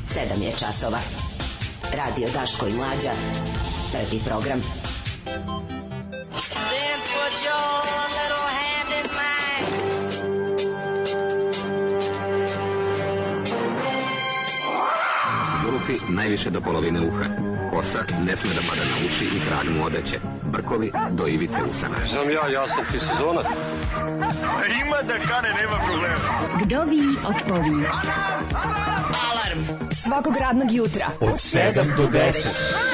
7 je časova. Radio Daško i Mlađa. Prvi program. Then put your little hand in mine. Zulufi najviše do polovine uha. Kosa ne sme da pada na uši i krag mu odeće. Brkovi do ivice usana. Znam ja sam ti sezonac. Ima da kane, nema problema. Vdovi otpovi. Alarm Svakog radnog jutra Od 7 do 10.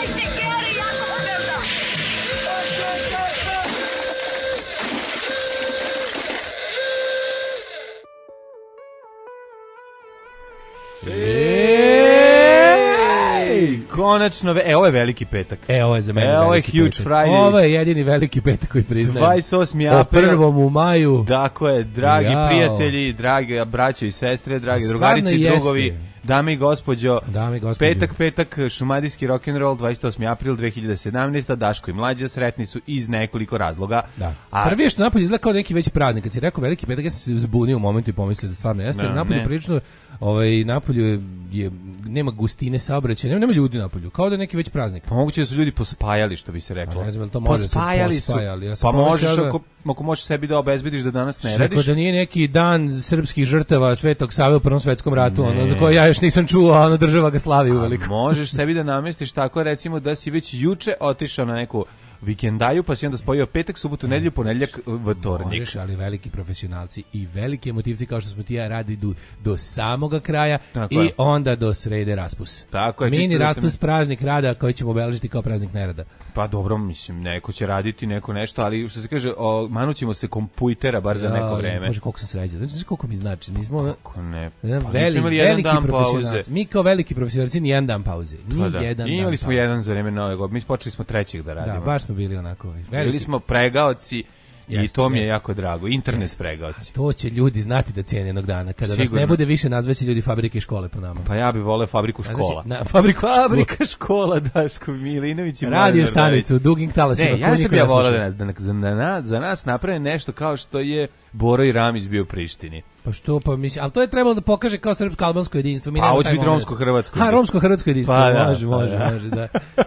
Konačno, ovo je veliki petak. Ovo je za mene ovo je veliki huge petak. Friday. Ovo je jedini veliki petak koji priznajem. 28. april. O 1. maju. Tako je, dragi prijatelji, dragi braćo i sestre, dragi drugarice i drugovi, dame i gospođo, petak, šumadijski rock'n'roll, 28. april 2017. Daško i Mlađa sretni su iz nekoliko razloga. Da. Prvi je što napolje izgleda kao neki veći praznik. Kad si rekao veliki petak, ja sam se zbunio u momentu i pomislio da stvarno jeste. Napolje prilično, napolje je nema gustine saobraćaja, nema ljudi napolju, kao da je neki već praznik. Pa moguće da su ljudi pospajali, što bi se reklo. Ne znam, to može pospajali su. Ja pa možeš, ako možeš sebi da obezbediš da danas ne radiš. Da nije neki dan srpskih žrtava Svetog Save u Prvom svetskom ratu, za koje ja još nisam čuo, a država ga slavi uveliko. Možeš sebi da namestiš tako, recimo da si već juče otišao na neku vikendaju, pa si onda spojio petak, subotu, nedelju, ponedeljak, vtornik. Možeš, ali veliki profesionalci i veliki emotivci kao što smo ti ja radi do samoga kraja i onda do srede raspus. Tako je. Mini raspus, praznik rada koji ćemo obeležiti kao praznik nerada. Pa dobro, mislim, neko će raditi, neko nešto, ali što se kaže, manućemo se kompujtera bar za neko vreme. Može, koliko sam sređen. Znači, koliko mi znači. Nismo, kako ne? Veliki profesionalci. Mi kao veliki profesionalci ni jedan dan pauze. Imali smo jedan za vreme Nove godine. Mi počeli smo trećeg da radimo. Da, baš smo bili onako. Bili smo pregaoci. I to mi je jako drago. Internet spregaoci. To će ljudi znati da cijene jednog dana. Kada nas ne bude više, nazveće ljudi fabrike i škole po nama. Pa ja bih voleo fabriku škola. Fabrika škola, Daško Milinović i radio stanicu, dugim talasima. Ne, ja bih voleo da za nas naprave nešto kao što je Boro i Ramić bio u Prištini. Pa što, pa mislim, ali to je trebalo da pokaže kao srpsko-albansko jedinstvo. Pa hoće biti romsko-hrvatsko. Romsko-hrvatsko jedinstvo, može, da.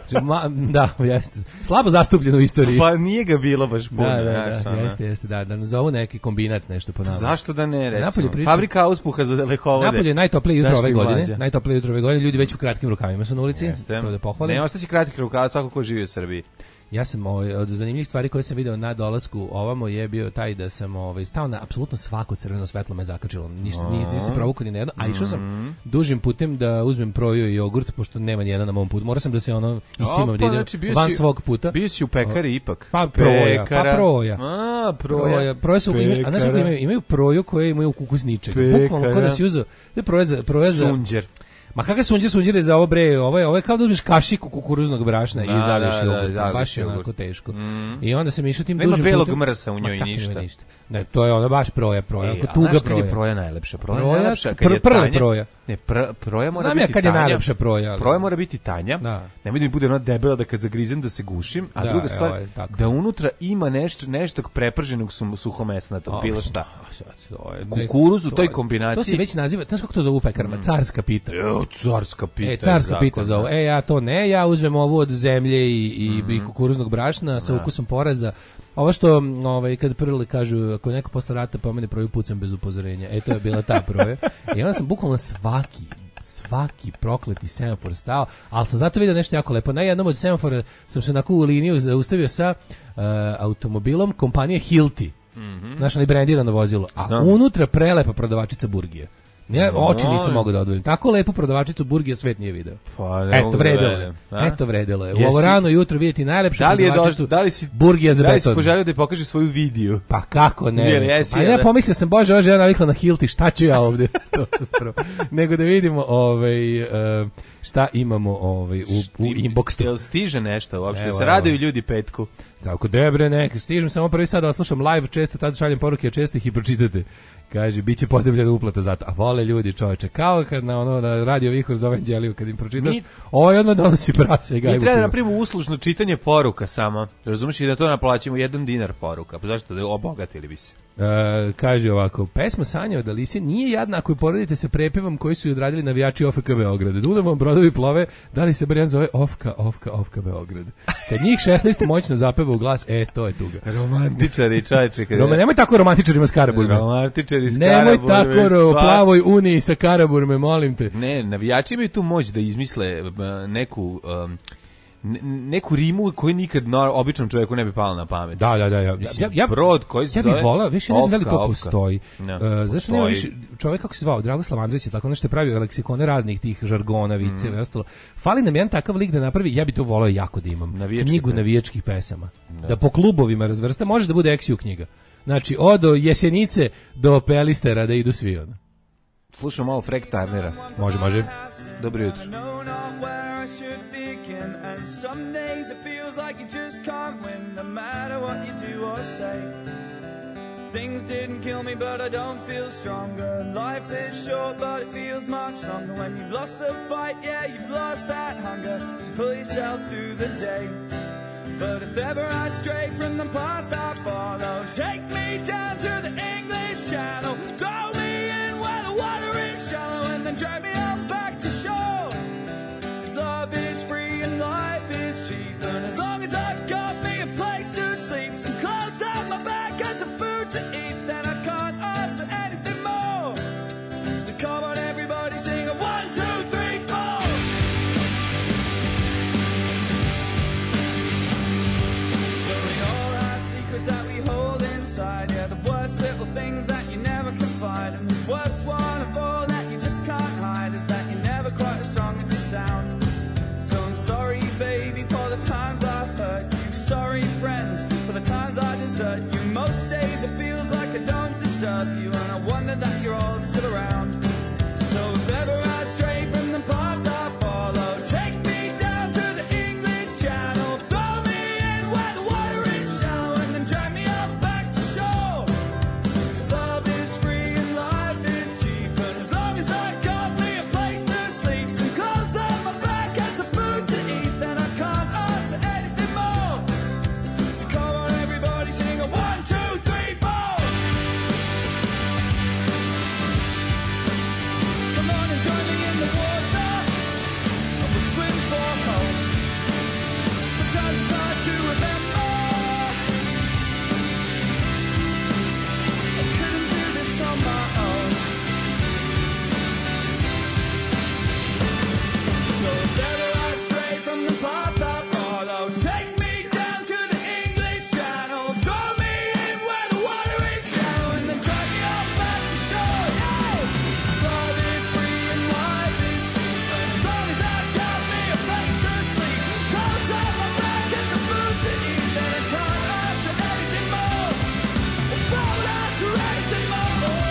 Da, jeste. Slabo zastupljeno u istoriji. Pa nije ga bilo baš puno. Jeste, da nazovu neki kombinat nešto po nama. Zašto da ne, recimo? Fabrika auspuha za dalekovode. Napolje je najtoplije jutro ove godine. Ljudi već u kratkim rukavima su na ulici. To da pohvalim. Ne, ostaće kratkih rukava svako ko živi u Srbiji. Ja sam od zanimljivih stvari koje sam video na dolasku ovamo je bio taj da sam stao na apsolutno svako crveno svetlo me zakačilo. Ništa nije se provukao ni na jedno, a išao sam dužim putem da uzmem proju i jogurt pošto nema ni jedan na mom putu. Morao sam da se iscimam da idem van svog puta. Bio si u pekari ipak. Pa proja. Proja su, imaju proju koje imaju ukus ničega. Bukvalno kao da si uzeo proja za sunđer. Ma kakve sunđere za ovo bre, ovo je kao da uzmeš kašiku kukuruznog brašna i zaliješ jogurt, baš je onako teško. I onda sam išao tim dužim putem. Nema belog mrsa u njoj ništa. Ne, to je ona baš proja, ako tuga proja. Kad je proja najlepša? Proja najlepša kad je prva proja. Ne, proja mora biti tanja. Kad je najlepša proja. Proja mora biti tanja. Nemoj da mi bude ona debela da kad zagrizem da se gušim, a druga stvar da unutra ima nešto preprženog suhomesnatog, bilo šta. Kukuruz u toj kombinaciji. To se već naziva, znaš kako to zovu pekarima? Carska pita. Carska pita. Carska pita zovu. Ja to ne, ja uzmem ovo od zemlje i kukuruznog brašna sa ukusom poreza. Ovo što kad prvi kažu ako neko posle rata pomene proju pucam bez upozorenja. To je bila ta proja. I onda sam bukvalno svaki prokleti semafor stao, ali sam zato vidio nešto jako lepo. Na jednom od semafora sam se onako u liniju zaustavio sa automobilom kompanije Hilti. Znaš, onaj brendirano vozilo. A unutra prelepa prodavačica burgija. Ja oči nisam mogao da odvojim. Tako lepu prodavačicu burgija svet nije video. Eto vredelo je. U ovo rano jutro vidjeti najlepšu prodavačicu burgija za beton. Da li si poželio da je pokaže svoju video? Pa kako ne? A ja pomislio sam, bože, ova žena navikla na Hilti, šta ću ja ovdje? Nego da vidimo šta imamo u inboxu. Jel stiže nešto uopšte? Se raduju ljudi petku? Kako debre, neka. Stižem samo prvi sad da slušam live često, tada šaljem poruke, često ih i pročitate. Kaže, bit će podebljena uplata za to. A vole ljudi, čoveče, kao kad na radio Vihor za Evanđeliju, kad im pročitaš, ovo odmah donosi prase i gajbu. Mi treba da napravimo uslužno čitanje poruka samo. Razumiješ, i da to naplaćimo $1 poruka. Pa zašto da obogatili bi se? Kaže ovako, pesma Sanja od Alise nije jadna ako je poredite sa prepevom koji su odradili navijači OFK Beograd. Dunavom brodovi plove, da li se bar jedan zove OFK Beograd. Kad njih 16 moćno zapeva u glas, to je tuga. Romantičari, čovječe. Nemoj tako romantičarima s Karaburme. Romantičari s Karaburme. Nemoj tako plavoj uniji sa Karaburme, molim te. Ne, navijači imaju tu moć da izmisle neku rimu koju nikad običnom čovjeku ne bi pala na pamet. Da. Brod koji se zove... Ja bih volao, više ne znam da li to postoji. Zašto nema više čovjek kako se zvao, Dragoslav Andrić je tako nešto je pravio leksikone raznih tih žargona, viceva i ostalo. Fali nam jedan takav lik da napravi, ja bih to volao jako da imam. Knjigu navijačkih pesama. Da po klubovima razvrsta, može da bude eksiju knjiga. Znači, od Jesenice do Pelistera da idu svi ono. Slušamo malo Frank Turnera. Može. Dobro jutro. And some days it feels like you just can't win, no matter what you do or say. Things didn't kill me, but I don't feel stronger. Life is short, but it feels much longer. When you've lost the fight, yeah, you've lost that hunger to pull yourself through the day. But if ever I stray from the path I follow, take me down to the English Channel, throw me in where the water is shallow, and then drag me up back to shore. 'Cause love is free and life is cheap, and as long as I've got me a place to sleep, some clothes on my back and some food to eat, then I can't ask for anything more. So come on everybody, sing a 1, 2, 3, 4. So we all have secrets that we hold inside, yeah, the worst little things that you never confide, and the worst one of all that you just can't hide is that you're never quite as strong as you sound. So I'm sorry baby for the times I've hurt you, sorry friends for the times I desert you. Most days it feels like I don't deserve you, and I wonder that you're all still around. So if ever I stray from the path I follow, take me down to the English Channel, throw me in where the water is shallow, and then drag me up back to shore. 'Cause love is free and life is cheap, and as long as I've got me a place to sleep, some clothes on my back and some food to eat, then I can't ask for anything more. So come on everybody, sing a 1, 2, 3, 4. Come on and join me in the water, and we'll swim for home. Sometimes it's hard to remember I couldn't do this on my own. So if ever I stray from the path I follow, take me down to the English Channel, throw me in where the water is shallow, and then drag me up back to shore. Hey! Love is free and life is cheap, and as long as I've got me a place to sleep, clothes on my back and some food to eat, then I can't ask for anything more. I won't ask for anything more.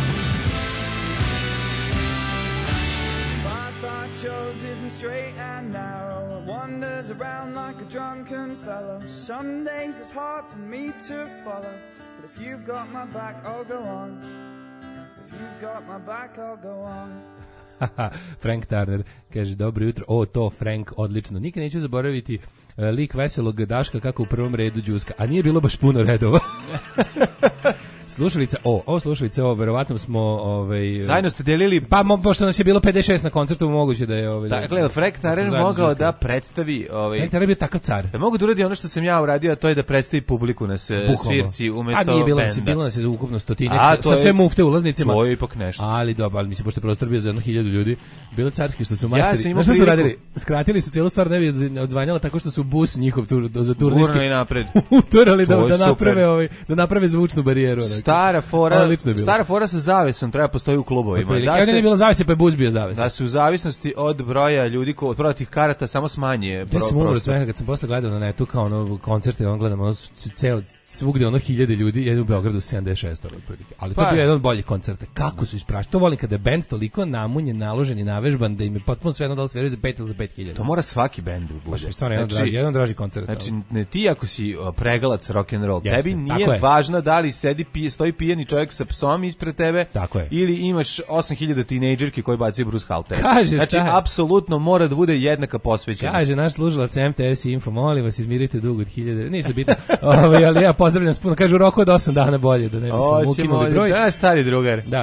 Path I chose isn't straight and narrow, it wanders around like a drunken fellow. Some days it's hard for me to follow, but if you've got my back, I'll go on. If you've got my back, I'll go on. Frank Turner kaže dobro jutro. To Frank, odlično. Nikad neću zaboraviti lik veselog Daška kako u prvom redu đuska, a nije bilo baš puno redova. Slušalica, slušalice, verovatno smo zajedno ste delili, pa pošto nas je bilo 56 na koncertu, moguće da je dakle, Frank Turner mogao da predstavi Frank Turner je bio takav car. Da mogu da uradi ono što sam ja uradio, a to je da predstavi publiku na svirci umesto benda. A bilo nas je ukupno 100 sa sve mufte ulaznicima. To je ipak nešto. Ali dobro, ali mislim, pošto je prostor bio za 1000 ljudi, bilo carski što su majstori. Znaš što su radili? Skratili su cijelu stvar, ne bi odvanjala tako što su bus njihov za turniski uturali da naprave zvučnu barijeru. Stara fora sa zavesom treba postoji u klubovima. Da se ne bilo zavese, pa je bus bio zaves. Da se u zavisnosti od broja ljudi od prodatih karata samo smanje prostor. Kad sam posle gledao na netu kao ono koncerte, on gledam svugde 1000 ljudi, jedan u Beogradu 76 otprilike. Ali to je bio jedan od boljih koncerta. Kako su isprašali? To volim kada je bend toliko namunjen, naložen i navežban da im je potpuno svejedno da li sviraju za 5 ili za 5000. To mora svaki bend da bude. Stvarno jedan draži koncert. Znači ne ti ako si pregalac rock and roll, tebi nije važno da li sedi stoji pijani čovjek sa psom ispred tebe, tako je. Ili imaš 8000 tinejdžerki koji bacaju Bruce Halter. Znači, apsolutno mora da bude jednaka posvećenost. Kaže naš služalac MTS Info, molim vas, izmirite dug od 1000. Nisu bitno, ali ja pozdravljam spuno. Kaže, u roku od 8 dana bolje, da ne mislim ukinuli broj. Da, stari drugar. Da.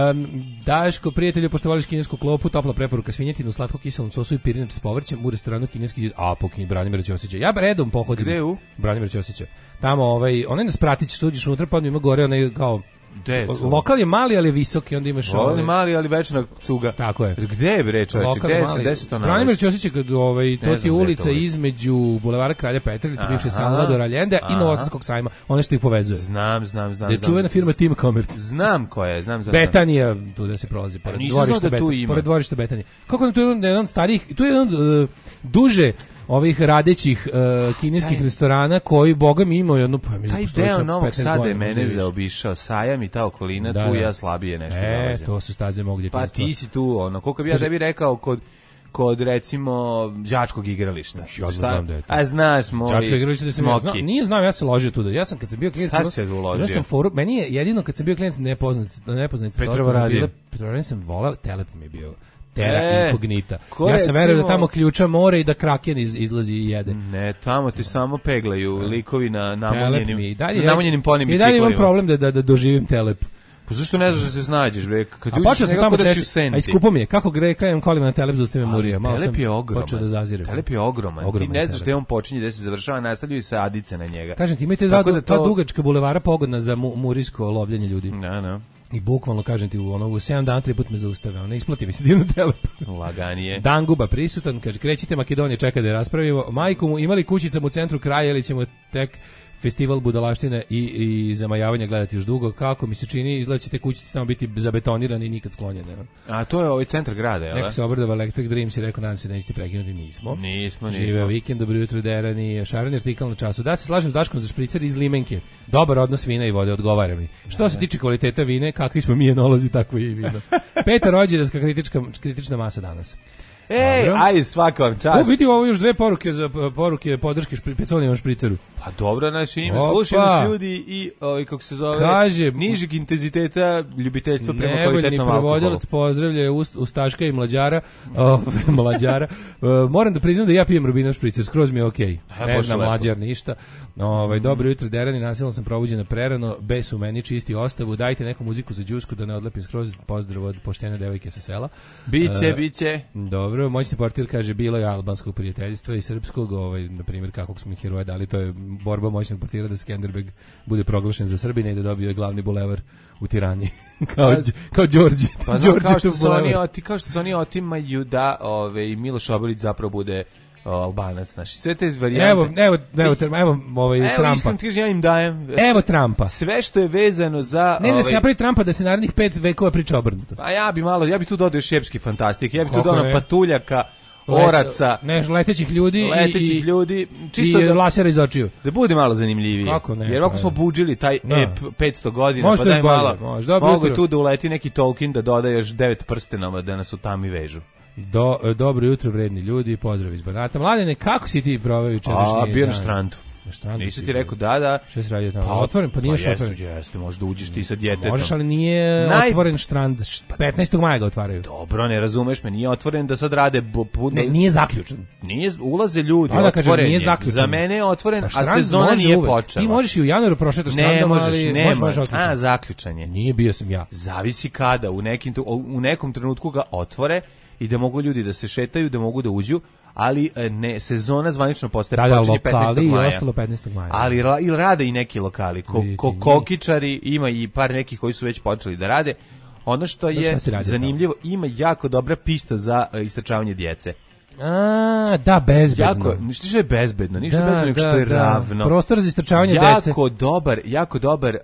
Daško, prijatelju, pošto voliš kinesku klopu, topla preporuka svinjetinu, slatko kiselom sosu i pirinač s povrćem u restoranu Kineski zid. Branimir Ćosića. Ja redom pohodim. Gde u? Branimir Ćosića. Tamo onaj nas pratić, suđiš unutra, pa ima gore onaj kao lokal je mali, ali je visoki, onda imaš on je mali, ali večna cuga. Tako je. Gde je bre, čoveče? Gde se to nalazi? Branimir Ćosić, to ti je ulica između Bulevara Kralja Petra, ili ti bivši Salvador Allende i Novosadskog sajma. Ono što ih povezuje. Znam. Da je čuvena firma Team Commerce. Znam ko je, znam. Betanija, tu da se prolazi pored dvorišta Betanije. Kako tu je jedan starijih, tu je jedan duže ovih radećih kineskih restorana koji, boga mi, imaju jednu... Taj deo Novog Sada je mene zaobišao, Sajam i ta okolina, tu ja slabije nešto zalazim. To su staze mog djetinjstva. Pa ti si tu, koliko bi ja tebi rekao kod recimo đačkog igrališta. Ja znam da je to. A znaš, moj đačko igralište da sam ja znam. Nije znam, ja se ložio tu. Ja sam kad sam bio klinac. Šta se uložio? Meni je jedino kad sam bio klinac nepoznanica. Petrovaradin sam volao, Telep mi je bio. Terra incognita. Ja sam verujem da tamo ključa more i da kraken izlazi i jede. Ne, tamo ti samo peglaju likovi na namunjenim ponim biciklima. I dalje imam problem da doživim Telep. Pa zašto ne znaš da se snađeš, bre? Kad počeo sam tamo a iskupo mi je. Kako krenem kolima na Telep zaustavim Murija. Telep je ogroman. Počeo da zazirem. Telep je ogroman. Ti ne znaš gde on počinje, gde se završava, nastavljaju se Adice na njega. Kažem ti, imate dva dugačka bulevara pogodna za murijsko lovljenje ljudi. Da. I bukvalno, kažem ti, u 7 dana 3 put me zaustavljao. Ne isplati mi se divno Telep. Laganije. Danguba prisutan, kaže, krećite Makedonije, čeka da je raspravimo. Majku mu, imali kućicama u centru kraja ili ćemo tek festival budalaštine i zamajavanja gledati još dugo. Kako mi se čini, izgleda će te kućice tamo biti zabetonirane i nikad sklonjene. A to je ovaj centar grada, jel? Neko se obradova Electric Dreams i rekao, nadam se da nećete prekinuti. Nismo. Živeo vikend, dobro jutro, derani, šareni artikal na času. Da se slažem s Daškom za špricer iz limenke. Dobar odnos vina i vode, odgovara mi. Što se tiče kvaliteta vine, kakvi smo mi enolozi, tako i vino. Peta rođendanska kritična masa danas. Ajde, svaka vam čast. Vidi ovo još 2 poruke za poruke podrške Peconijevom špriceru. Pa dobro, znači ima slušaju nas ljudi i kako se zove, kaže, nižeg intenziteta ljubiteljstva prema kvalitetnom alkoholu. Nevoljni prevodilac pozdravlja Ustaška i Mlađara. Moram da priznam da ja pijem Rubinov špricer, skroz mi je okej. Ne znam Mlađar ništa. Dobro jutro, derani, nasilno sam probuđena prerano, bes u meni čisti ostavu, dajte neku muziku za Đusku da ne odlepim skroz, pozdrav od poštene devojke sa sela. Biće. Dobro, moćni portir kaže, bilo je albanskog prijateljstva i srpskog, na primjer, kakvog smo heroja dali, to je borba moćnog portira da Skenderbeg bude proglašen za Srbina i da dobije glavni bulevar u Tirani. kao Đorđe. Pa kao što su oni otimaju da Miloš Obilić zapravo bude Albanac, znači sve te varijante. Evo Trumpa. Iskreno ti ja im dajem. Evo Trumpa. Sve što je vezano za da se napravi Trumpa da se narednih 5 vekova priča obrnuto. Pa ja bi tu dodao šepski fantastik. Ja bi tu dodao patuljaka, oraca, letećih ljudi čisto i lasera iz očiju. Da bude malo zanimljivije. Jer ako smo budžili taj ep 500 godina, pa daj malo. Mogu tu da uleti neki Tolkien da doda još 9 prstenova da nas u tami vežu. Dobro jutro, vredni ljudi, pozdrav iz Banata. Mladene, kako si ti proveo jučerašnji? Bio na štrandu. Nisi ti rekao da. Šta si radio tamo? Otvoren, pa nije otvoren. Jeste, možda uđeš ti sa djetetom. Možeš, ali nije otvoren štrand. 15. maja ga otvaraju. Dobro, ne razumeš me, nije otvoren da sad rade... Nije zaključen. Ulaze ljudi, otvoren je. Za mene je otvoren, a sezona nije počela. Ti možeš i u januaru prošetaš štrandom, ali možeš otključen. A, zaključan je. Nije, bio sam ja. Zavisi kada, u nekom trenutku ga otvore i da mogu ljudi da se šetaju, da mogu da uđu, ali ne, sezona zvanično postaje počinje 15. maja. I ostalo 15. maja. Ali rade i neki lokali, kokičari, ima i par nekih koji su već počeli da rade. Ono što je zanimljivo, ima jako dobra pista za istrčavanje djece. Da, bezbedno. Ništa što je bezbedno, nego što je ravno. Prostor za istrčavanje djece. Jako dobar,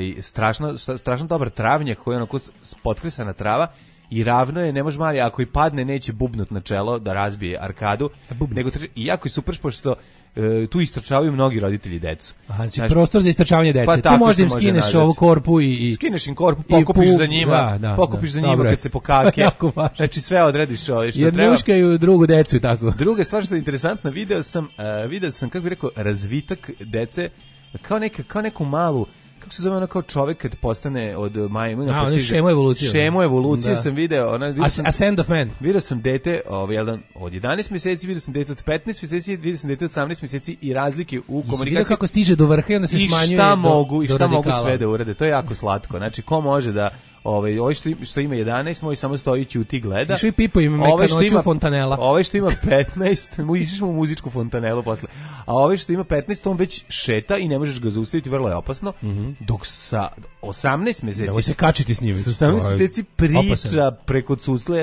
strašno dobar travnjak koji je onako potkresana trava. I ravno je, ne može mali, ako i padne neće bubnut na čelo da razbije arkadu, nego i jako je super pošto tu istrčavaju mnogi roditelji decu. Znači prostor za istrčavanje dece. Tu možda im skineš ovu korpu i skineš im korpu, pokupiš za njima, kad se pokake. Znači sve odrediš što treba. Jer muškaju drugu decu i tako. Druga stvar što je interesantna, video sam kako bih rekao, razvitak dece kao neku malu, kako se zove ono kao čovjek kad postane od majmuna, šemo evolucije sam video, Ascend of Man. Video sam dete, od 11 mjeseci, video sam dete od 15 mjeseci, video sam dete od 18 mjeseci i razlike u komunikaciji. Kako stiže do vrha i onda se smanjuje i šta mogu sve da urade. To je jako slatko. Znači, ko može da ovaj što ima 11, moj samo stoji ćuti gleda. Svi pipo ima mekanoću fontanela. Ovaj što ima 15, išli smo u muzičku fontanelu posle. A ovaj što ima 15, on već šeta i ne možeš ga zaustaviti, vrlo je opasno. Dok sa 18 mjeseci da se kačiti s njim. 18 mjeseci priča preko cucle,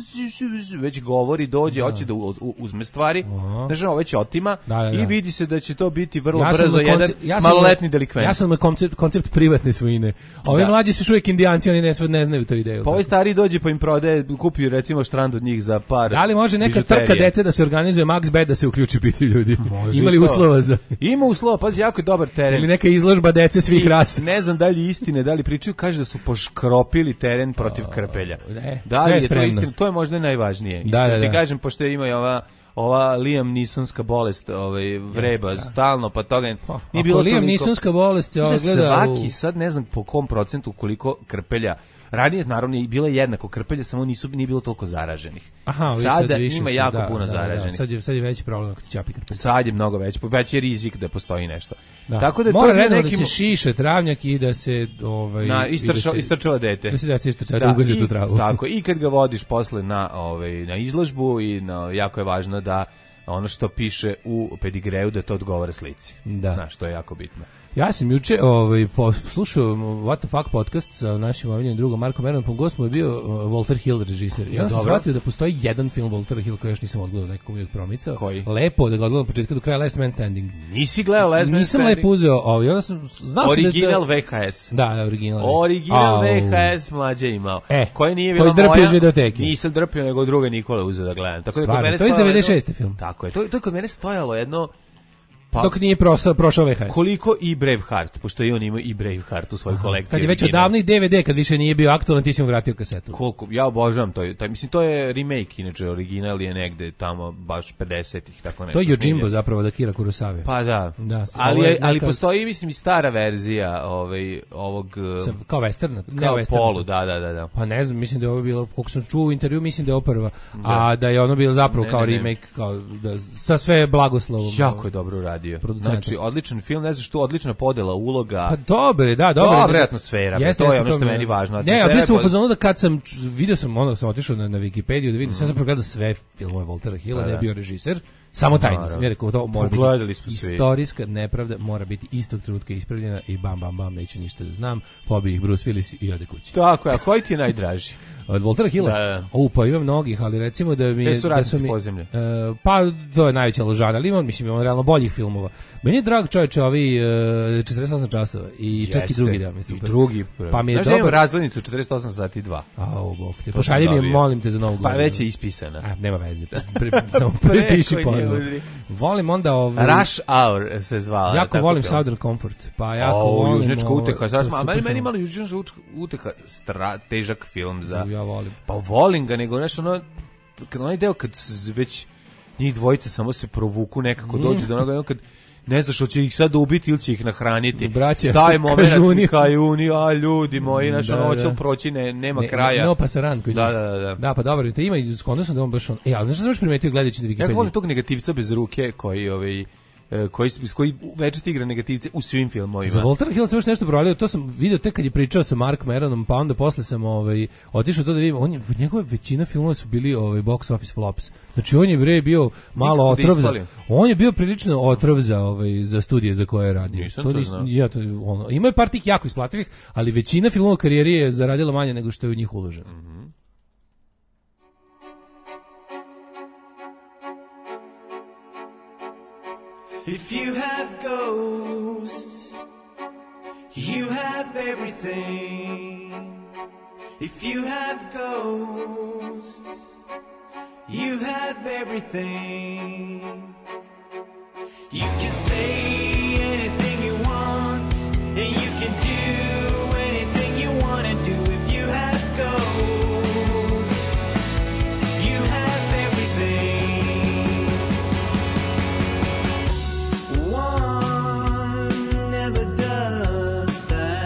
već govori, dođe, hoće da uzme stvari. Znači, ovo već otima i vidi se da će to biti vrlo brzo jedan maloletni delikvent. Ja sam koncept privatne svojine. Ovi mlađi su uvijek indijanci, oni ne znaju tu ideju. Pa ovaj stari dođe pa im prodaje, kupio recimo štrand od njih za par. Da li može neka trka dece da se organizuje Max Bet da se uključi, pitaju ljudi? Imali uslova za... Ima uslova, pazi, jako je dobar teren. Ili neka izložba dece svih rasa. Ne znam da li istine, da li pričaju, kaže da su poškropili teren protiv krpelja. Da li je to istina? To je možda najvažnije. Da. Ti kažem, pošto ima ova Liam Neesonska bolest, vreba stalno, pa toga nije bilo Liam Neesonska bolest, gleda svaki sad ne znam po kom procentu koliko krpelja. Ranije naravno je bilo jednako krpelja, samo nije bilo toliko zaraženih. Sada ima jako puno zaraženih. Sad je veći problem ako ti čapi krpelja. Sad je mnogo veći je rizik da postoji nešto. Tako da mora redno da se šiše travnjak i da se istrčava dete. Da se deca istrčava, da ugazi tu travu. Tako, i kad ga vodiš posle na izložbu i jako je važno da ono što piše u pedigreju da to odgovara slici. Znaš, to je jako bitno. Ja sam juče slušao What the Fuck podcast sa našim omiljenim drugom Markom Meronom, gost mu je bio Walter Hill režiser. Ja sam shvatio da postoji jedan film Waltera Hill koji još nisam odgledao, nekako mi je promicao. Koji? Lepo da ga odgledam od početka do kraja, Last Man Standing. Nisi gledao Last Man Standing? Nisam lepo uzeo, onda sam znao original VHS. Da, original. Original VHS mlađe imao. Koji nije bila moja. Iz videoteke. Nisam drpio, nego druga Nikola uzeo da gledam. Tako da kod mene to je iz 96. film. Tako je. To je kod mene stojalo jedno. Dok nije prošao VHS. Koliko i Braveheart, pošto i on ima i Braveheart u svojoj kolekciji. Kad je već odavno i DVD, kad više nije bio aktualan, ti si mu vratio kasetu. Koliko, ja obožavam to. Mislim, to je remake, inače, original je negde tamo baš 50-ih, tako nešto. To je Yojimbo zapravo, da Akira Kurosawa. Pa da. Ali postoji, mislim, i stara verzija ovog... Kao western? Kao polu, da. Pa ne znam, mislim da je ovo bilo, koliko sam čuo u intervju, mislim da je ovo prva. A da je ono bilo zapravo kao remake, kao sa sve blagoslovom. Jako je dobro uradio. Znači, odličan film, ne znam što, odlična podela uloga. Pa dobre, da, dobre. Dobra atmosfera, to je ono što meni važno. Ne, ja sam u fazonu da kad sam vidio sam, onda sam otišao na Wikipediju da vidim, sam progledao sve filmove Waltera Hilla, ne bio režiser, samo tajnic. Ja rekao, to mora biti istorijska nepravda, mora biti istog trenutka ispravljena i bam, neću ništa da znam, pobije ih Bruce Willis i ode kući. Tako je, a koji ti je najdraži? Od Waltera Hilla? Da. Pa ima mnogih, ali recimo da mi je... Su Ratnici podzemlje? Pa to je najveća ložana, ali imam realno boljih filmova. Meni je drag čovječe ovi 48 časova i čak i drugi da mi su. I drugi. Pa mi je znaš da imam razglednicu 48 sati 2. Bog te. Pošalji mi je, molim te za novu godinu. Pa već je ispisana. Nema veze. Samo prepiši ponovno. Volim onda Rush Hour se zvala. Jako volim Southern Comfort. Pa jako volim... Južnjačka uteha. Meni malo Južnjačka uteha težak film za... Ja volim. Pa volim ga, nego nešto onaj deo kad već njih dvojice samo se provuku nekako, dođu do onoga kad ne znaš hoće ih sad ubiti ili će ih nahraniti. Braća, taj moment Kajuni, a ljudi moji, naša noć proći nema kraja. Ne opasaran koji. Da. Da, pa dobro, te ima i skondao sam da on baš on. Ali znaš što sam primetio gledajući na Wikipediji? Ja volim tog negativca bez ruke koji večito igra negativce u svim filmovima. Za Waltera Hilla sam još nešto provalio, to sam vidio tek kad je pričao sa Mark Meronom, pa onda posle sam otišao to da vidim, njegove većina filmova su bili box office flops. Znači on je bio malo otrov za, on je bio prilično otrov za studije za koje je radio. Ima je par tih jako isplativih, ali većina filmova u karijeri je zaradila manje nego što je u njih uloženo. If you have ghosts, you have everything. If you have ghosts, you have everything. You can say anything you want, and you can do anything you want to do. If you have ghosts, you have everything. One never does that.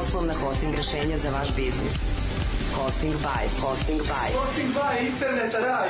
poslovna hosting rešenja za vaš biznis. Hosting by. Hosting by. Hosting by interneta raj.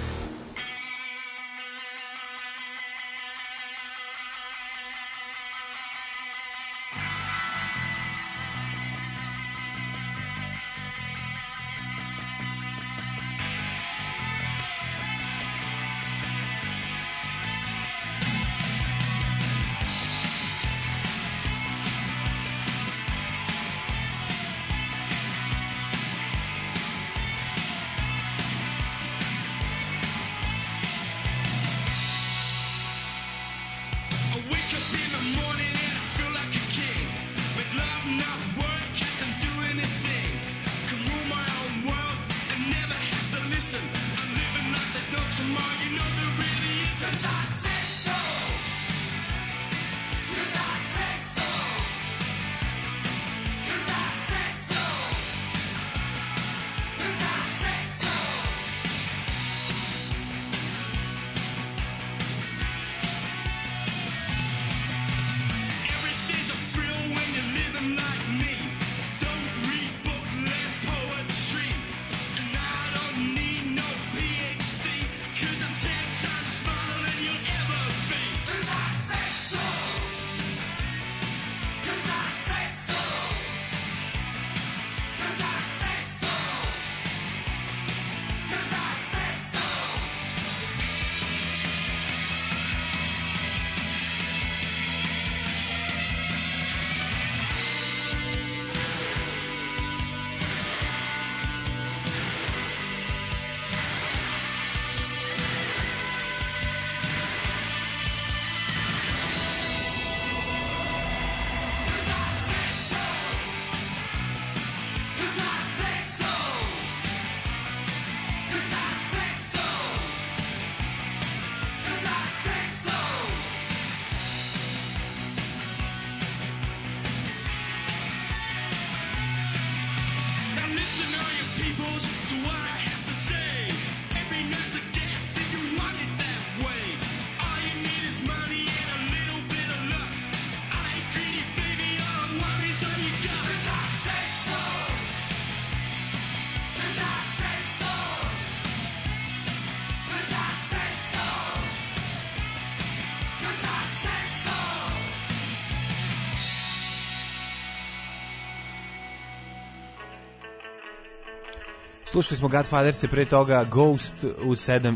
Slušali smo Godfather se pre toga Ghost u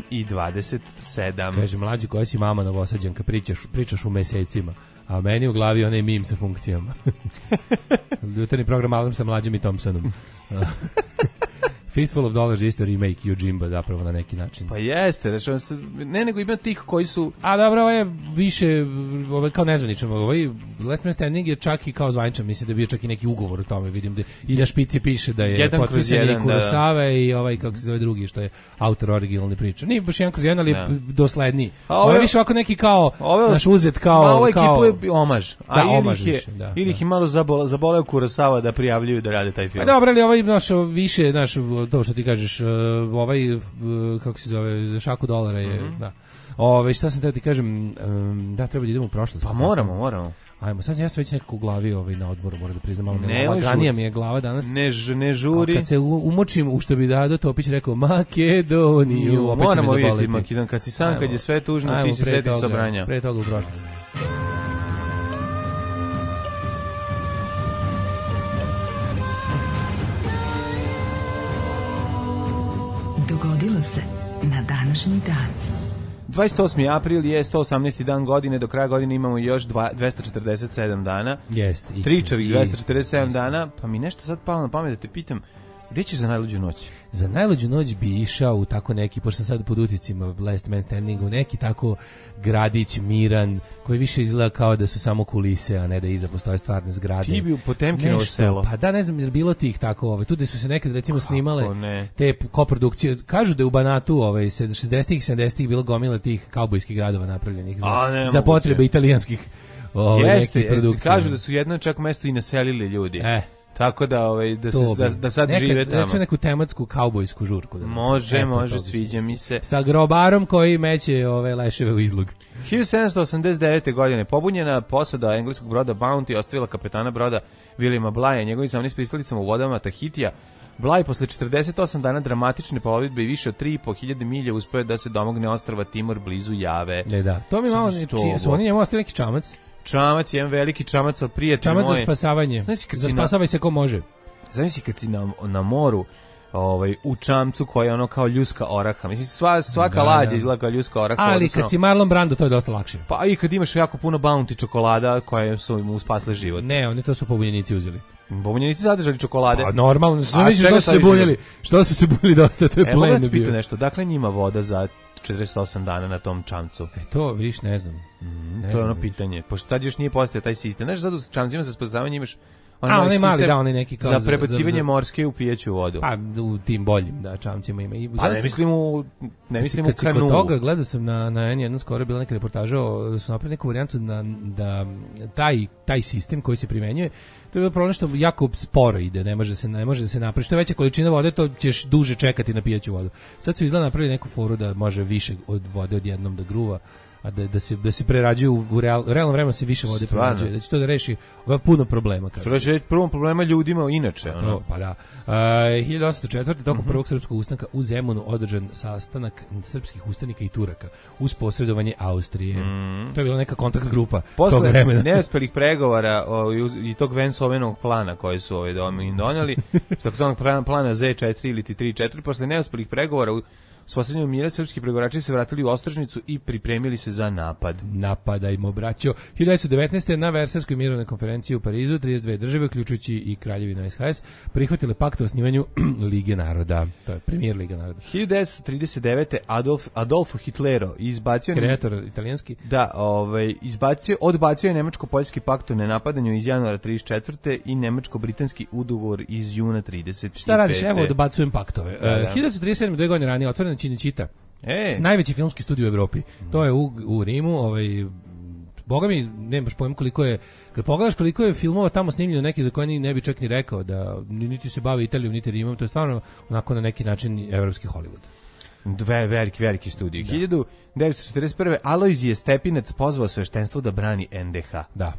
7:27. Kaže, mlađi koja si mama Novosađanka, pričaš u mesecima, a meni u glavi onaj mim sa funkcijama. Jutarnji program Alarm sa Mlađim i Thompsonom. Fistful of Dollars isto remake Yojimba zapravo na neki način. Pa jeste, ne nego ima tih koji su... A dobro, ovo je više kao nezvaničan. Ovaj Last Man Standing je čak i kao zvaničan, mislim da je bio čak i neki ugovor o tome, vidim da Ilja Špici piše da je potpisan i Kurosawa i ovaj, kako se zove drugi, što je autor originalne priče. Nije baš 1/1, ali je dosledniji. Ovo je više ovako neki kao, naš uzet kao... Ovo ekipu je omaž. Da, omaž više. Ili ih je malo zaboleo Kurosawa da prijavljuju da rade taj film. Dobro, ali ovaj više, to što ti kažeš, ovaj, kako se zove, šaku dolara je, da. Šta sam da ti kažem, da, treba da idemo u prošlost. Pa moramo. Ajmo, sad ja sam već nekako u glavi na odboru, moram da priznam, malo laganija mi je glava danas. Ne žuri. A kad se umočim u što bi Dado Topić rekao Makedoniju, opet će me zaboliti. Moramo vidjeti Makedon, kad si sam, kad je sve tužno, ti se setiš Sobranja. Pre toga u prošlost. Dogodilo se na današnji dan. 28. april je 118. dan godine, do kraja godine imamo još 247 dana. Jeste. Tričavih 247 dana, pa mi nešto sad palo na pamet da te pitam, gde ćeš za najluđu noć? Za najluđu noć bi išao u tako neki, pošto sam sad pod uticima Last Man Standing, u neki tako gradić miran, koji više izgleda kao da su samo kulise, a ne da iza postoje stvarne zgrade. Ti bi u Potemkinovo selo. Pa da, ne znam, je bilo tih tako, tu gde su se nekad recimo snimale te koprodukcije. Kažu da je u Banatu 60-ih, 70-ih bilo gomila tih kaubojskih gradova napravljenih za potrebe italijanskih nekih produkcija. Kažu da su jedno čak mesto i naselili ljudi. Tako da da sad žive tamo. Neće neku tematsku kaubojsku žurku. Može, sviđa mi se. Sa grobarom koji meće leševe u izlog. 1789. godine pobunjena posada engleskog broda Bounty ostavila kapetana broda Williama Blya i njegovim 18 pristalicama u vodama Tahitija. Bly posle 48 dana dramatične plovidbe i više od 3.500 milja uspeo da se domogne ostrva Timor blizu Jave. Da. To mi malo su oni njemu ostavili neki čamac. Čamac, jedan veliki čamac, ali prijatelj moj. Čamac za spasavanje. Za spasavaj se ko može. Zamisli kad si na moru, u čamcu koji je ono kao ljuska oraha. Mislim, svaka lađa izgleda kao ljuska oraha. Ali kad si Marlon Brando, to je dosta lakše. Pa i kad imaš jako puno Bounty čokolada koje su mu spasle život. Ne, oni to su pobunjenici uzeli. Pobunjenici zadržali čokolade. A normalno, što su se bunili? Što su se bunili dosta, to je plen bio. Nešto, dakle njima voda za 48 dana na tom čamcu. To viš ne znam. To je ono pitanje. Pošto tad još nije postojao taj sistem. Znaš, sad u čamcima za spasavanje imaš onaj mali, onaj neki kao za prebacivanje morske u pijeću vodu. Pa u tim boljim, čamcima ima. Pa ne mislim u kanu. Kod toga gledao sam na N1 skoro bila neka reportaža, su napravili neku varijantu da taj sistem koji se primenjuje, to je bilo problem što jako sporo ide, ne može da se napravi. Što je veća količina vode, to ćeš duže čekati na pijeću vodu. Sad su izgleda napravili neku foru da može više od vode odjednom da gruva, a da se prerađuju u realnom vremenu se više vode prerađuje. Da će to da reši puno problema. Prvo problema ljudima inače. Pa da. 1804. tokom prvog srpskog ustanka u Zemunu održan sastanak srpskih ustanika i Turaka uz posredovanje Austrije. To je bila neka kontakt grupa tog vremena. Posle neuspelih pregovora i tog Vensovenog plana koji su im doneli, takozvanog plana Z4 ili 3-4, posle neuspelih pregovora s posljednjom mira srpski pregovarači se vratili u Ostrožnicu i pripremili se za napad. Napadajmo, braćo. 1919. na Versajskoj mirovnoj konferenciji u Parizu 32 države, uključujući i Kraljevinu SHS, prihvatile pakt o osnivanju Lige naroda. To je premijer Liga naroda. 1939. Adolfo Hitlero izbacio... Kreator italijanski. Da, odbacio je Nemačko-Poljski pakt o nenapadanju iz januara 34. i Nemačko-Britanski ugovor iz juna 35. Šta radiš? Evo, odbacujem paktove. 1937. 2 godine ranije otvorena Cinecittà. Najveći filmski studio u Evropi. To je u Rimu, boga mi, nemaš pojma koliko je, kad pogledaš koliko je filmova tamo snimljeno, neki za koje ne bi čak ni rekao da niti se bave Italijom, niti Rimom, to je stvarno onako na neki način evropski Hollywood. Veliki studij. 1941. Alojzije Stepinac pozvao sveštenstvo da brani NDH. Da.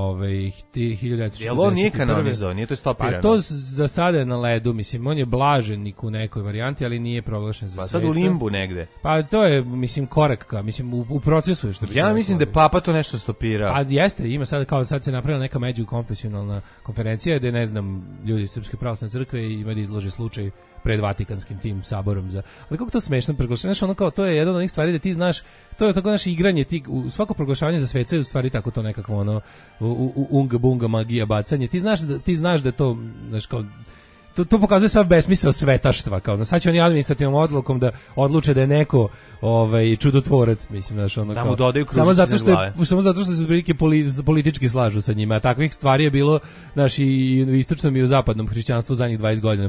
1941. Jel on nije kanonizovao, nije to stopirano? Pa to za sada je na ledu, mislim, on je blaženik u nekoj varijanti, ali nije proglašen za sveca. Pa sad u limbu negde. Pa to je, mislim, korak ka, mislim, u procesu je što bi se ja mislim da je Papa to nešto stopirao. A jeste, ima sad, kao sad se napravila neka međukonfesionalna konferencija gde, ne znam, ljudi iz Srpske pravoslavne crkve ima da izlože slučaj pred Vatikanskim tim saborom za. Ali kako to smešno proglašavanje, ono kao to je jedna od onih stvari da ti znaš, to je tako naše igranje, u svako proglašavanje za sveca je u stvari tako to nekakvo ono unga bunga magija bacanje. Ti znaš da to, znaš, kao to pokazuje sav besmisao svetaštva, kao sad će oni administrativnom odlukom da odluče da je neko čudotvorac, mislim, znaš, ono da mu dodaju kružice samo zato što se otprilike politički slažu sa njima, a takvih stvari je bilo, znaš, i u istočnom i u zapadnom hrišćanstvu zadnjih 20 godina,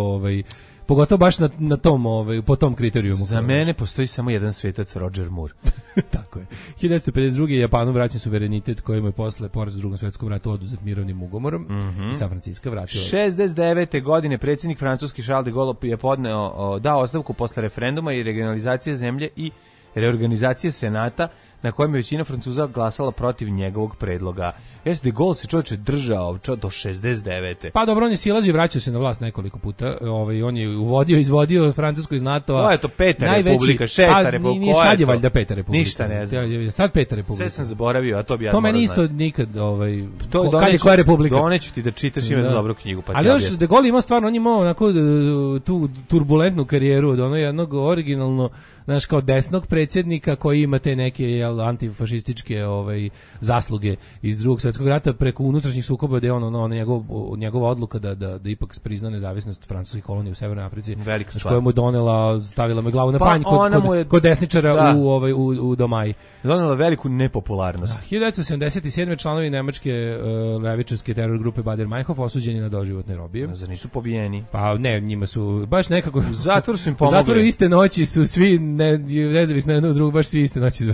pogotovo baš na tom, po tom kriterijumu. Za mene postoji samo jedan svetac, Roger Moore. Tako je. 1952. Japanu vraćen suverenitet koji mu je posle poraza u Drugom svetskom ratu oduzet mirovnim ugomorom i San Francisco vratio. 69. godine predsjednik francuski Charles de Gaulle je dao ostavku posle referenduma i regionalizacije zemlje i reorganizacije senata na kojem je većina Francuza glasala protiv njegovog predloga. De Gaulle se čovječe držao do 69. Pa dobro, on je silazio i vraćao se na vlast nekoliko puta. On je uvodio, izvodio Francusku iz NATO-a. To je to peta republika, šesta republika. Nije sad je valjda peta republika. Ništa ne znam. Sad peta republika. Sve sam zaboravio, a to bi ja to meni isto nikad, kad je koja republika. Doneću ti da čitaš, ima dobru knjigu. Pa ali još De Gaulle imao stvarno, on imao onako tu turbulentnu karijeru od jednog originalno, znaš, kao desnog predsjednika koji ima te neke antifašističke zasluge iz Drugog svjetskog rata preko unutrašnjih sukoba gde njegova odluka da ipak prizna nezavisnost francuskih kolonija u Severnoj Africi, koja mu donela, stavila me glavu na panj kod desničara u Domaji. Donela veliku nepopularnost. 1977. članovi nemačke levičarske teror grupe Baader-Meinhof osuđeni na doživotne robije. Zar nisu pobijeni? Pa ne, njima su baš nekako u zatvoru su im pomogli. U zatvoru iste noći su svi nezavisno jedno od drugog, baš svi iste noći izvršili sam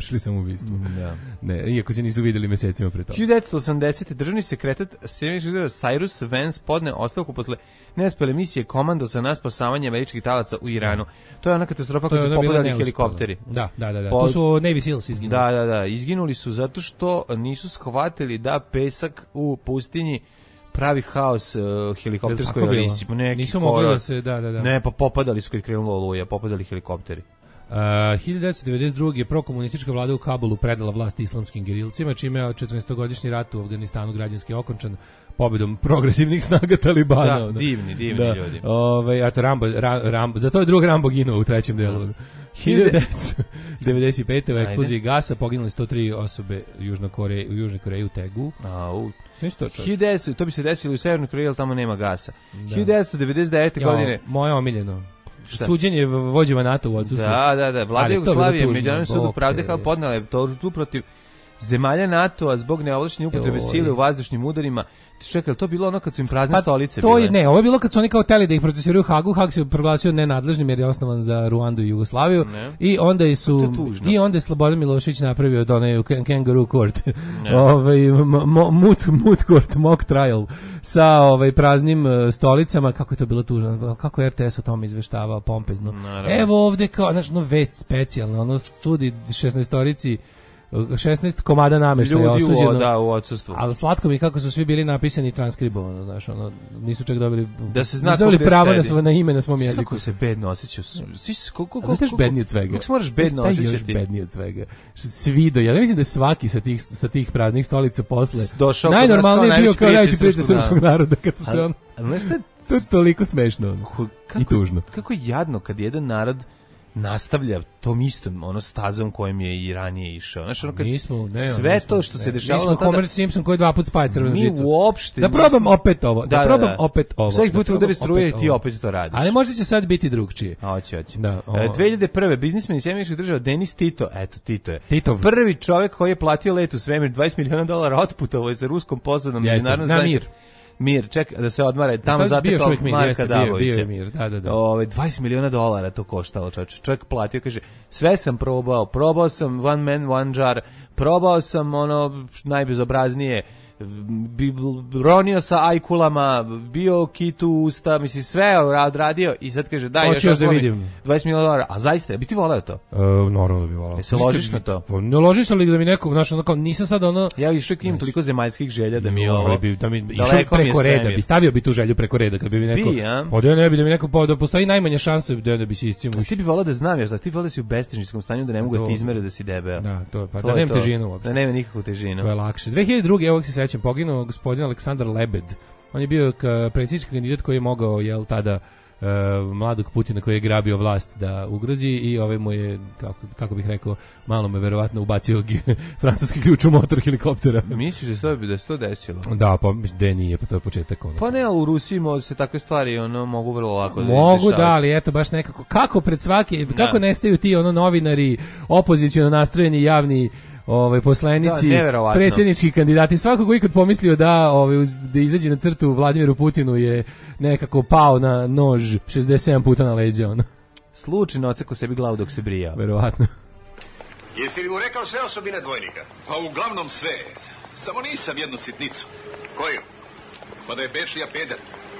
samoubistvo. Ne, iako se nisu videli mesecima pre toga. 1980. državni sekretar Cyrus Vance podne ostavku posle neuspele misije Komandosa na spasavanje američkih talaca u Iranu. To je ona katastrofa koju su popadali helikopteri. Da. To su Navy Seals izginuli. Da. Izginuli su zato što nisu shvatili da pesak u pustinji pravi haos helikopterskoj avisi. Nisu mogli da se, da. Ne, pa popadali su kad krenulo oluja, popadali helikopteri. 1992. je prokomunistička vlada u Kabulu predala vlast islamskim gerilcima, čime je 14-godišnji rat u Afganistanu građanski okončan pobedom progresivnih snaga Talibana. Da, divni ljudi. Rambo, zato je drug Rambo ginuo u trećem delu. 1995. u eksploziji gasa poginuli 103 osobe u Južnoj Koreji u Tegu. To bi se desilo u Severnoj Koreji, ali tamo nema gasa. 1999. godine... Moje omiljeno. Suđenje vođima NATO u odsustvu. Da. Vlada Jugoslavije Međunarodnom sudu pravde podnela je tužbu protiv zemalja NATO-a zbog neovlašćene upotrebe sile u vazdušnim udarima. Čekaj, to bilo ono kad su im prazne stolice bile? Ne, ovo je bilo kad su oni kao teli da ih procesuiraju u Hagu. Hag se proglasio nenadležnim jer je osnovan za Ruandu i Jugoslaviju. I onda je Slobodan Milošević napravio onaj kangaroo court. Moot court, mock trial sa praznim stolicama. Kako je to bilo tužno? Kako je RTS o tom izveštavao pompezno? Evo ovde kao, vest specijalna, ono sudi 16 komada nameštaja osuđeno. U odsustvu. Ali slatko mi kako su svi bili napisani i transkribovano, znaš, nisu čak dobili da se zna pravo na ime na svom jeziku. Kako se bedno osjećao. Kako se bedniji od svega? Kako se moraš bedno osjećati? Još bedniji od svega. Svido, ja ne mislim da je svaki sa tih praznih stolica posle najnormalniji bio kao najveći prijatelj srpskog naroda kad su se on... To je toliko smešno i tužno. Kako je jadno kad jedan narod nastavlja tom istom stazom kojim je i ranije išao. Znači, sve to što se dešavalo... Mi smo Homer Simpson koji 2 puta spaja crvenu žicu. Mi uopšte... Da probam opet ovo. Svaki put udari struje i ti opet to radiš. Ali možda će sad biti drugčije. Hoće. 2001. biznismen iz Sjedinjenih Država Denis Tito, Tito je prvi čovjek koji je platio let u svemir, $20 miliona otputovao je sa ruskom pozadom međunarodnom zajednicom. Mir, ček da se odmara, tamo zatekao Marka Davovića. Bio Mir, da. $20 miliona to koštalo, čovjek platio, kaže, sve sam probao sam one man, one jar, probao sam najbezobraznije, ronio sa ajkulama, bio kitu usta, mislim, sve odradio i sad kaže, daj još da vidim. $20 miliona, a zaista, bi ti voleo to? Naravno bi voleo. Se ložiš na to? Ne ložiš ali da mi neko, nisam sad ja išao imam toliko zemaljskih želja da mi ovo... Da mi išao preko reda, bi stavio bi tu želju preko reda, kad bi mi neko... ne bi da mi neko, da postoji najmanja šansa da bi se iscimo. Ti bi voleo da znam, ti voleo da si u bestežničkom stanju, da ne mogu da ti izmere da si debeo. Da, to je, pa da nema težinu uopšte. Da nema nikakvu težinu. To je lakše. 2002. Evo se sećam, poginuo gospodin Aleksandar Lebed. On je bio predsjednički kandidat koji je mogao, tada mladog Putina koji je grabio vlast da ugrozi i mu je, kako bih rekao, malo me verovatno ubacio francuski ključ u motor helikoptera. Misliš da se to desilo? Da, pa gde nije, pa to je početak. Pa ne, ali u Rusiji se takve stvari mogu vrlo lako da mogu, da, ali eto baš nekako, kako pred svaki, kako nestaju ti novinari, opoziciono nastrojeni javni poslanici, predsjednički kandidati, svako ko ikad pomislio da izađe na crtu Vladimiru Putinu je nekako pao na nož 67 puta na leđa. Slučajno oceko sebi glavu dok se brija. Verovatno. Jesi li mu rekao sve osobine dvojnika? Pa uglavnom sve. Samo nisam jednu sitnicu. Koju? Pa da je Bečija peder.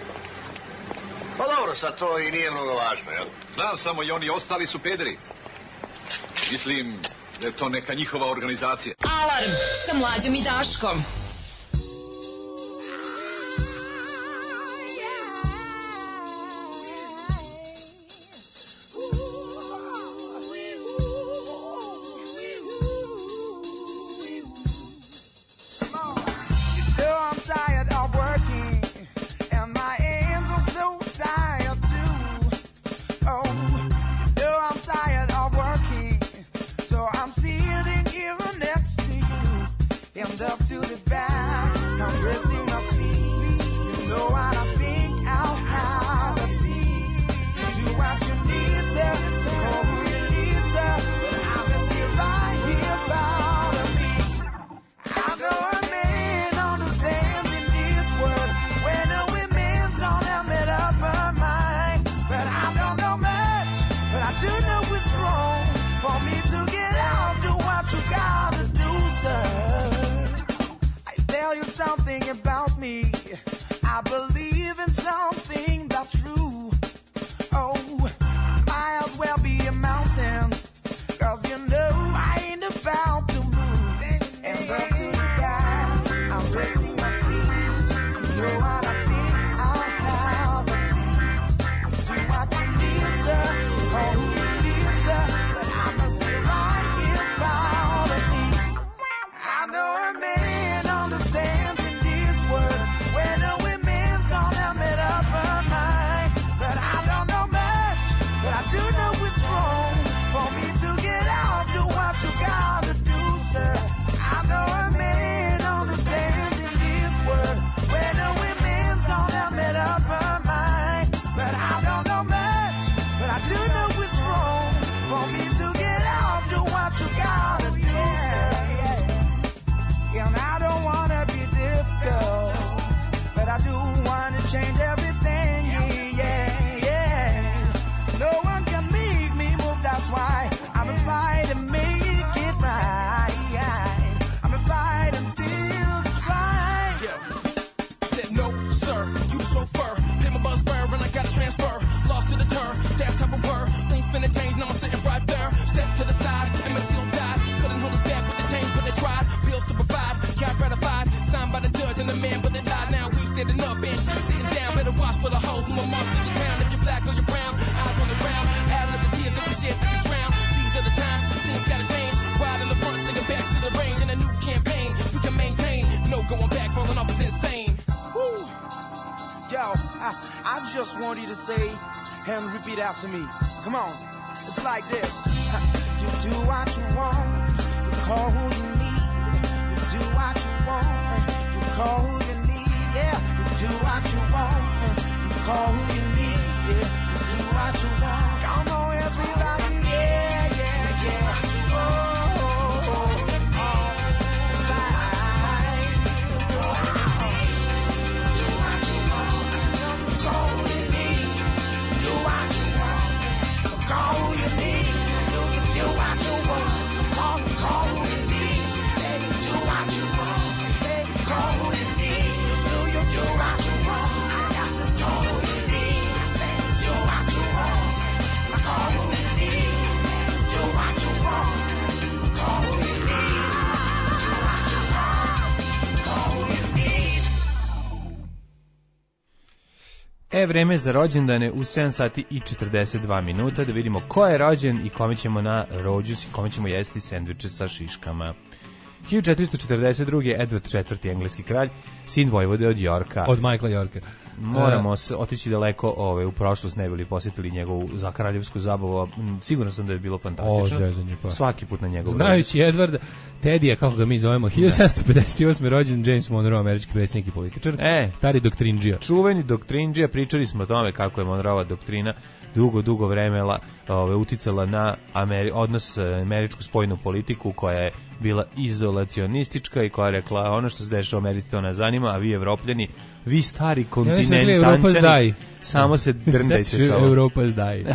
Pa dobro, sad to i nije mnogo važno, jel? Znam, samo i oni ostali su pederi. Mislim da je to neka njihova organizacija. Alarm sa Mlađom i Daškom. Up to the back. closer. I tell you something about me. I believe in something that's true. Oh, I might as well be a mountain, 'cause you know I ain't about to move. And up to the sky, I'm resting my feet. You know what I think I'll have a seat. Do what you need to, or who you need to, but I must say right here about a peace. I know a man understands in this world when a woman's gonna make up her mind. But I don't know much, but I do know it's wrong for me to get out, do what you gotta do, sir. I know a man understands in this world when a woman's gonna make up her mind. But I don't know much, but I do know it's wrong for me to get out, do what you gotta do, sir. And I don't wanna be difficult, but I do wanna change everything, yeah. No one can make me move, that's why I'm a fight to make it right. I'm a fight until it's right. Yeah. Said no, sir, you the chauffeur. Pay my bus fare and I gotta transfer. Lost to the turn, that's how it were. Things finna change, now I'm sitting right there. Step to the side, and my seal died. Couldn't hold us back with the change, but they tried. Bills to provide, got ratified. Signed by the judge and the man, but they died. Now we standing up and she sitting down. Better watch for the hoes who are marked in your town. If you're black or you're brown, eyes on the ground. As of the tears that we shed that we drown. These are the times, things gotta change. Ride in the front, take it back to the range. In a new campaign, we can maintain. No going back, falling off is insane. Woo. Yo, I just want you to say and repeat after me. Come on, it's like this. You do what you want, you call who you need. You do what you want, you call who you need. Yeah, you do what you want, you call who you need. Yeah, you do what you want. Come on, everybody. Yeah. Vreme za rođendane u 7 sati i 42 minuta, da vidimo ko je rođen i kome ćemo na rođus i kome ćemo jesti sendviče sa šiškama. 1442. Edward IV. Engleski kralj, sin vojvode od Yorka. Od Michaela Yorka. Moramo otići daleko u prošlost, ne bili posjetili njegovu za kraljevsku zabavu. Sigurno sam da je bilo fantastično. Svaki put na njegovu. Znajući Edwarda, Tedija, kako ga mi zovemo, 1758. rođen James Monroe, američki predsjednik i političar. Stari doktrindžija. Čuveni doktrindžija, pričali smo o tome kako je Monroeva doktrina dugo vreme uticala na odnos američku spoljnu politiku, koja je bila izolacionistička i koja je rekla ono što se dešava u Americi to nas zanima, a vi Evropljani, vi stari kontinentančani, samo se drndajte sa ovom. Europa zdaj.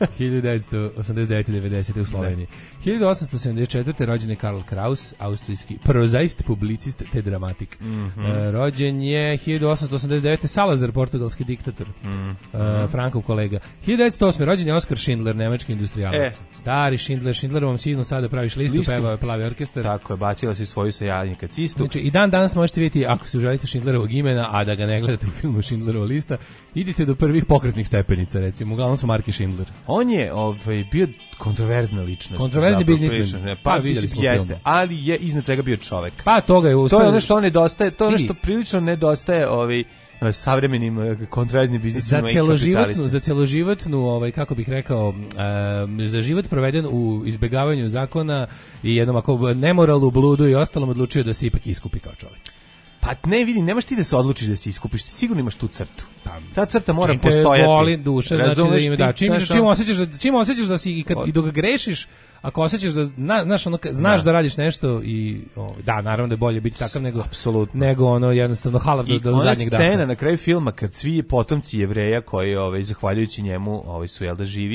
1989-90 u Sloveniji. 1874. rođen je Karl Kraus, austrijski prozaist, publicist te dramatik. Rođen je 1889. Salazar, portugalski diktator. Frankov kolega. 1908. rođen je Oskar Schindler, nemački industrijalac. Stari Schindlerovom sinu sada praviš listu, pevao je Plavi orkestar. Tako je, bacila si svoju sajadnika cistu. Znači, i danas možete vidjeti, ako se želite Schindlerovog imena, a da ga ne gledate u filmu Schindlerova lista, idite do prvih pokretnih stepenica, recimo, uglavnom su Marki Schindler. On je bio kontroverzna ličnost. Kontroverzni biznismen. Pa vidjeli smo jeste, ali je iznad svega bio čovek. Pa toga je uspio. To je ono što nedostaje, to je ono što prilično nedostaje savremenim kontroverznim biznisima za celoživotnu, kako bih rekao, za život proveden u izbegavanju zakona i jednom ako nemoralu, bludu i ostalom, odlučio da se ipak iskupi kao čovjek. Pa ne vidi, nemaš ti da se odlučiš da se iskupiš, ti sigurno imaš tu crtu. Ta crta mora postojati. Čim te boli duša, znači čim osjećaš da si i dok grešiš, ako osjećaš da znaš da radiš nešto i da, naravno da je bolje biti takav nego ono jednostavno halav do zadnjeg daha. I ona scena na kraju filma kad svi potomci Jevreja koji zahvaljujući njemu su da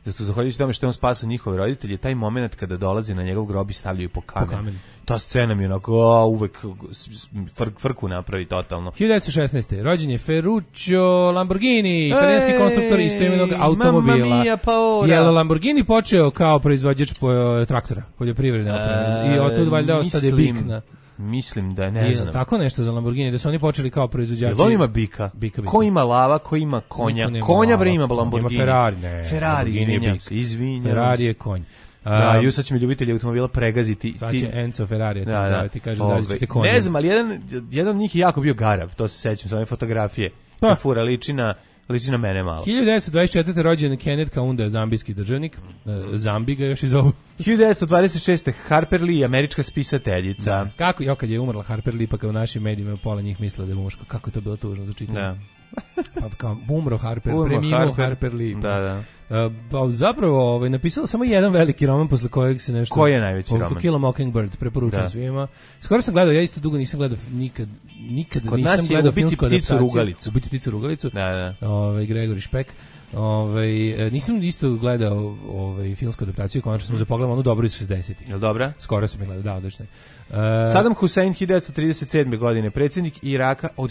da su zahvaljujući tome što je on spasao njihove roditelje, taj moment kada dolaze na njegov grob i stavljaju po kamen. Ta scena mi je onako uvek frku napravi totalno. 1916. rođen je Ferruccio Lamborghini, italijanski konstruktor istoimenog automobila. Je Lamborghini počeo kao proizvođač traktora, poljoprivredne opreme. I otud valjda ostade bik na... Mislim da ne znam. Tako nešto za Lamborghini, da su oni počeli kao proizvođači. Jel on ima bika? Ko ima lava, ko ima konja? Konja bre ima Lamborghini. Ima Ferrari, ne. Ferrari, izvinjam. Ferrari je konj. Da, ju sad će mi ljubitelji automobila pregaziti. Sad će Enzo Ferrari, ti kaže da ćete konjem. Ne znam, ali jedan od njih je jako bio garav, to se sećam, sa ove fotografije. Fura liči na mene malo. 1924. rođen Kenneth Kaunda, zambijski državnik. Zambi ga još i zovu. 1926. Harper Lee, američka spisateljica. Da. Kako, kad je umrla Harper Lee, pa kao u našim medijima pola njih mislila da je muško. Kako je to bilo tužno za čitanje. Da. Pa kao umro Harper, preminuo Harper Lee. Da. Zapravo napisala samo jedan veliki roman posle kojeg se nešto... Koji je najveći roman? To Kill a Mockingbird, preporučujem svima. Skoro sam gledao, ja isto dugo nisam gledao nikad kod nisam nas gledao filmsku adaptaciju. Ubiti pticu rugalicu. Da. Gregory Špek. Nisam isto gledao filmsku adaptaciju, konačno sam zapogledao onu dobru iz 60-ih. Jel dobra? Skoro sam je gledao, da, odlično. Saddam Hussein 1937. godine, predsjednik Iraka od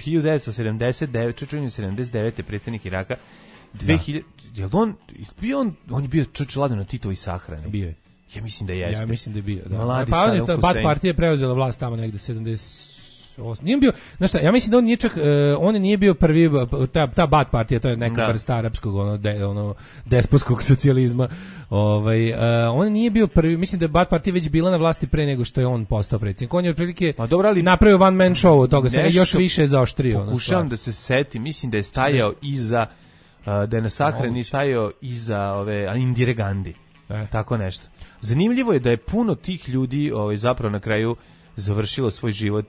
1979. predsjednik Iraka 2000. Jel on je bio čovjek ladno na Titovoj sahrani? Bio je. Ja mislim da jeste. Ja mislim da je bio, da. Mladi Saddam Hussein. Baath partija je preuzela vlast tamo negde 78. Nije bio, znaš šta, ja mislim da on nije čak, on nije bio prvi, ta Baath partija, to je neka vrsta arapskog, despotskog socijalizma. On nije bio prvi, mislim da je Baath partija već bila na vlasti pre nego što je on postao predsjednik. On je otprilike napravio one man show od toga, sve još više zaoštrio. Pokušavam da se setim, mislim da je stajao iza, da je na sahrani stajao iza ove Indire Gandhi. Tako nešto. Zanimljivo je da je puno tih ljudi zapravo na kraju završilo svoj život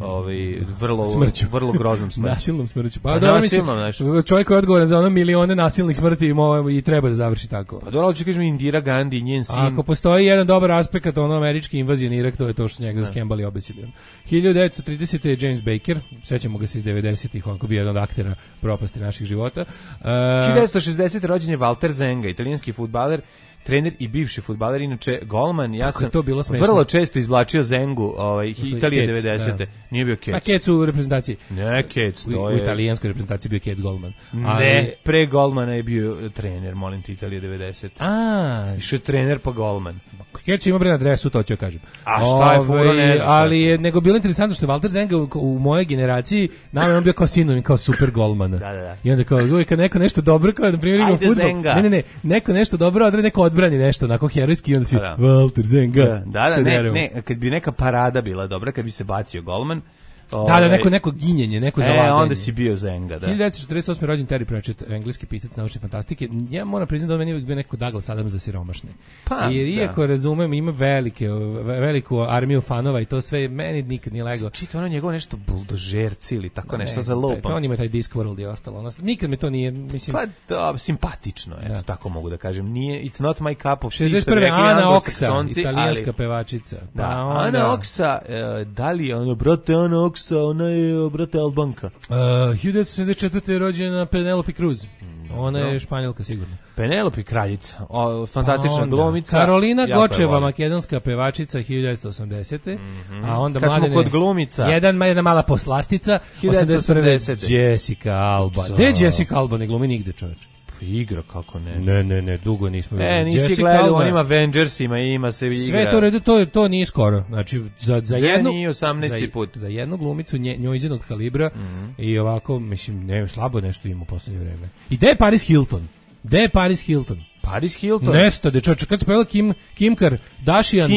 vrlo groznom smrću. Nasilnom smrću. Pa da, mislim, čovjek je odgovoran za ono milione nasilnih smrti i treba da završi tako. Pa dobro, ću kažem Indira Gandhi, njen sin. Ako postoji jedan dobar aspekt američke invazije na Irak, to je to što njega skembali obesili. 1930. je James Baker, sećamo ga se iz 90-ih, on ko bio jedan od aktera propasti naših života. 1960. rođen je Walter Zenga, italijanski fudbaler, trener i bivši fudbaler, inače golman. Ja sam vrlo često izvlačio Zengu Italije 90. Nije bio Kec. A Kec u reprezentaciji? Ne, Kec. U italijanskoj reprezentaciji bio Kec golman. Ne, pre golmana je bio trener, molim ti, Italije 90. Išao je trener pa golman. Kec ima bre na adresu, to ću kažem. A šta je furo, ne znam. Ali je nego bilo interesantno što je Walter Zenga u mojoj generaciji, nama je on bio kao sinonim, kao super golmana. Da. I onda kao uvijek kad neko nešto dobro, kao na primjer igra fudbal. Ne, neko nešto dobro odradi, neko odbrani nešto onako herojski i onda si Walter Zenga. Da, ne, kad bi neka parada bila dobra, kad bi se bacio golman. Neko ginjenje, neko zalaganje. Onda si bio Zenga, da. 1948. rođen Terry Pratchett, engleski pisac naučne fantastike. Ja moram priznati da on meni uvijek bio neko Douglas Adams za siromašne. Jer iako razumem, ima veliku armiju fanova i to sve, meni nikad nije lego. Čita ono njegovo nešto buldožerci ili tako nešto za lupam. On ima taj Discworld i ostalo. Nikad mi to nije, mislim... Pa simpatično, eto, tako mogu da kažem. Nije, it's not my cup of tea. 61. Ana Oksa, italijanska pevačica. Ana Oksa, da li je ono, brate, Ana Oksa, ona je, brate, Albanka. 1974. je rođena Penelope Cruz. Ona je Španjolka, sigurno. Penelope kraljica, fantastična glumica. Karolina Gočeva, makedonska pevačica, 1980. A onda kad smo kod glumica. Jedna mala poslastica, 1980. Jessica Alba. Gde je Jessica Alba? Ne glumi nigde, čoveče. Igra, kako ne? Ne, dugo nismo vidjeli. Nisi gledao, on ima Avengersima i ima se igra. Sve to redu, to nije skoro. Znači, za jednu... Nije 18. put. Za jednu glumicu njojzinog kalibra i ovako, mislim, ne, slabo nešto ima u poslednje vreme. I gde je Paris Hilton? Paris Hilton? Nesto, dečoče, kad se pojela Kim Kardashian...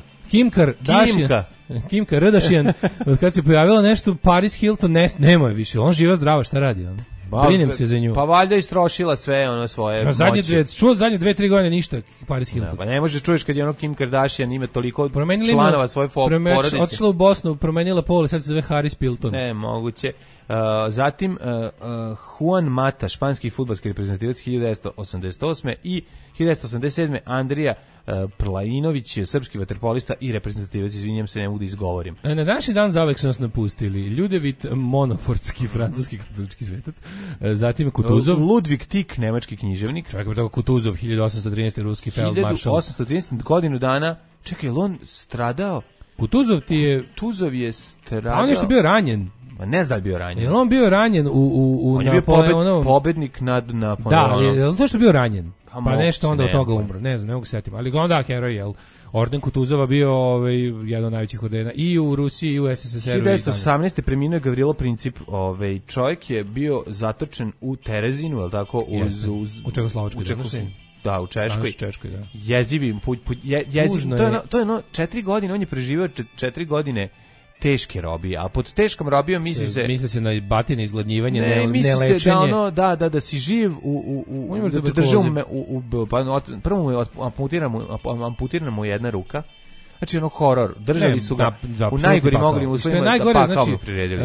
Kim Kardashian, kad se pojavila nešto, Paris Hilton, nema je više. On živa zdrava, šta radi on? Brinem se za nju. Pa valjda istrošila sve ono svoje moći. Zadnje 2-3 godine ništa Paris Hilton. Pa ne možeš čuješ kad je ono Kim Kardashian ima toliko članova svoje porodice. Otišla u Bosnu, promenila pol, sad se zove Harris Pilton. Ne, moguće. Zatim Juan Mata, španski fudbalski reprezentativac 1988. i 1987. Andrija Prlajinović, srpski vaterpolista i reprezentativac, izvinjam se, ne mogu da izgovorim. Na današnji dan zauvek su nas napustili Ljudevit Monofordski, francuski katolički svetac, Zatim Kutuzov. Ludvig Tik, nemački književnik. Čekaj, tako Kutuzov, 1813. ruski feldmaršal. 1813. godinu dana. Čekaj, je li on stradao? Kutuzov je stradao. On je što bio ranjen. Ma ne zna da je bio ranjen. Je li on bio ranjen on je bio pobednik nad Da, je li to što bio ranjen? Pa nešto onda od toga umro. Ne znam, ne mogu se setiti. Ali onda heroj, jel? Orden Kutuzova bio jedan od najvećih ordena i u Rusiji i u SSSR-u. 1918. preminuo Gavrilo Princip. Čovjek je bio zatočen u Terezinu, je li tako? U Čekoslovačkoj. Da, u Češkoj. Da. Jezivi to je 4 godine, on je preživio 4 godine teške robije, a pod teškom robijom misli se na batine, izgladnjivanje, ne lečenje. Misli se da si živ da te drže prvo mu je amputirana mu jedna ruka. Znači horor, držali su ga u najgorim mogućim uslovima, da pakao priredili.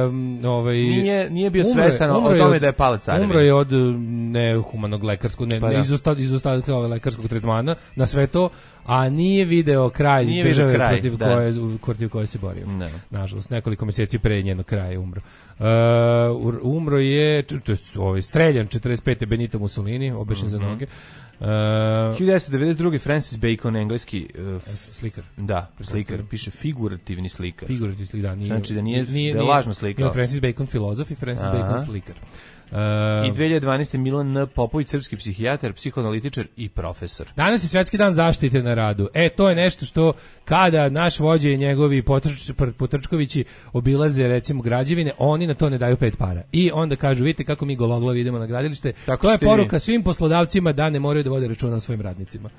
Nije bio svestan o tome da je pala carevina. Umro je od nehumanog lekarskog, izostavka lekarskog tretmana na sve to, a nije video kraj države protiv koje se borio. Nažalost, nekoliko mjeseci pre njenog kraja je umro. Umro je, to je streljan 45. Benito Mussolini, obešen za noge. 1992. Francis Bacon, engleski slikar. Da, slikar, piše figurativni slikar. Figurativni slikar, da. Znači da nije lažno slikao. Ima Francis Bacon filozof i Francis Bacon slikar. I 2012. Milan N. Popović, srpski psihijatar, psihoanalitičar i profesor. Danas je Svjetski dan zaštite na radu. To je nešto što kada naš vođa i njegovi potrčkovići obilaze recimo građevine, oni na to ne daju 5 para. I onda kažu, vidite kako mi gologlavi idemo na gradilište. To je poruka svim poslodavcima da ne moraju da vode računa o svojim radnicima.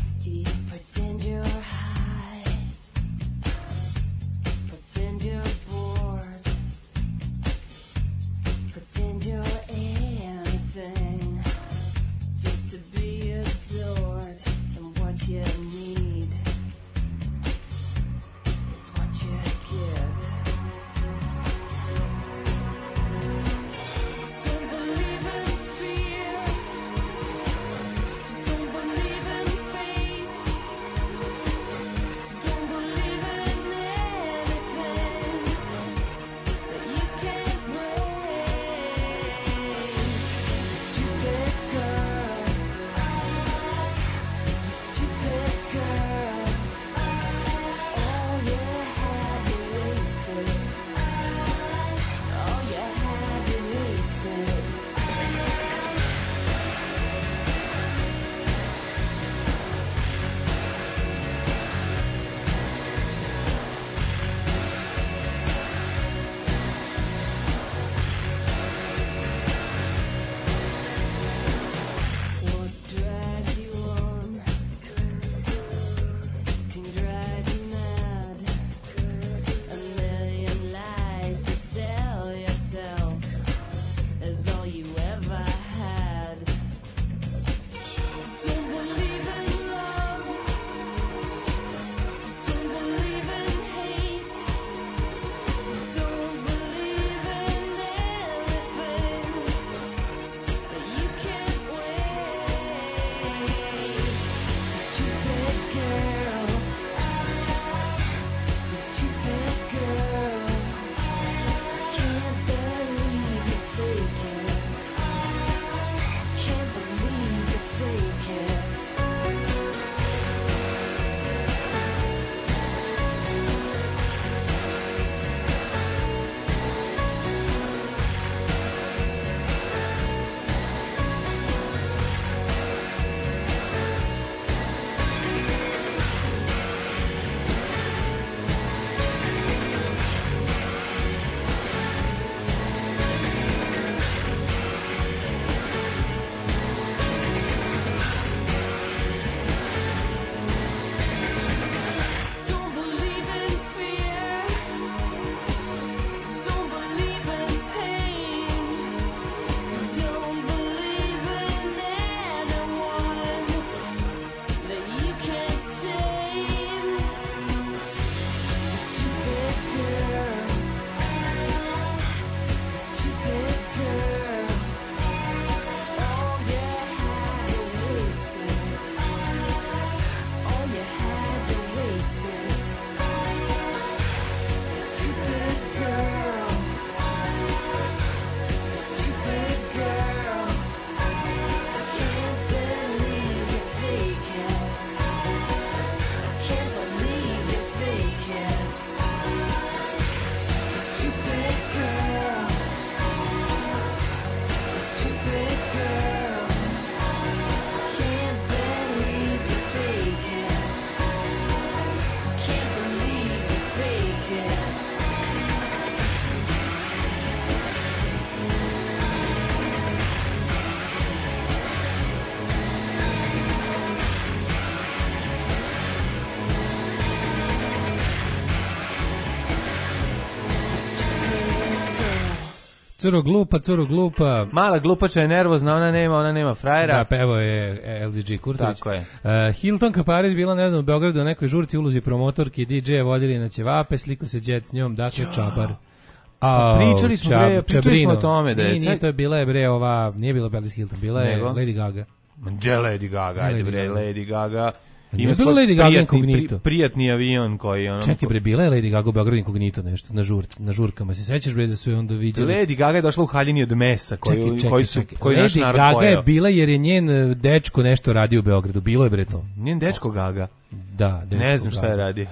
Pretend you're Curo glupa. Mala glupača je nervozna, ona nema frajera. Da, pevo je LDG Kurtović. Tako je. Hilton Kaparić bila nedavno u Beogradu u nekoj žurci, ulozi promotorki DJ-a vodili na ćevape, sliko se đet s njom, dakle čabar. Pričali smo o tome da je. Nije, to je bila je bre ova, nije bila Paris Hilton, bila je Lady Gaga. Gdje Lady Gaga? Ajde bre, Lady Gaga. Ima svoj Lady Gaga Incognito. Prijatni avion koji ono. Čekaj bre, bila je Lady Gaga u Beogradu Incognito nešto na žurkama. Se sećaš bre da su je onda viđali? Lady Gaga je došla u haljini od mesa koji naš narod pojeo. Lady Gaga je bila jer je njen dečko nešto radio u Beogradu. Bilo je bre to. Njen dečko Gaga. Da, dečko. Ne znam šta je radio.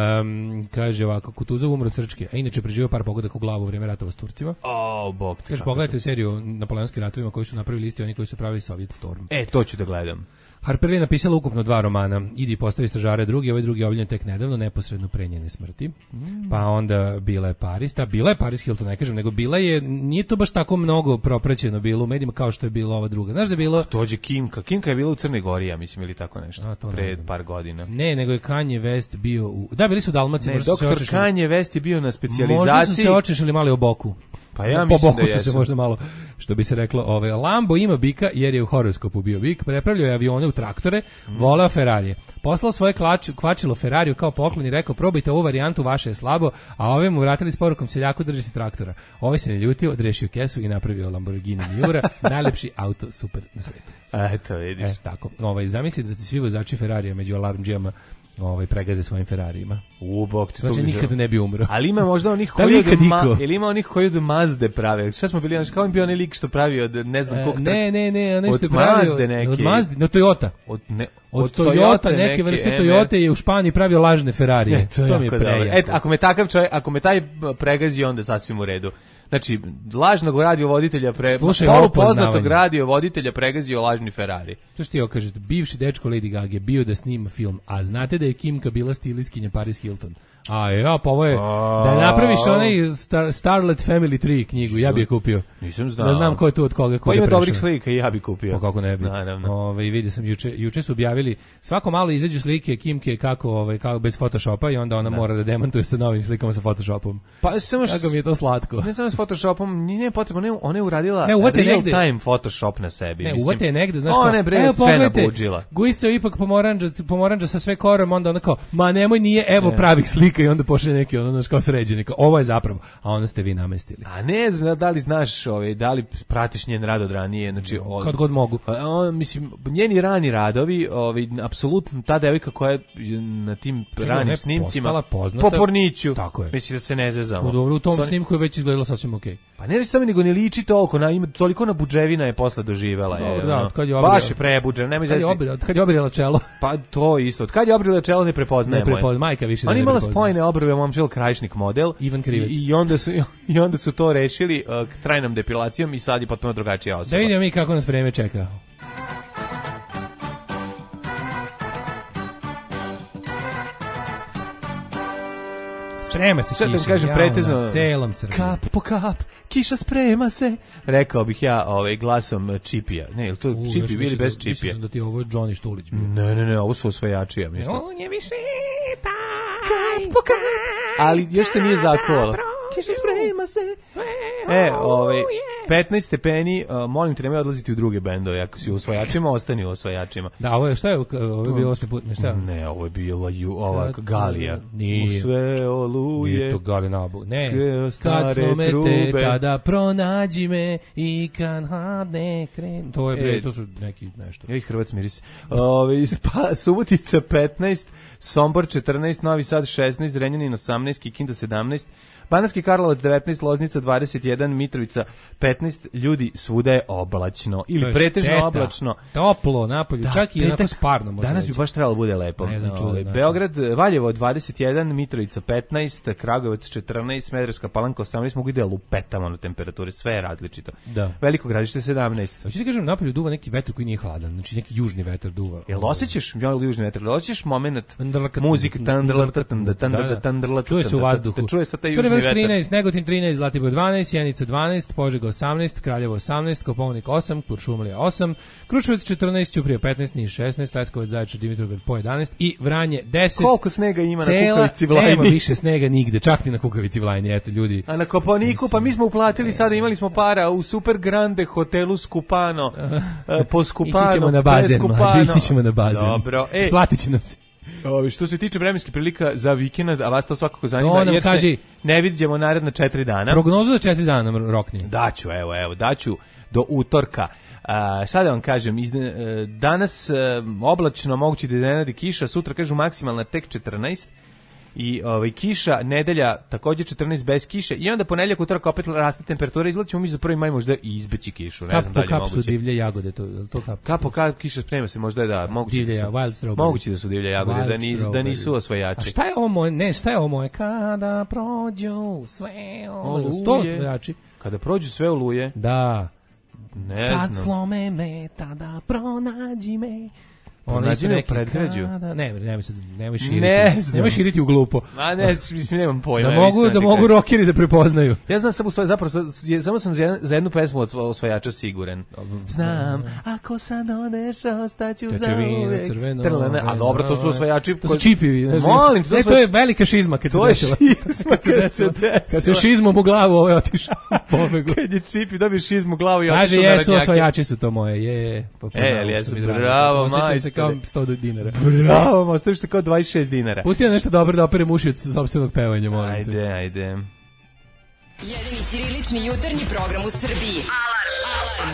Kaže ovako, Kutuzov umro od srčke, a inače preživio par pogodaka u glavu u vrijeme ratova s Turcima. Bog te. Kaže, pogledajte seriju o napoleonskim ratovima koji su napravili isti oni koji su pravili Soviet Storm. To ću da gledam. Harper je napisala ukupno 2 romana. Idi postavi stražare drugi, ovaj drugi je objavljen tek nedavno, neposredno pre njene smrti. Pa onda bila je Paris, bila je Paris Hilton, ne kažem, nego bila je, nije to baš tako mnogo propraćeno bilo u medijima kao što je bila ova druga. Znaš da je bilo... Dođe Kimka je bila u Crnoj Gori, ja mislim, ili tako nešto, pred par godina. Ne, nego je Kanye West bio u... Da, bili su u Dalmaciji. Ne, doktor Kanye West je bio na specijalizaciji. Možda su se očešali mali o boku. Pa ja mislim da jesu. Se možda malo, što bi se reklo, Lambo ima bika jer je u horoskopu bio bik, prepravljao je avione u traktore, voleo Ferrarije. Poslao svoje kvačilo Ferrariju kao poklon i rekao, probajte ovu varijantu, vaše je slabo, a ove mu vratili s porukom, seljaku drži se traktora. Ovaj se ne ljutio, odrešio kesu i napravio Lamborghini Miura, najlepši auto super na svetu. Eto, vidiš. Tako. Zamisli da ti svi vozači Ferrarija među alarmdžijama pregaze svojim Ferrarijima. Bog ti, znači nikada ne bi umro. Ali ima možda onih koji od Mazde prave. Šta smo bili, kao im bio onaj lik što pravio od ne znam koliko... Ne, nešto je pravio od Mazde, no Toyota. Od Toyota, neke vrste Toyota je u Španiji pravio lažne Ferrarije. To mi je prejako. Ako me taj pregazi, onda sasvim u redu. Znači, lažnog radiovoditelja poznatog radiovoditelja pregazio lažni Ferrari. To što ti okažete, bivši dečko Lady Gaga je bio da snima film, a znate da je Kimka bila stilistkinja Paris Hilton. Pa ovo je, da napraviš onaj Starlet Family 3 knjigu, ja bi je kupio. Nisam znao. Da znam ko je tu od koga pa ima dobrih slika i ja bi kupio. Pa kako ne bi. Vidio sam juče su objavili, svako malo izađu slike Kimke kako bez Photoshopa i onda ona mora da demantuje sa novim slikama sa Photoshopom. Pa samo kako mi je to slatko. Ne samo s Photoshopom, nije potrebno, ona je uradila real time Photoshop na sebi. Ne, uvate je negde, znaš ona je bre sve nabuđila. Gujica je ipak pomoranđa sa sve korom, onda ona kao, ma nemoj, nije, evo pravih slika i onda pošle neki znaš kao sređeni, kao ovo je zapravo, a onda ste vi namestili. A ne znam da li znaš, da li pratiš njen rad od ranije, znači kad god mogu. Mislim, njeni rani radovi, apsolutno ta devojka koja je na tim ranim snimcima po Porniću. Tako je. Mislim da se ne zezamo. Dobro, u tom snimku je već izgledalo sasvim okej. Pa ne reći tamo nego ne liči toliko, ima toliko na budževina je posle doživela. Baš je prebuđena, nemoj zezati. Kad je obrijala čelo. Pa to isto. Kad je obrijala čelo ne prepoznajemo. Majka više ne. Ona imala spojene obrve, momčil Krajišnik model. Ivan Krivec. I onda su to rešili trajnom depilacijom i sad je potpuno drugačija osoba. Da vidimo mi kako nas vreme čeka. Sprema se kiša, kažem, pretezno, celom Srbiji. Kap po kap, kiša sprema se. Rekao bih ja glasom Čipija. Ne, je li to Čipi bili bez Čipija? Mislim da ti ovo je Johnny Štulić bio. Ne, ovo su osvajači, ja mislim. On je više kap po kap, ali još se nije zakovalo. Kiša sprema se. 15 stepeni, molim te, nemoj odlaziti u druge bendove, ako si u osvajačima, ostani u osvajačima. Da, ovo je, šta je, ovo je bio 8. put, šta? Ne, ovo je bila Galija. Nije. U sve oluje. Nije to Galina Abu. Ne, kad slomete, tada pronađi me i kad hadne krem. To je, bre, to su neki nešto. Hrvac miris. Subotica 15, Sombor 14, Novi Sad 16, Zrenjanin 18, Kikinda 17, Banatski Karlovac 19, Loznica 21, Mitrovica 15, ljudi, svuda je oblačno ili pretežno oblačno. Toplo napolju, čak i onako sparno može. Danas bi baš trebalo bude lepo. Beograd, Valjevo 21, Mitrovica 15, Kragujevac 14, Smederevska Palanka 18, mogu ide lupetamo na temperaturi, sve je različito. Da. Veliko Gradište 17. Hoćeš ti kažem, napolju duva neki vetar koji nije hladan, znači neki južni vetar duva. Jel osjećaš južni vetar? Osjećaš moment muzike, čuje se u vazduhu. Čuje se taj južni vetar. 13, Negotin 13, Zlatibor 12, Sjenica 12, Požega 18, Kraljevo 18, Kopaonik 8, Kuršumlija 8, Kruševac 14, Ćuprija 15, Niš 16, Leskovac, Zaječar, Dimitrovgrad po 11 i Vranje 10. Koliko snega ima na Kukavici Vlajni? Nema više snega nigde, čak ni na Kukavici Vlajni, eto ljudi. A na Kopaoniku, pa mi smo uplatili sada, imali smo para u Super Grande hotelu Skupano, po Skupano, ići ćemo na bazen, ići ćemo na bazen. Dobro. Splatit će nam se. Što se tiče vremenskih prilika za vikend, a vas to svakako zanima, jer se ne vidimo naredna 4 dana. Prognozu za 4 dana rokni. Daću, daću do utorka. Šta da vam kažem, danas oblačno, moguće da iznenadi kiša, sutra kažu maksimalna tek 14 i kiša, nedelja takođe 14 bez kiše i onda ponedeljak, utorak opet raste temperatura, izlaćemo mi za 1. maj možda i izbeći kišu, ne znam da li je moguće. Kap su divlje jagode, to kap kiša sprema se, možda je da, moguće da su divlje jagode, da nisu osvajači. A šta je ovo moje, šta je ovo moje, kada prođu sve oluje, to osvajači. Kada prođu sve oluje? Da. Ne znam. Kad slome me, tada pronađi me. Pronađi me u predgrađu. Nemoj širiti u glupo. A ne, mislim, nemam pojma. Da mogu rokeri da prepoznaju. Ja znam samo samo sam za jednu pesmu od osvajača siguran. Znam, ako sad odeš, ostaću za uvek. A dobro, to su osvajači. To su čipivi. Molim, to je velika šizma kad se dešava. Kad se šizmom u glavu ovo je otišao. Kad je čipi, dobiješ šizmu u glavu i otišao. Kaže, jesu osvajači su to moje. Ali jesu, bravo, majstore. Kao 100 dinara. Bravo, ostaviš se kao 26 dinara. Pusti nam nešto dobro da operem uši od sopstvenog pevanja, molim te. Ajde. Jedini ćirilični jutarnji program u Srbiji. Alarm.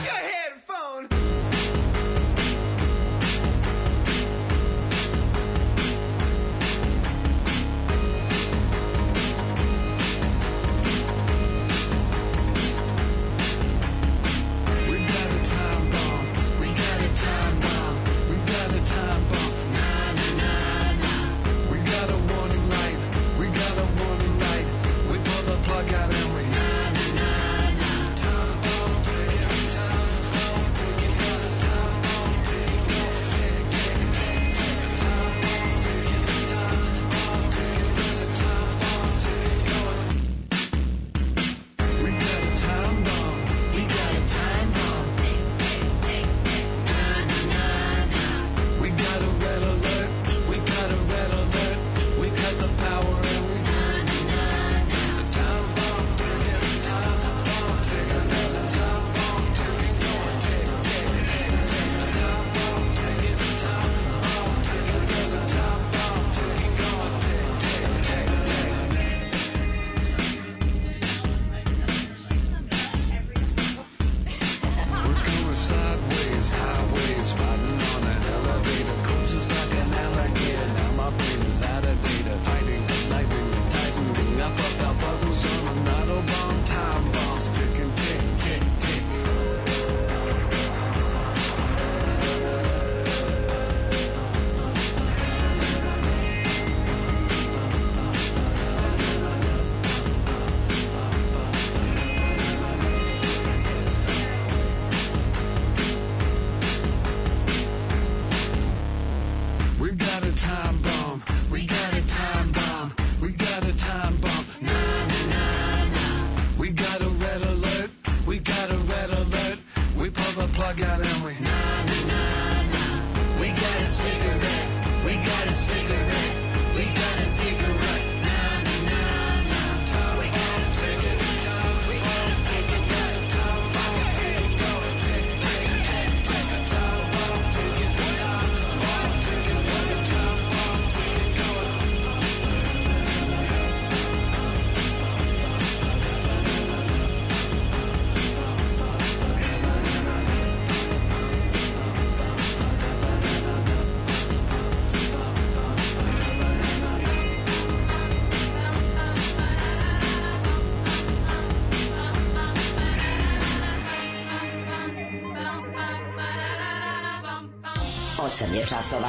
Osam je časova.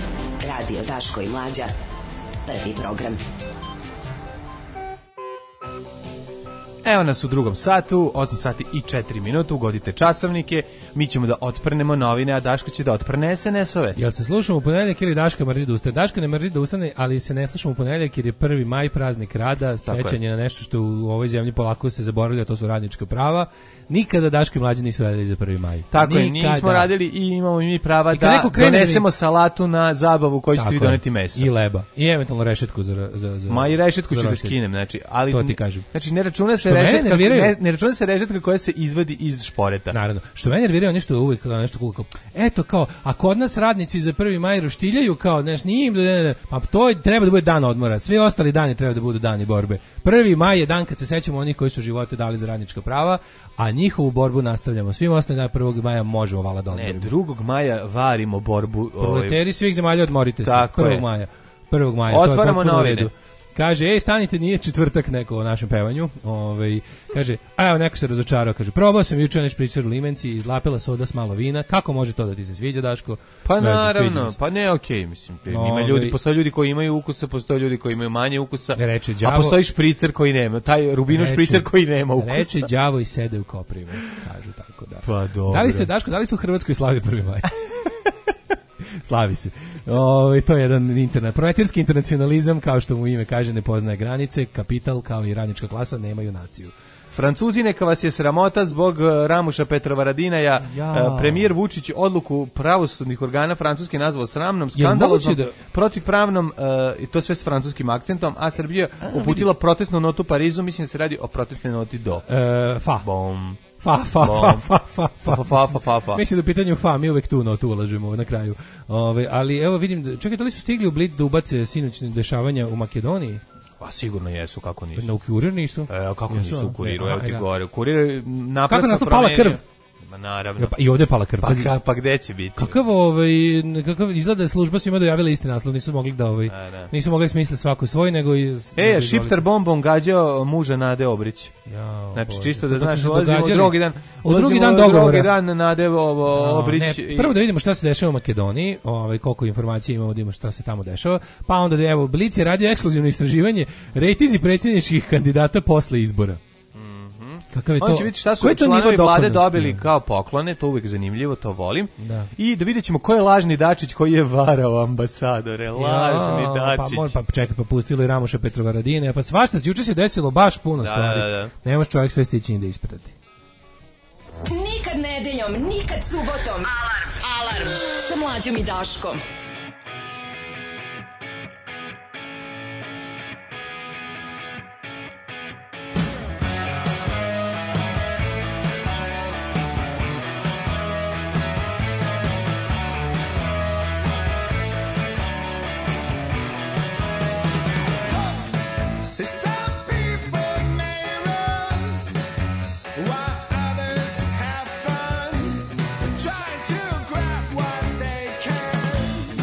Radio Daško i Mlađa. Prvi program. Evo nas u drugom satu, 8 sati i 4 minuta, ugodite časovnike, mi ćemo da otprnemo novine, a Daško će da otprne SNS-ove. Jel se slušamo u ponedeljak ili Daška mrzi da ustane? Daška ne mrzi da ustane, ali se ne slušamo u ponedeljak jer je 1. maj, praznik rada, sećanje na nešto što u ovoj zemlji polako se zaboravlja, to su radnička prava. Nikada Daško i mlađi nisu radili za 1. maj. Tako je, nismo radili i imamo i mi prava da donesemo salatu na zabavu koju ćete vi doneti meso. I leba. I eventualno rešetku za Ma i rešetku ću da skinem, znači, ali to ti kažem. Znači ne računa se rešetka koja se izvadi iz šporeta. Naravno. Što mene nerviraju nešto uvijek nešto kao eto kao a kod nas radnici za 1. maj roštiljaju kao nije im pa to treba da bude dan odmora. Svi ostali dani treba da budu dani borbe. 1. maj je dan kad se sećamo onih koji su živote dali za radnička prava, a njihovu borbu nastavljamo. Svim ostalim dana 1. maja možemo vala da odmorimo. Ne, 2. maja varimo borbu. Proleteri svih zemalja odmorite se. 1. maja. 1. maja. Otvaramo novine. Kaže, stanite, nije četvrtak neko o našem pevanju. Kaže, evo neko se razočarao, kaže, probao sam juče nešto pričar u limenci, izlapila soda s malo vina. Kako može to da ti se sviđa, Daško? Pa naravno, pa ne, okej, mislim. Postoje ljudi koji imaju ukusa, postoje ljudi koji imaju manje ukusa, a postoji špricer koji nema. Taj rubino špricer koji nema ukusa. Reče đavo i sede u koprivu, kažu tako da. Pa dobro. Da li se u Hrvatskoj slavi 1. maj? Slavi se. To je jedan proletarski internacionalizam, kao što mu ime kaže, ne poznaje granice, kapital kao i radnička klasa nemaju naciju. Francuzi, neka vas je sramota zbog Ramuša Petrovaradinaja. Premijer Vučić odluku pravosudnih organa Francuske nazvao sramnom, skandaloznom, protivpravnom, i to sve s francuskim akcentom, a Srbija uputila protestnu notu Parizu, mislim da se radi o protestnoj noti do. Fa. Bom. Fa. Mislim da u pitanju fa, mi uvek tu notu ulažemo na kraju. Ali evo vidim, čekaj, da li su stigli u Blitz da ubace sinoćne dešavanja u Makedoniji? Pa sigurno jesu, kako nisu. Na Kurir nisu? Kako nisu u Kuriru, evo ti gore. Kurir naprasno kako nas pala krv? Ma naravno. I ovdje je pala krv. Pa gde će biti? Kakav izgleda je služba svima dojavila isti naslov, nisu mogli da nisu mogli smisliti svako svoj, nego Šiptar bombom gađao muža Nade Obrić. Znači čisto da znaš, ulazimo drugi dan Nade Obrić. Prvo da vidimo šta se dešava u Makedoniji, koliko informacija imamo da imamo šta se tamo dešava, pa onda da evo Blic je radio ekskluzivno istraživanje rejtinzi predsjedničkih kandidata posle izbora. On će vidjeti šta su članovi vlade dobili kao poklone, to uvijek zanimljivo, to volim. Da. I da vidjet ćemo ko je lažni Dačić koji je varao ambasadore. Lažni Dačić. Pa čekaj, pa pustilo i Ramuša Petrovaradina. Pa svašta, juče se desilo baš puno stvari. Da. Nemaš čovjek sve stići ni da isprati. Nikad nedeljom, nikad subotom. Alarm sa Mlađom i Daškom. Trying to grab what they can.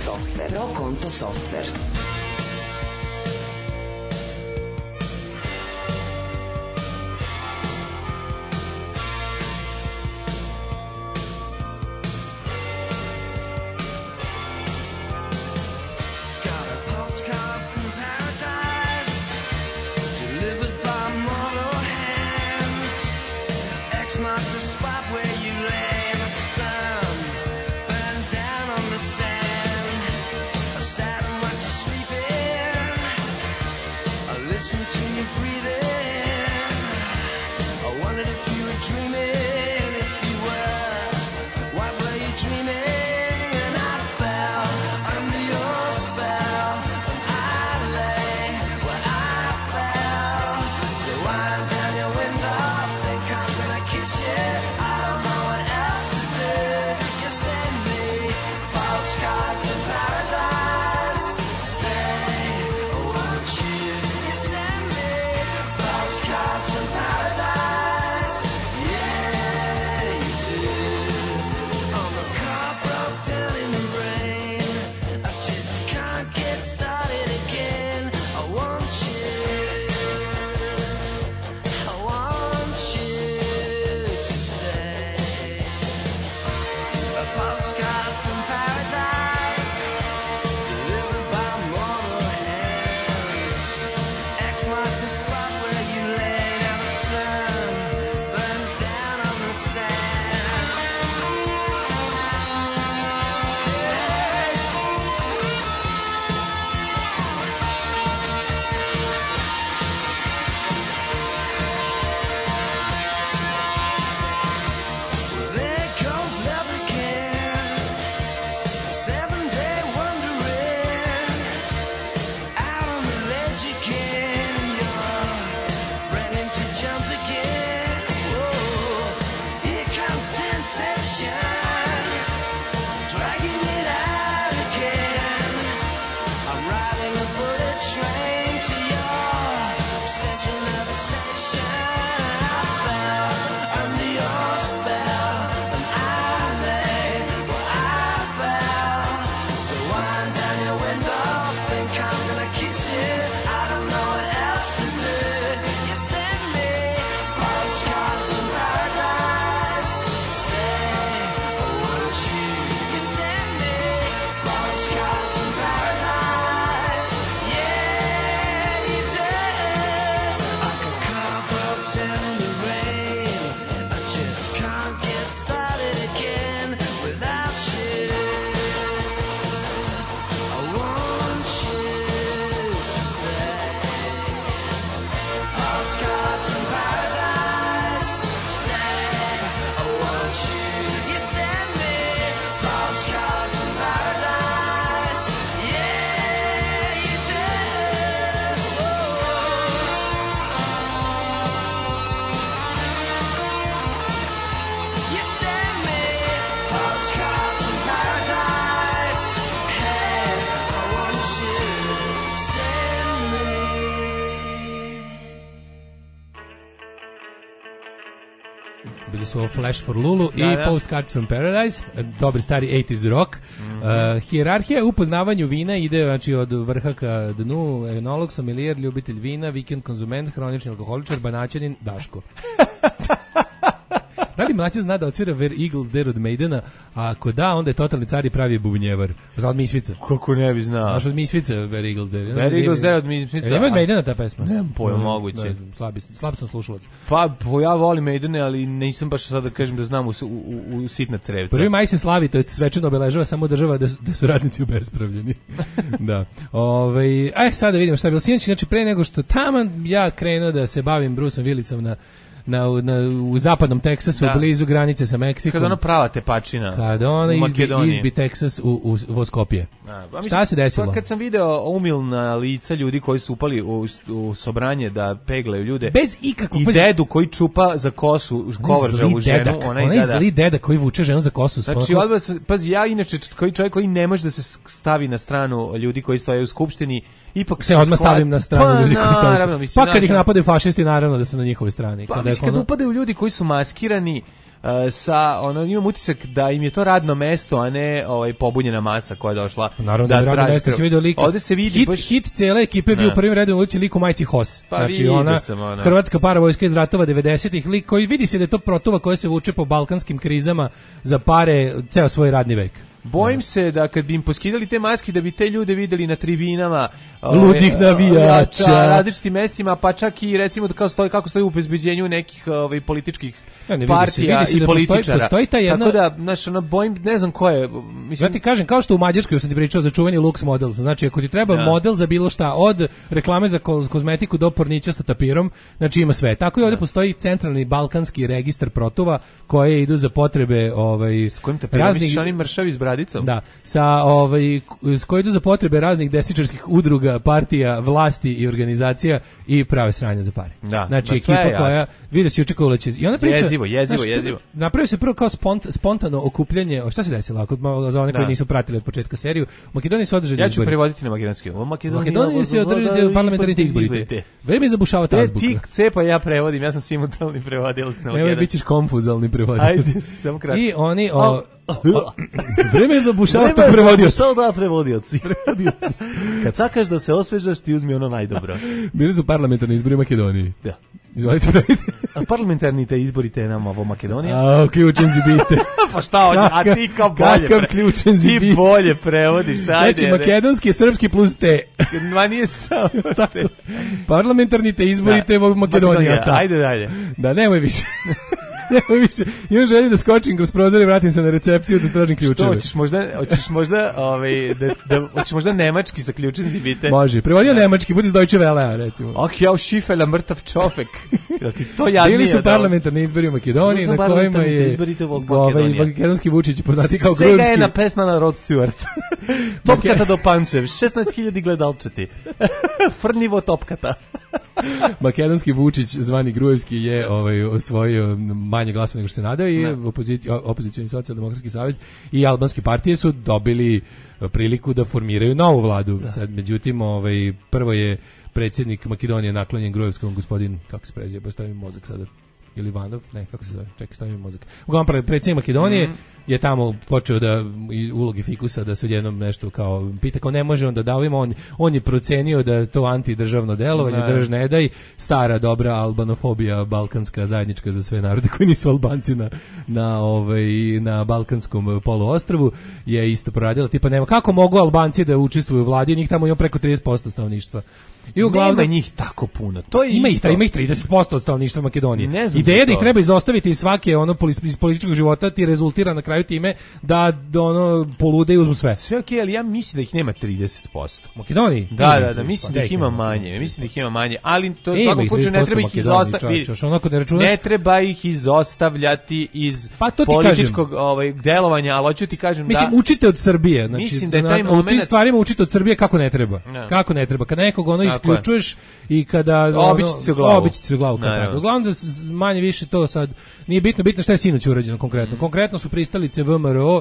Pro Konto softver. su Flash for Lulu i Postcards from Paradise, dobri stari 80s rock. Hijerarhija u upoznavanju vina ide znači od vrha ka dnu, enolog, sommelier, ljubitelj vina, vikend konzument, hronični alkoholičar, banaćanin, Daško. Da li mlađe zna da otvira Where Eagles Dare od Maidena, a ako da, onda je totalni car i pravi bubnjevar. Zna od Misvica. Kako ne bi znao. Znaš od Misvica Where Eagles Dare. Where Eagles Dare od Misvica. Ima od Maidena ta pesma? Nemam pojma, moguće. Slab sam slušalac. Pa, ja volim Maidene, ali nisam baš sad da kažem da znam u sitna crevca. 1. maj se slavi, to jest svečano obeležava samo država da su radnici ubespravljeni. Da. Sada vidimo šta je bilo sinoć, znači pre nego što taman ja krenuo da se bavim Bruceom Willisom u zapadnom Teksasu, blizu granice sa Meksikom. Kada ona prava tepačina. Kada ona izbi Teksas u Voskopje. Šta se desilo? Pa kad sam video umilna lica ljudi koji su upali u sobranje da peglaju ljude. Bez ikakvog... I dedu koji čupa za kosu, kovrđa u ženu. Onaj zli deda koji vuče ženu za kosu. Znači, pazi, ja inače čovjek koji ne može da se stavi na stranu ljudi koji stoje u skupštini, ipak se odmah stavim na stranu ljudi koji stoje. Pa kad ih napadaju fašisti, naravno da sam na njihovoj strani. Pa kad upadaju ljudi koji su maskirani, imam utisak da im je to radno mesto, a ne pobunjena masa koja je došla. Naravno da radno mesto se vidi lika. Ovde se vidi hit cele ekipe bio u prvim redovima ulici lik u majici HOS. Pa znači ona hrvatska paravojska iz ratova 90-ih, lik koji vidi se da je to protuva koja se vuče po balkanskim krizama za pare ceo svoj radni vek. Bojim se da kad bi im poskidali te maske da bi te ljude videli na tribinama ludih navijača na različitim mestima, pa čak i recimo da kako stoji u obezbeđenju nekih političkih partija i političara. Postoji ta jedna... Tako da, znaš, bojim, ne znam ko je... Mislim... Ja ti kažem, kao što u Mađarskoj sam ti pričao za čuveni Lux Models, znači ako ti treba model za bilo šta, od reklame za kozmetiku do pornića sa tapirom, znači ima sve. Tako i ovdje postoji centralni balkanski registar protuva koje idu za potrebe s kojim tapirom misliš oni mršavi s bradicom? Da, s koje idu za potrebe raznih desničarskih udruga, partija, vlasti i organizacija i prave sranje za pare. Da, znači ekipa koja vidi se juče kao i ona priča jezivo. Napravio se prvo kao spontano okupljanje. Šta se desilo? Za one koji nisu pratili od početka seriju, u Makedoniji su održani izbori. Ja ću prevoditi na makedonski. U Makedoniji se održani parlamentarni izbori. Vreme je zabušavati azbuka. Ti cepa ja prevodim, ja sam simultani prevodilac na makedonski. Evo bićeš konfuzalni prevodilac. Ajde, samo kratko. I oni vreme je zabušavati prevodioci. Da, prevodioci. Kad sakaš da se osvežaš, ti uzmi ono najdobro. Bili su parlamentarni izbori u Makedoniji. Da. Izvolite. Parlamentarni te izbori te nam ovo Makedonija. Ključen zibite. Pa šta hoće, a ti kao bolje. Kakav ključen zibite. Ti bolje prevodiš, ajde. Znači, makedonski je srpski plus te. Ma nije samo te. Parlamentarni te izbori te Makedonija. Ajde dalje. Da, nemoj više. Imam želju da skočim kroz prozor i vratim se na recepciju da tražim ključeve. Što, hoćeš možda nemački sa ključem zibite? Može, prevodio nemački, budi iz Deutsche Welle, recimo. Ja šifela mrtav čovek. Ti to jadnije. Bili su parlamentarni izbori u Makedoniji, na kojima je makedonski Vučić poznati kao Grujevski. Svega je na pesma na Rod Stewart. Topkata do Pančev, 16.000 gledalčati. Frnivo topkata. Makedonski Vučić, zvani Grujevski, je osvojio manje glasova nego što se nadao i opozicioni socijaldemokratski savez i albanske partije su dobili priliku da formiraju novu vladu. Sad, međutim, prvo je predsjednik Makedonije naklonjen Grujevskom, gospodin, kako se preziva, stavim mozak sada, ili Ivanov, ne, kako se zove, čekaj, stavim mozak. Uglavnom, predsjednik Makedonije je tamo počeo da iz uloge fikusa da se odjednom nešto kao pita kao ne može on da davimo, on je procenio da je to antidržavno delovanje, drž ne daj, stara dobra albanofobija balkanska zajednička za sve narode koji nisu Albanci na balkanskom poluostrvu je isto proradila, tipa nema kako mogu Albanci da učestvuju u vladi, njih tamo ima preko 30% stanovništva. I uglavnom nema njih tako puno. To je ima ih 30% od stanovništva Makedonije. Ideja da ih treba izostaviti iz svake iz političkog života ti rezultira na kraju time da polude i uzmu sve. Sve okej, ali ja mislim da ih nema 30%. U Makedoniji? Da, mislim da ih ima manje. Mislim da ih ima manje, ali to u svakom slučaju ne treba ih izostaviti. Ne treba ih izostavljati iz političkog delovanja, ali hoću ti kažem da učite od Srbije, znači mislim da je taj moment u tim stvarima učite od Srbije kako ne treba. Kako ne treba. Kad nekog isključuješ i kada obići se u glavu kad treba. Uglavnom da manje više to sad nije bitno šta je sinoć urađeno konkretno. Konkretno su pristalice VMRO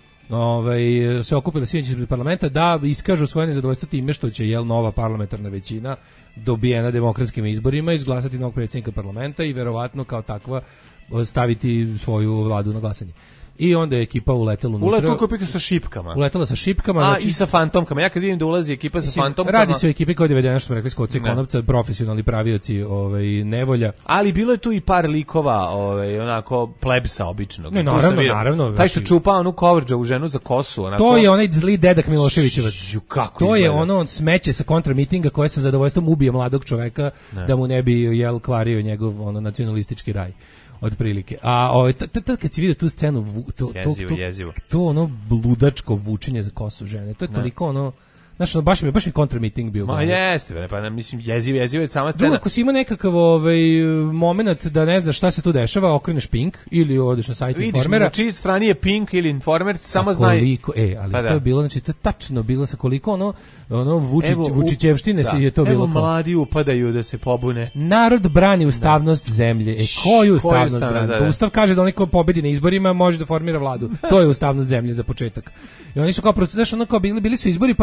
se okupile sinoć ispred parlamenta da iskažu svoje nezadovoljstvo time što će nova parlamentarna većina dobijena demokratskim izborima izglasati novog predsjednika parlamenta i verovatno kao takva staviti svoju vladu na glasanje. I onda je ekipa uletela unutra. Uletela sa šipkama. Znači, i sa fantomkama. Ja kad vidim da ulazi ekipa sa fantomkama... Radi se o ekipi koja je dovedena, što smo rekli, s Koce Konopca, profesionalni pravioci nevolja. Ali bilo je tu i par likova, onako, plebsa običnog. Ne, naravno. Taj što čupa onu Kovrđovu ženu za kosu. Onako... To je onaj zli dedak Miloševićevac. To je ono smeće sa kontramitinga koje sa zadovoljstvom ubije mladog čoveka da mu ne bi kvario njegov nacionalistički raj. Otprilike. A kad si vidio tu scenu, to ono bludačko vučenje za kosu žene, to je toliko znaš, baš mi kontramiting bio. Ma jeste, pa mislim, jezivo je sama scena. Drugo, ako si ima nekakav moment da ne znaš šta se tu dešava, okreneš Pink ili odeš na sajt Informera. Vidiš, na čiji strani je Pink ili Informer, samo znaj. Ali to je bilo, znači, to je tačno bilo sa koliko Vučićevštine je to bilo. Evo mladi upadaju da se pobune. Narod brani ustavnost zemlje. Koju ustavnost brani? Ustav kaže da onaj ko pobedi na izborima može da formira vladu. To je ustavnost zemlje za početak. I oni su kao bili su izbori, pa su onda ovi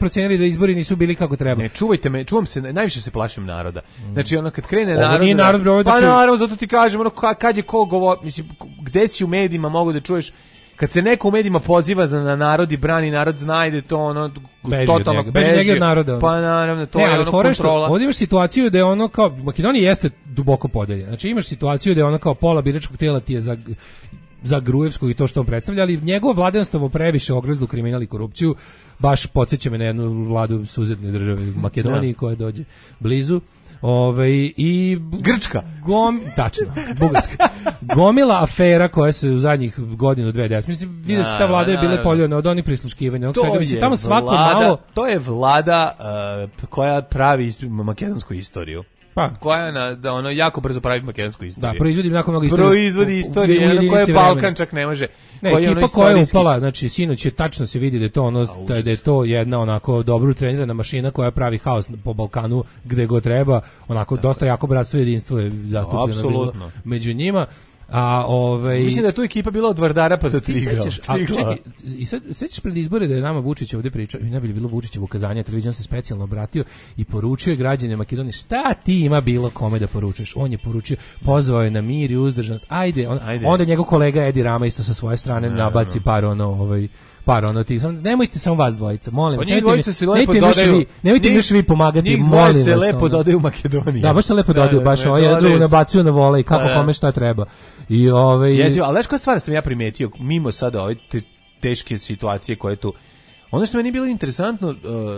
procenili da izbori nisu bili kako treba. Ne, čuvam se, najviše se plašim naroda. Znači ono kad krene narod, nije narod, pa naravno, zato ti kažem, ono kad je ko govor, mislim, gde si u medijima mogu da čuješ, kad se neko u medijima poziva na narod i brani narod, zna da to ono totalno beži od naroda. Pa naravno, to je ono kontrola. Ovdje imaš situaciju da je ono kao, Makedonija jeste duboko podeljena. Znači imaš situaciju da je ono kao pola biračkog tela ti je za Gruevskog i to što on predstavlja, ali njegovo vladanstvo previše ogrezlo kriminal i korupciju, baš podsjeća me na jednu vladu suzetne države u Makedoniji koja dođe blizu. I Grčka. Tačno, Bugarska. Gomila afera koja se u zadnjih godinu, dve desiti. Mislim, vidio se ta vlada je bila poljena od onih prisluškivanja. Tamo svako malo... To je vlada koja pravi makedonsku istoriju. Pa. Koja ono jako brzo pravi makedonsku istoriju. Da, proizvodi jako mnogo istorije. Proizvodi istorije, koja je Balkan čak ne može. Ne, ekipa koja je upala, znači sinoć je tačno se vidi da je to ono, da je to jedna onako dobro trenirana mašina koja pravi haos po Balkanu gde god treba, onako dosta jako bratstvo i jedinstvo je zastupljeno bilo među njima. Mislim da je tu ekipa bila od Vardara pa do Trigla. Čekaj, i sad sećaš pred izbore da je nama Vučić ovdje pričao, i najbolje bilo Vučićevo ukazanje, televizijom se specijalno obratio i poručio je građanima Makedonije, šta ti ima bilo kome da poručuješ? On je poručio, pozvao je na mir i uzdržanost. Ajde. Onda njegov kolega Edi Rama isto sa svoje strane nabaci par ono ti. Nemojte samo vas dvojica, molim vas. Nemojte mi još vi pomagati, molim vas. Njih se lepo dodaju u Makedoniji. Da, baš se lepo dodaju, baš jedan drugo nabacuju na vole i kako kome šta treba. Ali znaš koja stvar sam ja primetio, mimo sada ove teške situacije koje tu, ono što meni je bilo interesantno,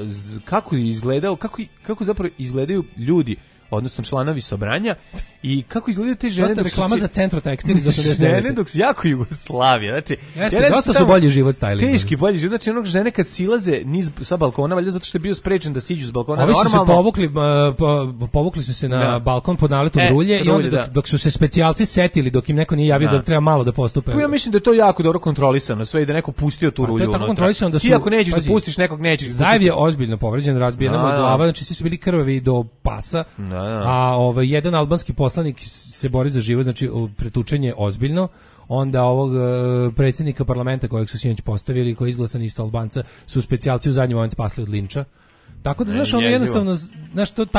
kako zapravo izgledaju ljudi, odnosno članovi Sobranja, i kako izgledaju te žene dok reklama za Centro Tekstil iz 89. Žene dok su jako Jugoslavija, znači dosta su bolji život stajali. Teški bolji život, znači žene kad silaze niz sa balkona, valjda zato što je bio sprečen da siđu s balkona. Ovi su se povukli su se na balkon pod naletom rulje i onda dok su se specijalci setili, dok im neko nije javio da treba malo da postupe. Ja mislim da je to jako dobro kontrolisano sve i da neko pustio tu rulju. Tako kontrolisano da su. Ti ako nećeš da pustiš nekog, nećeš. Zajev je ozbiljno povređen, razbijena mu glava, znači svi su bili krvavi do pasa. A jedan albanski poslanik se bori za život, znači pretučenje ozbiljno. Onda ovog predsjednika parlamenta kojeg su sinoć postavili, koji je izglasan isto Albanca, su specijalci u zadnji moment spasli od linča. Tako da znaš, ono jednostavno, znaš, to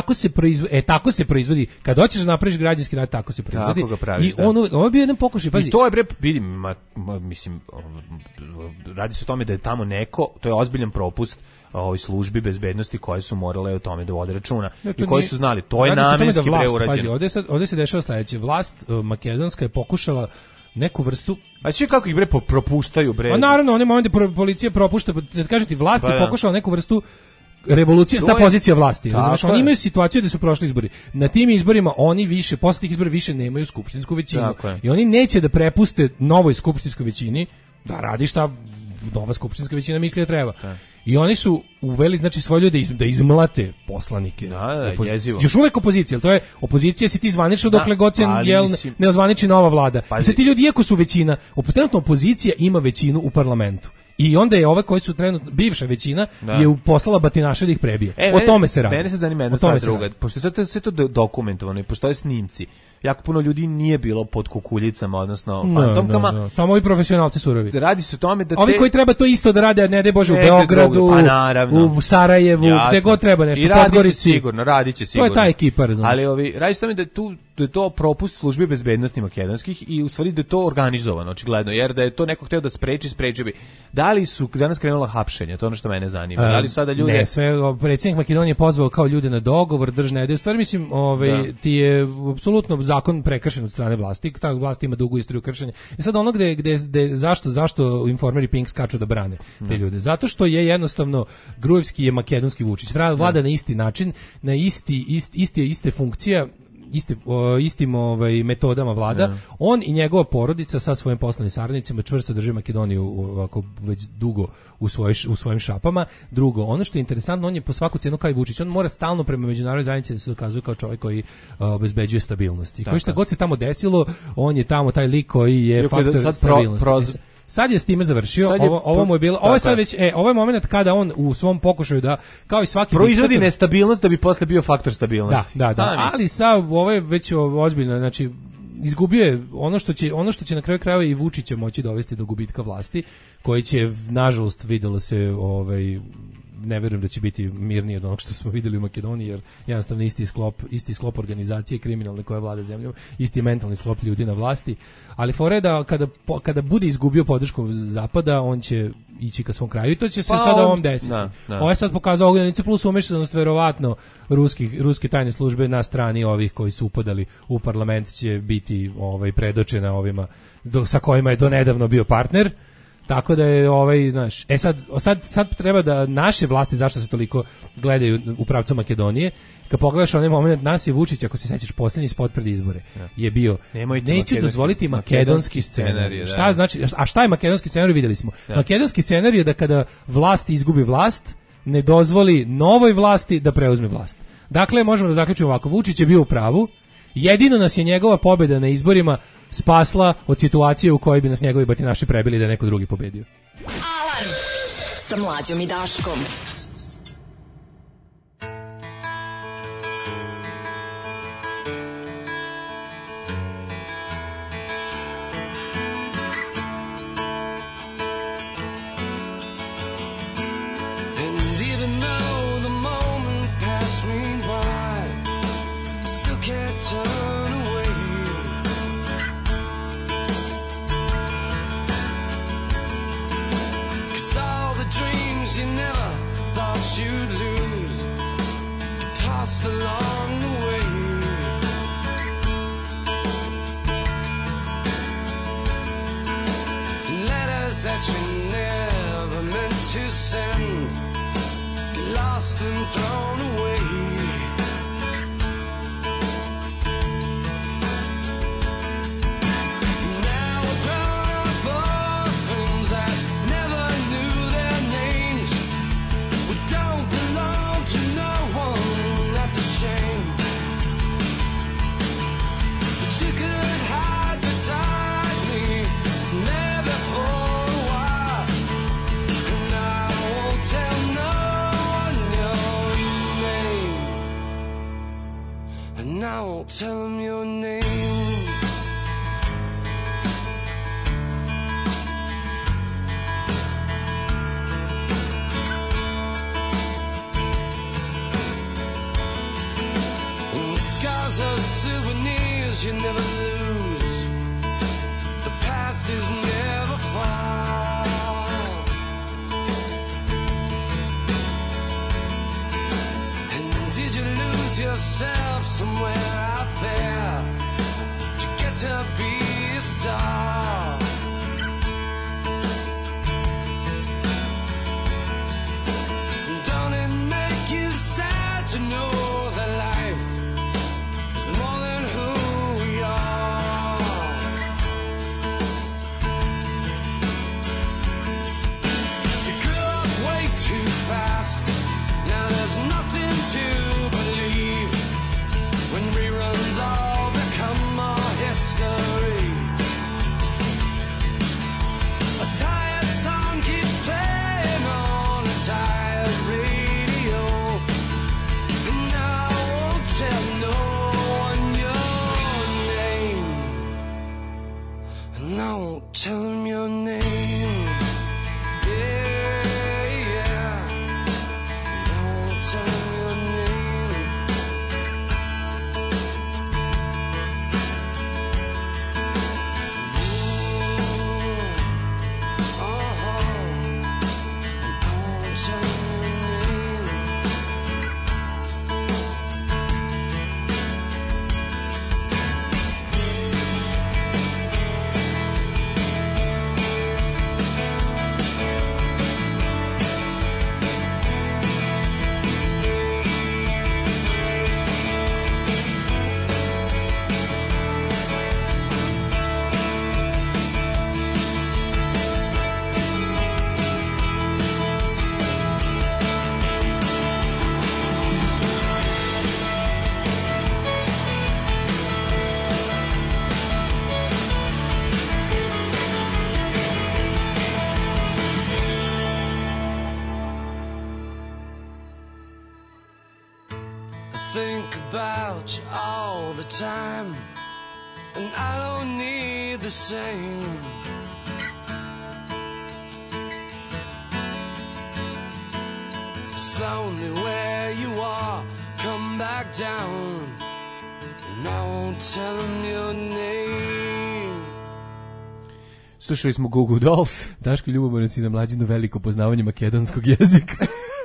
tako se proizvodi. Kad hoćeš da napraviš građanski rat, tako se proizvodi. Tako ga praviš, I ovo je bio jedan pokušaj, pazi. I to je vidim, mislim, radi se o tome da je tamo neko, to je ozbiljan propust ovoj službi bezbednosti koje su morale o tome da vode računa i koji su znali, to je namenski preurađeno. Ovdje se dešava sledeće, vlast makedonska je pokušala neku vrstu. A sve kako ih propuštaju A naravno, one momente policija propušta, da kažem ti, vlast je pokušala neku vrstu revolucija sa pozicije vlasti. Znači, oni imaju situaciju da su prošli izbori. Na tim izborima oni posle tih izbora više nemaju skupštinsku većinu. I oni neće da prepuste novoj skupštinskoj većini da radi šta nova skupštinska većina misli da treba. I oni su uveli, znači, svoje ljude da izmlate poslanike. Jezivo. Još uvek opozicija, ali to je opozicija, si ti zvanično dokle god se ne ozvaniči nova vlada. Sad ti ljudi, iako su većina, trenutno opozicija ima većinu u parlamentu. I onda je ove koji su trenutno bivša većina je poslala batinaše da ih prebije. O tome se radi. Mene se zanima jedna stvar druga. Pošto je sve to dokumentovano i postoje snimci, jako puno ljudi nije bilo pod kukuljicama, odnosno fantomkama. No. Samo ovi profesionalci surovi. Radi se o tome da ovi koji treba to isto da rade, ne daj Bože, u Beogradu, u Sarajevu, gde god treba nešto, u Podgorici. Radit će sigurno. To je ta ekipa, razumiješ. Ali radi se o tome da je to propust službe bezbednosti makedonskih i u stvari da je to organizovano, očigledno, jer da je to neko hteo da sprečio bi. Da li su danas krenula hapšenja, to je ono što mene zanima. Da li sada ljudi... Ne, sve, predsjednik Makedonije pozvao kao ljude na dogovor, držne ideje. U stvari, mislim, ti je apsolutno zakon prekršen od strane vlasti. Ta vlast ima dugu istoriju kršenja. I sad ono zašto Informer i Pink skaču da brane te ljude? Zato što je jednostavno Gruevski je makedonski Vučić. Vlada na isti način, na iste funkcija, istim metodama vlada. On i njegova porodica sa svojim poslovnim saradnicima čvrsto drži Makedoniju ovako već dugo u svojim šapama. Drugo, ono što je interesantno, on je po svaku cijenu kao i Vučić, on mora stalno prema međunarodnoj zajednici da se dokazuje kao čovjek koji obezbeđuje stabilnost. I koji šta god se tamo desilo, on je tamo taj lik koji je faktor stabilnosti. Sad je s time završio. Ovo mu je bilo. Ovo je sad već ovo je momenat kada on u svom pokušaju da kao i svaki proizvodi nestabilnost da bi posle bio faktor stabilnosti. Da. Ali sad ovo je već ozbiljno, znači izgubio je ono što će na kraju krajeva i Vučića moći dovesti do gubitka vlasti, koji će, nažalost, videlo se ne verujem da će biti mirnije od onog što smo videli u Makedoniji, jer jednostavno isti sklop organizacije kriminalne koja vlada zemljom, isti mentalni sklop ljudi na vlasti, ali fora je da kada bude izgubio podršku Zapada, on će ići ka svom kraju i to će se sada ovom desiti. Ovo je sad pokazao Ogljenice plus umešanost verovatno ruske tajne službe na strani ovih koji su upadali u parlament će biti predočena ovima sa kojima je donedavno bio partner. Tako da je znaš, sad treba da naše vlasti, zašto se toliko gledaju u pravcu Makedonije, kad pogledaš onaj moment, nas je Vučić, ako se sećaš, posljednji spot pred izbore je bio, neću dozvoliti makedonski scenarij. Šta znači, a šta je makedonski scenarij, vidjeli smo. Makedonski scenarij je da kada vlast izgubi vlast, ne dozvoli novoj vlasti da preuzme vlast. Dakle, možemo da zaključimo ovako, Vučić je bio u pravu, jedino nas je njegova pobjeda na izborima spasla od situacije u kojoj bi nas njegovi batinaši prebili da je neko drugi pobedio. Alarm sa Mlađom i Daškom. Along the way, letters that you never meant to send, get lost and thrown away. Now we're grown up orphans that never knew their names. We don't belong to no one. That's a shame. But you could hide beside me, maybe for a while. And I won't tell no one your name. And I won't tell them your name. Souvenirs you never lose. The past is never far. And did you lose yourself somewhere out there? Did you get to be a star? Don't it make you sad to know that life is more than who we are? You grew up way too fast. Now there's nothing to believe when reruns all become our history. A tired song keeps playing on a tired radio, and I won't tell no one your name. And I won't tell him your name. Yeah, yeah. And I won't tell him your name. Ooh, and I won't tell him your name. I think about you all the time, and I don't need the same. lonely where you are, come back down, and I won't tell them your name. Slušali smo Goo Goo Dolls. Daško ljubomoran si na Mlađinu veliko poznavanje makedonskog jezika.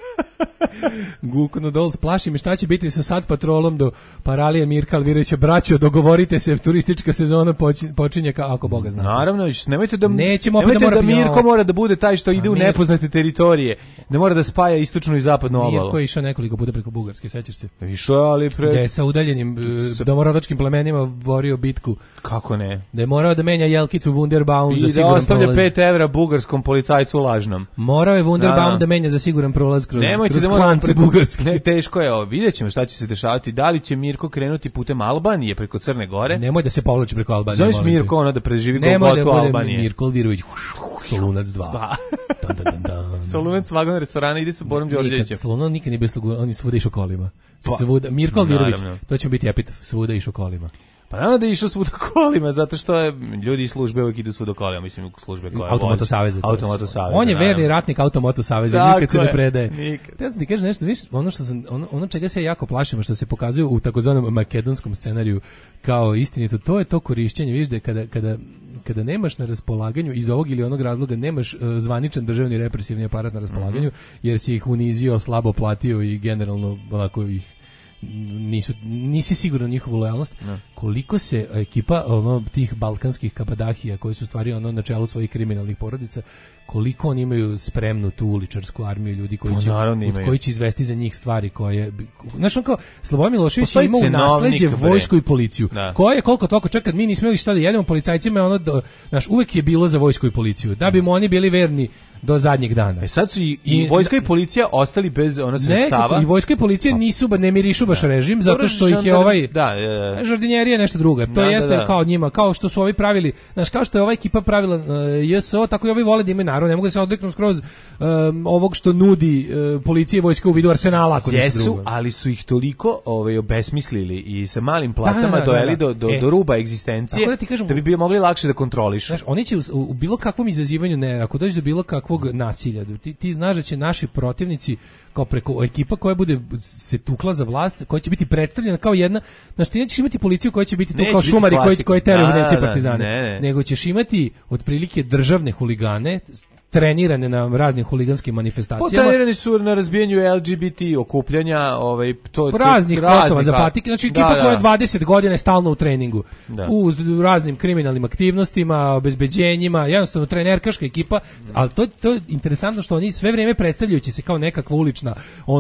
Goo Goo Dolls, plaši me šta će biti sa sad patrolom do Paralije Mirka Alvirovića. Braćo, dogovorite se, turistička sezona počinje ako Boga zna. Naravno, nemojte da Mirko mora da bude taj što ide u nepoznate teritorije, da mora da spaja istočnu i zapadnu obalu. Mirko je išao nekoliko puta preko Bugarske, sećaš se? Išao, ali da je sa udaljenim domorodačkim plemenima borio bitku. Kako ne? Da je morao da menja jelkicu Wunderbaum za siguran prolaz. I da ostavlja 5 evra bugarskom policajcu lažnom. Morao je Wunderbaum da menja za siguran prolaz kroz klance bugarske. Ne, teško je, vidjet ćemo šta će se dešavati. Da li će Mirko krenuti putem Albanije preko Crne Gore? Nemoj da se povlači preko Albanije. Zoveš Mirko ono da preživi Golgotu Albanije. Mirko Alvirović, Solunac 2. Solunac vagon restorana, ide sa Borom Đorđevićem. Solunac nikad nije bio slugu, on je svuda išao kolima. Mirko Alvirović, to će biti epitaf, svuda išao kolima. Pa naravno da je išao svuda kolima, zato što je ljudi iz službe uvijek idu svuda kolima, mislim službe koje Automoto Saveza. Automoto Saveza. On je verni ratnik Automoto Saveza, nikad se ne predaje. Ja sam ti kažem nešto, viš, ono čega se ja jako plašim, što se pokazuje u takozvanom makedonskom scenariju kao istinito, to je to korišćenje, viš, da kada nemaš na raspolaganju iz ovog ili onog razloga, nemaš zvaničan državni represivni aparat na raspolaganju, jer si ih unizio, slabo platio i generalno onako ih nisi siguran njihovu lojalnost. Koliko se ekipa tih balkanskih kabadahija koji su stvari na čelu svojih kriminalnih porodica, koliko oni imaju spremnu tu uličarsku armiju ljudi koji će izvesti za njih stvari koje, znaš, on kao Slobodan Milošević ima u nasleđe vojsku i policiju, koja je koliko toliko, čak kad mi nismo imali šta da jedemo policajcima, znaš, uvek je bilo za vojsku i policiju, da bi mu oni bili verni do zadnjeg dana. Sad su i vojska i policija ostali bez sredstava. I vojska i policija ne mirišu baš režim, zato što ih je žardinjerija nešto drugo. To jeste kao njima, kao što su ovi pravili, znaš, kao što je ova ekipa pravila JSO, tako i ovi vole da imaju narod, ne mogu da se odreknu skroz ovog što nudi policija i vojska u vidu arsenala, ako nešto drugo. Ali su ih toliko obesmislili i sa malim platama dojeli do ruba egzistencije, da bi mogli lakše da kontrolišu. Znaš, oni će u bilo kakvom izazivanju, ako dođe do bilo kakvog nasilja, ti znaš da će naši protivnici kao preko ekipa koja bude se tukla za vlast, koja će biti predstavljena kao jedna, znaš, ti nećeš imati policiju koja će biti tu kao šumari koji teraju Nemci i partizane, nego ćeš imati otprilike državne huligane trenirane na raznim huliganskim manifestacijama. Trenirani su na razbijanju LGBT okupljanja, raznih Kosova za patike, znači ekipa koja je 20 godina stalno u treningu, u raznim kriminalnim aktivnostima, obezbeđenjima, jednostavno trenerkaška ekipa, ali to je interesantno što oni sve vrijeme predstavljajući se kao nekakva ulična,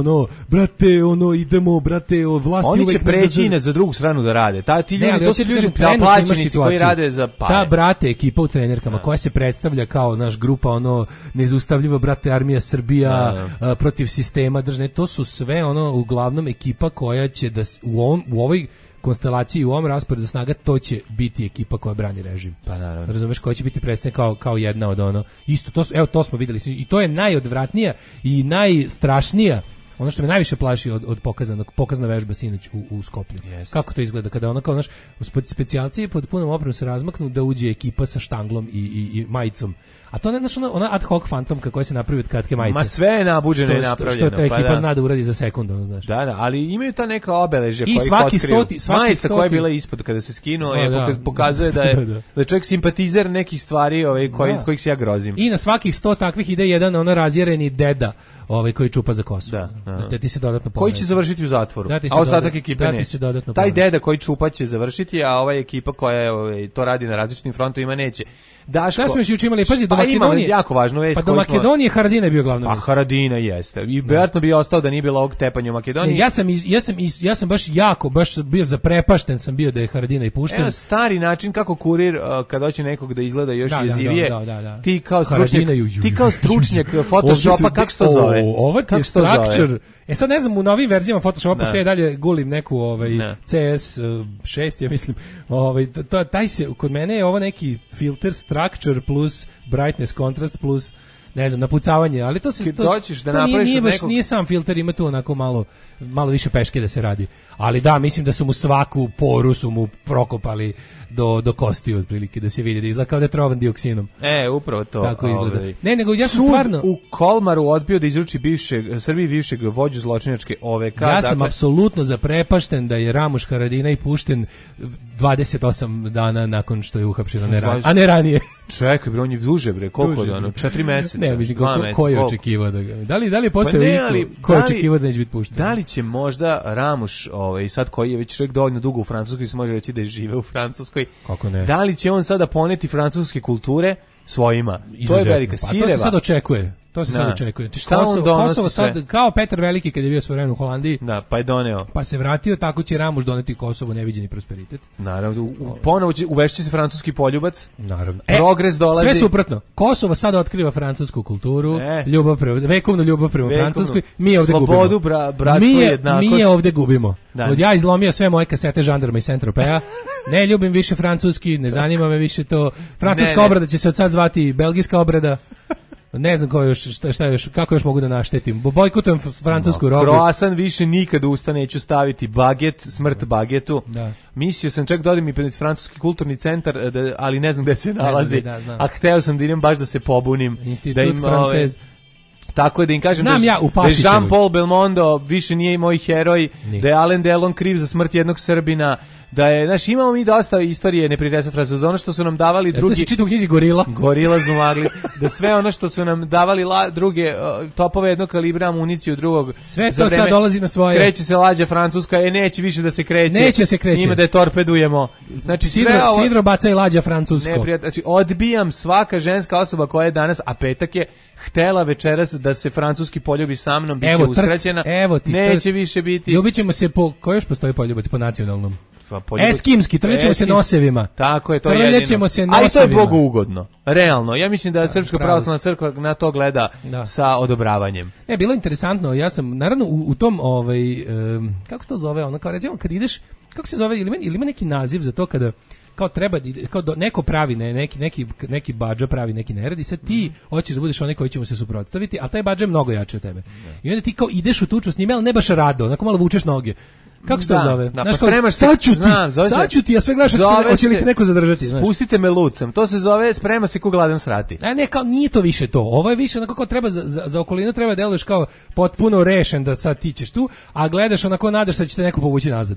brate, idemo, brate, vlasti oni će preći za drugu stranu da rade. Ti ljudi, to su ljudi plaćenici koji rade za pare. Ta, brate, ekipa u trenerkama koja se predstavlja kao naš grupa, nezaustavljiva, brate, armija Srbija, protiv sistema državne, to su sve uglavnom ekipa koja će da u ovoj konstelaciji, u ovom rasporedu snaga, to će biti ekipa koja brani režim. Pa naravno. Razumeš, koja će biti predstavljena kao jedna od isto, to smo vidjeli i to je najodvratnija i najstrašnija. Ono što me najviše plaši od pokazana vežba sinoć u Skoplju. Yes. Kako to izgleda kada kao specijalci pod punom opremom se razmaknu da uđe ekipa sa štanglom i majicom. A to ne ona ad hoc fantomka koja se napravi od kratke majice. Ma sve je nabuđeno i napravljeno. Što ta ekipa zna da uradi za sekundu, znaš. Da, ali imaju ta neka obeležja koji otkriju. Majica koja je bila ispod kada se skinuo pokazuje da je čovjek simpatizer nekih stvari kojih se ja grozim. I na svakih 100 takvih ide jedan razjereni deda koji čupa za kosu. Da ti se dodatno koji će završiti u zatvoru. A ostatak ekipe ne. Taj deda koji čupa će završiti, a ova ekipa koja to radi na različitim frontovima neće. Daško, smo još imali, pazi, do Makedonije. Jako važnu vest. Pa do Makedonije Haradina je bio glavna vest. A Haradina jeste. I vjerojatno bi ostao da nije bilo ovog tepanja u Makedoniji. Ja sam baš bio zaprepašten sam bio da je Haradina i pušten. Evo stari način kako kurir kad hoće nekog da izgleda još jezivije. Ti kao stručnjak Photoshopa, kako se to zove? Ovo je structure. Sad ne znam, u novim verzijama Photoshopa postoje dalje gulim neku CS 6, ja mislim. Kod mene je ovo neki filter structure plus brightness contrast plus ne znam, napucavanje, ali to doćiš da napraviš nije sam filter, ima tu onako malo više peške da se radi. Ali da, mislim da su mu svaku poru su mu prokopali do kosti otprilike, da se vidi da izgleda kao da je trovan dioksinom. Upravo to. Tako izgleda. Ne, nego ja sam stvarno u Kolmaru odbio da izruči Srbiji bivšeg vođu zločinačke OVK. Ja sam apsolutno zaprepašten da je Ramuš Haradinaj pušten 28 dana nakon što je uhapšen, a ne ranije. Čekaj, bre, on je duže, bre, koliko dano? 4 meseca. Ne, mislim, ko je očekivao da ga... Da li je postao ko je očekivao da neće biti pušten? Da li će možda Ramuš, sad koji je već čovjek dovoljno dugo u Francuskoj, se može reći da je žive u Francuskoj, kako ne? Da li će on sada poneti francuske kulture svojima? To je velika sireva. To se sad očekuje. To se sad očekuje. Kosovo sad, kao Petar Veliki kad je bio svoje vreme u Holandiji. Da, pa je doneo. Pa se vratio, tako će Ramuš doneti Kosovo neviđeni prosperitet. Naravno, ponovo uvešće se francuski poljubac. Naravno. Progres dolazi. Sve suprotno. Kosovo sada otkriva francusku kulturu, vekovnu ljubav prema Francuskoj. Mi ovde gubimo. Slobodu, bratstvo, jednakost. Mi ovde gubimo. Od ja izlomio sve moje kasete Žandarma i Saint-Tropeza. Ne ljubim više francuski, ne zanima me više to. Francuska obrada će se od sad zvati belgijska obrada. Ne znam šta još, kako još mogu da naštetim. Bojkotujem francusku robu. Croissant više nikad usta neću staviti, baget, smrt bagetu. Da. Mislio sam čak da odem i pred francuski kulturni centar, ali ne znam gde se nalazi. A hteo sam da idem baš da se pobunim. Institut francez. Tako je da im kažem da je Jean-Paul Belmondo više nije i moj heroj, da je Alain Delon kriv za smrt jednog Srbina, da je, znaš, imamo mi dosta istorije neprijateljstva Francuza, ono što su nam davali drugi... To se čita u knjizi Gorila. Gorila zumagli, da sve ono što su nam davali druge topove jednog kalibra, amuniciju drugog... Sve to sad dolazi na svoje. Kreće se lađa Francuska, neće više da se kreće. Neće se kreće. Ima da je torpedujemo. Znači, Sidro baca i lađa Francusko. Znači, odbijam svaka ženska osoba koja je danas, a petak je, htela večeras da se francuski poljubi sa mnom, bit će uskraćena, neće više biti. Ljubit ćemo se po, ko još postoji poljubac po nacionalnom? Eskimski, trljećemo se nosevima. Tako je, to je jedino. A i to je Bogu ugodno. Realno, ja mislim da Srpska pravoslavna crkva na to gleda sa odobravanjem. Bilo je interesantno, ja sam, naravno, u tom, kako se to zove, ono, kao recimo, kad ideš, kako se zove, ili ima neki naziv za to kada kao treba, kao neko pravi neki badža pravi neki nered i sad ti hoćeš da budeš onaj koji će mu se suprotstaviti, a taj badža je mnogo jači od tebe. I onda ti kao ideš u tuču s njime, ali ne baš rado, onako malo vučeš noge. Kako se to zove? Znaš, pa sad ću ti, a sve gledaš hoće li te neko zadržati. Spustite me lucem, to se zove sprema se ko gladan srati. A ne, kao nije to više to, ovo je više onako kao treba za okolinu treba deluješ kao potpuno rešen da sad ti ćeš tu, a gledaš onako nadaš da će te neko povući nazad.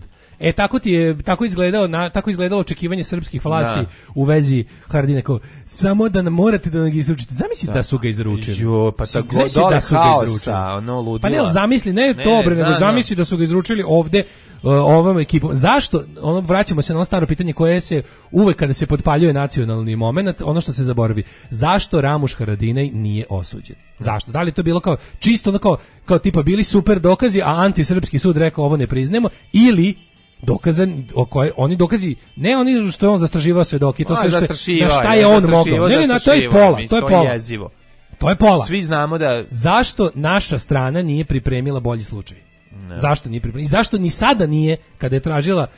Tako izgledalo očekivanje srpskih vlasti u vezi Haradinaj, kao samo da morate da ga izručite. Zamisli da su ga izručili. Pa tako dole haosa, ono ludilo. Pa ne, zamisli, ne to bre, nego zamisli da su ga izručili ovde ovom ekipom. Zašto? Vraćamo se na ono staro pitanje koje se uvek kada se potpaljuje nacionalni moment, ono što se zaboravi. Zašto Ramuš Haradinaj nije osuđen? Zašto? Da li to bilo kao čisto ono kao tipa bili super dokazi, a antisrpski sud rekao ovo ne priznajemo, ili dokazan, oni dokazi, ne oni što je on zastrašivao svedoke, to sve na šta je on mogao. Ne, to je pola, to je pola. Svi znamo da... Zašto naša strana nije pripremila bolji slučaj? Ne. Zašto nije pripremila? I zašto ni sada nije, kada je tražila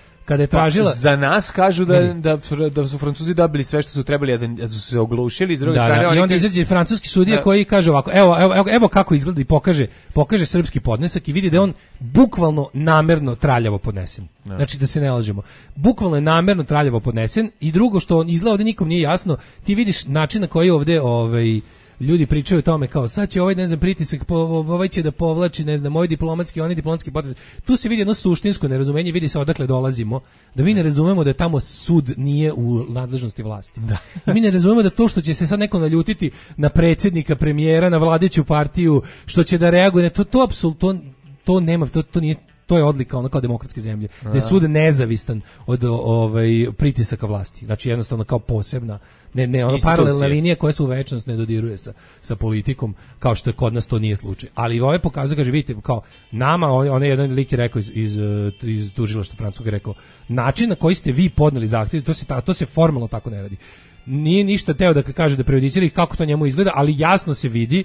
za nas kažu da su Francuzi dobili sve što su trebali, da su se oglušili, s druge strane i onda izađe francuski sudija koji kaže ovako, evo kako izgleda i pokaže srpski podnesak i vidi da je on bukvalno namerno traljavo podnesen. Znači da se ne lažemo. Bukvalno je namerno traljavo podnesen i drugo što on izgleda ovde nikom nije jasno, ti vidiš način na koji ovde ljudi pričaju o tome kao sad će pritisak, ovaj će da povlači, ovaj diplomatski, onaj diplomatski potez. Tu se vidi jedno suštinsko nerazumenje, vidi se odakle dolazimo, da mi ne razumemo da tamo sud nije u nadležnosti vlasti. Da. Mi ne razumemo da to što će se sad neko naljutiti na predsjednika, premijera, na vladajuću partiju, što će da reaguje, to apsolutno to nema, to nije. To je odlika ono kao demokratske zemlje. Da je sud nezavistan od pritisaka vlasti. Znači jednostavno kao posebna, ne ono paralelna linija koja se u večnost ne dodiruje sa politikom, kao što je kod nas to nije slučaj. Ali ovaj pokazuje, kaže, vidite, kao nama, on je jedan lik je rekao iz tužilaštva francuskog je rekao, način na koji ste vi podneli zahtjev, to se formalno tako ne radi. Nije ništa teo da kaže da prejudicira kako to njemu izgleda, ali jasno se vidi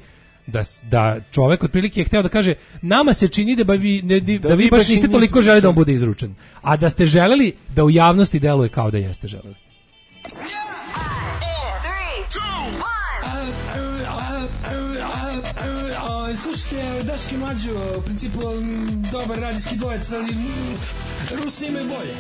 da čovjek otprilike je hteo da kaže nama se čini da vi baš niste toliko želeli da on bude izručen, a da ste želeli da u javnosti deluje kao da jeste želeli. Slušajte, Daški Mlađo, u principu dobar radijski dvojec, ali Rusi imaju bolje.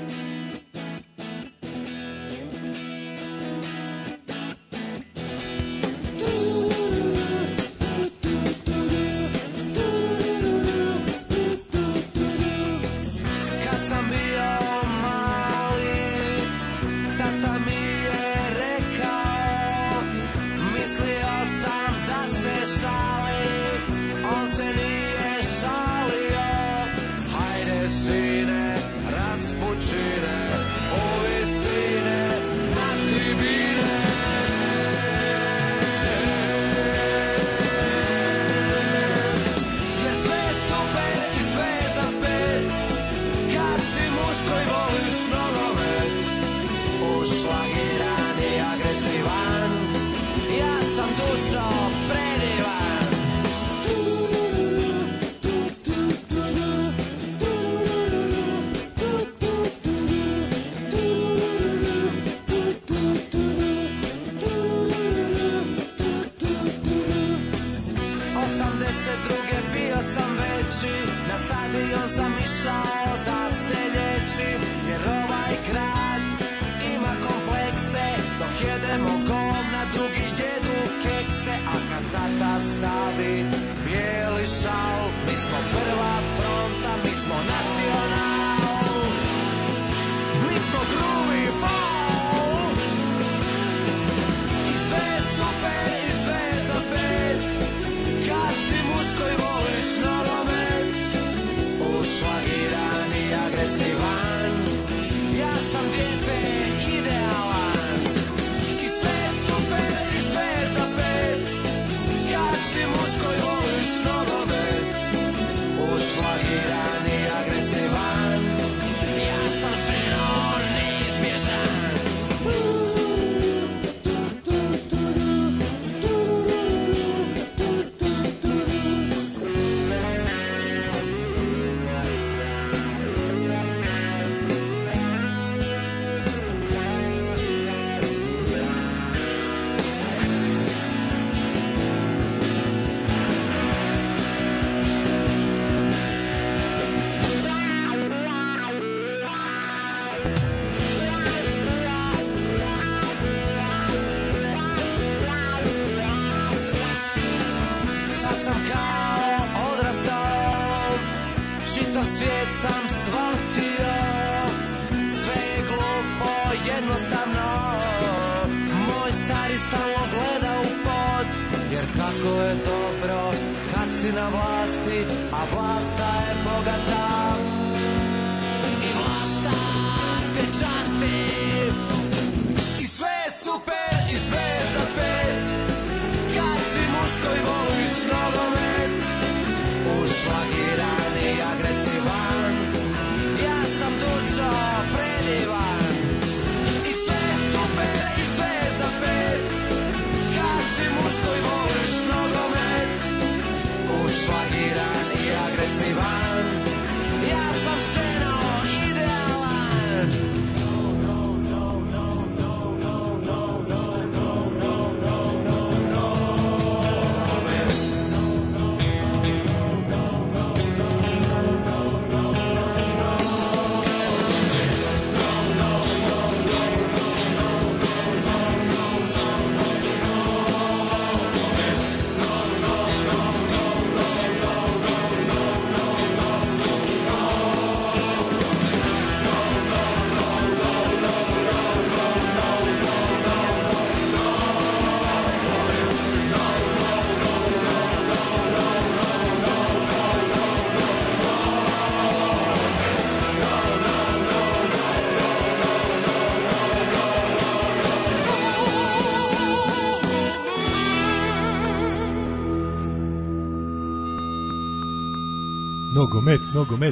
Nogomet.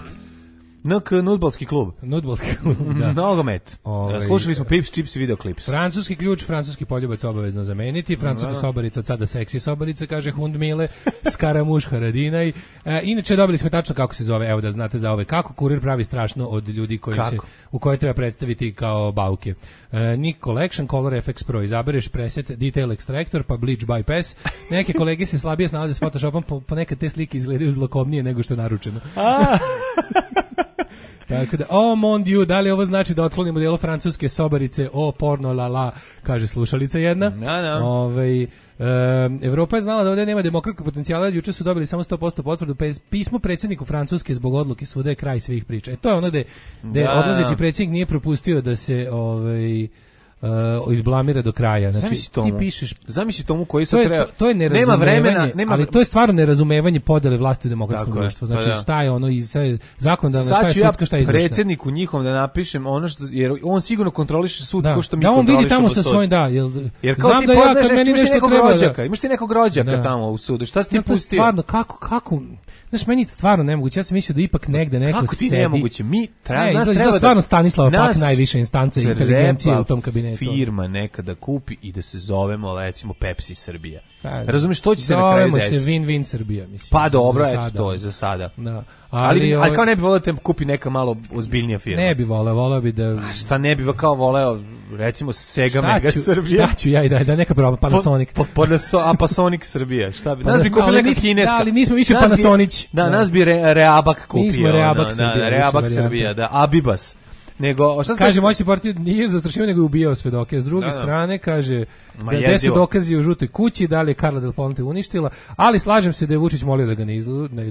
Nudbalski klub. Da. Nogomet. Slušali smo Pips, Chips i videoklips. Francuski ključ, francuski poljubac obavezno zameniti, francuska sobarica od sada seksi sobarica, kaže Hundmile, Skaramuš Haradinaj. Inače dobili smo tačno kako se zove, evo da znate za ove, kako kurir pravi strašno od ljudi u koje treba predstaviti kao bauke. Nick Collection, Color FX Pro, izabereš preset Detail Extractor, pa Bleach Bypass. Neke kolege se slabije snalaze s Photoshopom, pa nekad te slike izgledaju zlokobnije nego što je naručeno. Tako da, oh mon dieu, da li ovo znači da otklonimo delo francuske sobarice o porno la la, kaže slušalica jedna. Evropa je znala da ovdje nema demokratskog potencijala, juče su dobili samo 100% potvrdu, pismo predsjedniku Francuske zbog odluke svuda je kraj svih priča. To je ono gde odlazeći predsjednik nije propustio da se izblamira do kraja. Znači, ti pišeš... Zamisli tomu koji se treba... To je nerazumevanje, ali to je stvarno nerazumevanje podele vlasti u demokratskom društvu. Znači, šta je ono zakonodavno, šta je sudska, šta je izvršna. Predsjedniku njihom da napišem ono što... Jer on sigurno kontroliše sud ko što mi kontrolišemo sud. Da, on vidi tamo sa svojim, jer kao ti poznaš, imaš ti nekog rođaka tamo u sudu. Šta si ti pustio? Stvarno, kako... Znaš, meni stvarno nemoguće. Ja sam mislio da ipak negde neko sedi. Kako ti nemoguće? Mi treba stvarno Stanislava Pak najviša instanca inteligencije u tom kabinetu. Firma nekada kupi i da se zovemo, recimo, Pepsi Srbija. Razumiješ, to će se na kraju desiti. Zovemo se Win-Win Srbija, mislim. Pa dobro, eto, to je za sada. Da. Ali kao ne bi voleo da kupi neka malo ozbiljnija firma. Ne bi voleo bi da... Šta ne bi kao voleo, recimo, Sega Mega Srbija? Šta ću ja i da neka proba Panasonic. Panasonic Srbija, šta bi? Nas bi kupili neka kineska. Da, ali mi smo više Panasonić. Da, nas bi Reabak kupio. Mi smo Reabak Srbija. Reabak Srbija, da, Abibas. Nego, šta kaže, moći partij nije zastrašivao, nego je ubijao svedoke. S druge strane, kaže, gde su dokazi u žutoj kući, da li je Carla Del Ponte uništila, ali slažem se da je Vučić molio da ga ne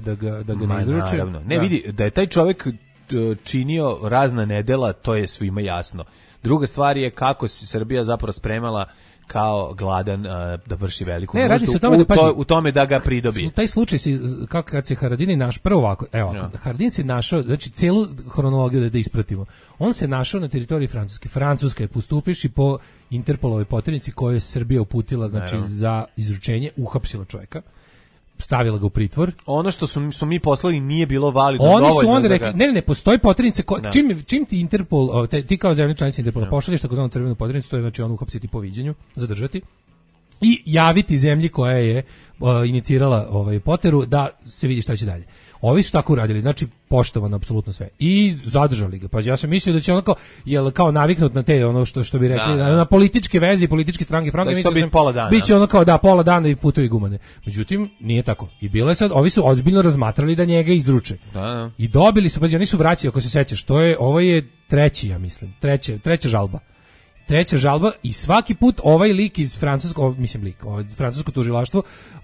izruče. Naravno. Ne, vidi, da je taj čovjek činio razna nedela, to je svima jasno. Druga stvar je kako se Srbija zapravo spremala kao gladan da vrši veliku nuždu. Radi se o tome u tome da ga pridobije. Taj slučaj kako kad se Haradini prvo ovako, Haradin se našao, znači celu hronologiju da ispratimo. On se našao na teritoriji Francuske. Francuska je postupivši po Interpolovoj poternici koju je Srbija uputila, znači za izručenje, uhapsila čovjeka. Stavila ga u pritvor. Ono što smo mi poslali nije bilo validno dovoljno. Oni su onda rekli, ne, postoji poternica čim ti Interpol, ti kao zemlja članica Interpola pošalješ takozvanu crvenu poternicu, to je znači on uhapsiti po viđenju, zadržati i javiti zemlji koja je inicirala poteru da se vidi šta će dalje. Ovi su tako uradili, znači poštovano apsolutno sve. I zadržali ga. Pa ja sam mislio da će onako, kao naviknut na te, ono što bi rekli, na političke veze, političke trange, biće ono kao pola dana i putovi gumane. Međutim, nije tako. I bilo je sad, ovi su ozbiljno razmatrali da njega izruče. I dobili su, oni su vraćali, ako se sećaš, ovo je treći, ja mislim, treća žalba. Treća žalba i svaki put ovaj lik iz francusko tužilaštvo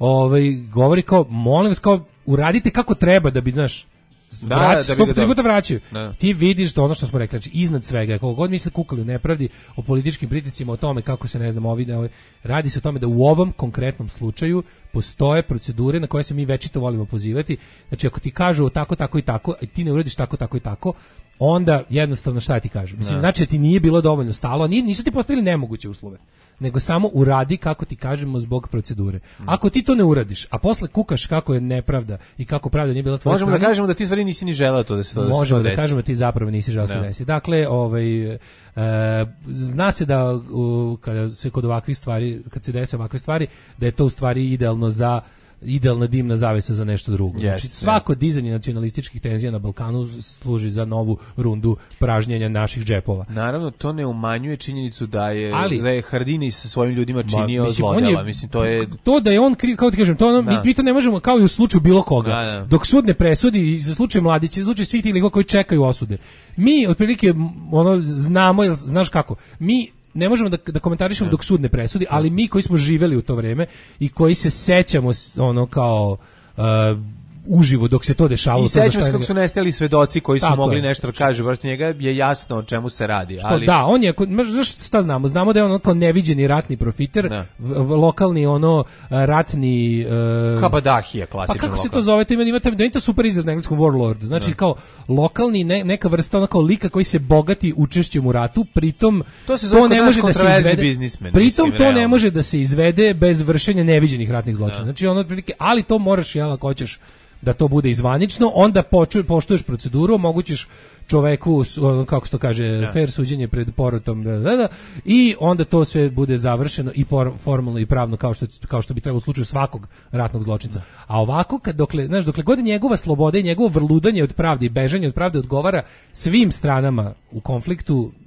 govori kao, molim vas, kao uradite kako treba da bi, znaš, vraćaju. Ti vidiš da ono što smo rekli, znači iznad svega, kako god mi se kukali u nepravdi o političkim pritiscima, o tome kako se, ne znam, radi se o tome da u ovom konkretnom slučaju postoje procedure na koje se mi večito volimo pozivati. Znači ako ti kažu tako, tako i tako, a ti ne uradiš tako, tako i tako, onda jednostavno šta ti kažu? Mislim, znači da ti nije bilo dovoljno stalo, nisu ti postavili nemoguće uslove, nego samo uradi kako ti kažemo zbog procedure. Ako ti to ne uradiš, a posle kukaš kako je nepravda i kako pravda nije bila tvoja strana... Možemo da kažemo da ti stvari nisi ni želeo to da se to desi. Možemo da kažemo da ti zapravo nisi želeo da se desi. Dakle, zna se da kada se kod ovakvih stvari, kad se dese ovakve stvari, da je to u stvari idealna dimna zavesa za nešto drugo. Znači, svako dizanje nacionalističkih tenzija na Balkanu služi za novu rundu pražnjenja naših džepova. Naravno, to ne umanjuje činjenicu da je Haradini sa svojim ljudima činio zlodela. Mislim, to je... To da je on kriv, kao ti kažem, mi to ne možemo, kao i u slučaju bilo koga. Dok sud ne presudi, za slučaj Mladića, za slučaj svih tih likova koji čekaju osude. Mi, otprilike, znamo, znaš kako, mi ne možemo da komentarišemo dok sud ne presudi, ali mi koji smo živeli u to vreme i koji se sećamo kao uživo dok se to dešavalo. I sećamo se kako su nestali svedoci koji su mogli nešto da kažu, baš njega je jasno o čemu se radi. Ali... Da, on je, šta znamo? Znamo da je on kao neviđeni ratni profiter, lokalni ratni... Kabadahija, klasičan. Pa kako se to zove? Imate super izraz na engleskom warlord. Znači kao lokalni, neka vrsta kao lika koji se bogati učešćem u ratu, pritom to ne može da se izvede. Pritom to ne može da se izvede bez vršenja neviđenih ratnih zločina. Znači ono otprilike, ali to moraš ako hoćeš da to bude izvanično, onda poštuješ proceduru, omogućiš čoveku, kako se to kaže, fair suđenje pred porotom, i onda to sve bude završeno i formalno i pravno kao što bi trebalo u slučaju svakog ratnog zločinca. A ovako, dokle god njegova sloboda i njegovo vrludanje od pravde i bežanje od pravde odgovara svim stranama u konfliktu,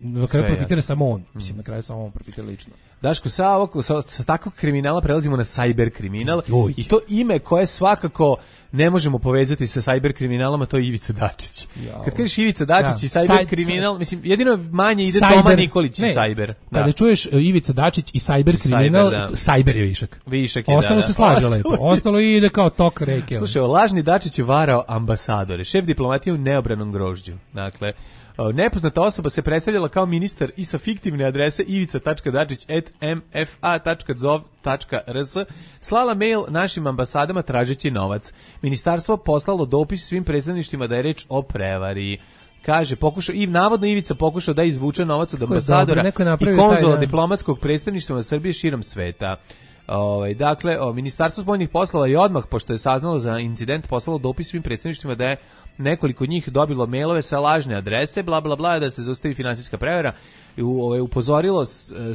Na kraju profitira samo on. Mislim, na kraju samo on profitira lično. Daško, sa takvog kriminala prelazimo na cyber kriminal i to ime koje svakako ne možemo povezati sa cyber kriminalom, a to je Ivica Dačić. Kad kažeš Ivica Dačić i cyber kriminal, mislim, jedino manje ide Toma Nikolić i cyber. Kada čuješ Ivica Dačić i cyber kriminal, cyber je višak. Višak je, ostalo se slaže lepo. Ostalo ide kao tok reke. Slušaj, lažni Dačić je varao ambasadore, šef diplomatije u neobranom grožđu. Dakle, nepoznata osoba se predstavljala kao ministar i sa fiktivne adrese ivica.dačić@mfa.zov.rs slala mail našim ambasadama tražeći novac. Ministarstvo poslalo dopis svim predstavništvima da je reč o prevari. Kaže, navodno Ivica pokušao da izvuče novac od ambasadora i konzula diplomatskog predstavništva Srbije širom sveta. Dakle, Ministarstvo spoljnih poslova je odmah, pošto je saznalo za incident, poslalo dopis svim predstavništvima da je nekoliko njih dobilo mailove sa lažne adrese, bla bla bla, da se zaustavi finansijska prevara. Upozorilo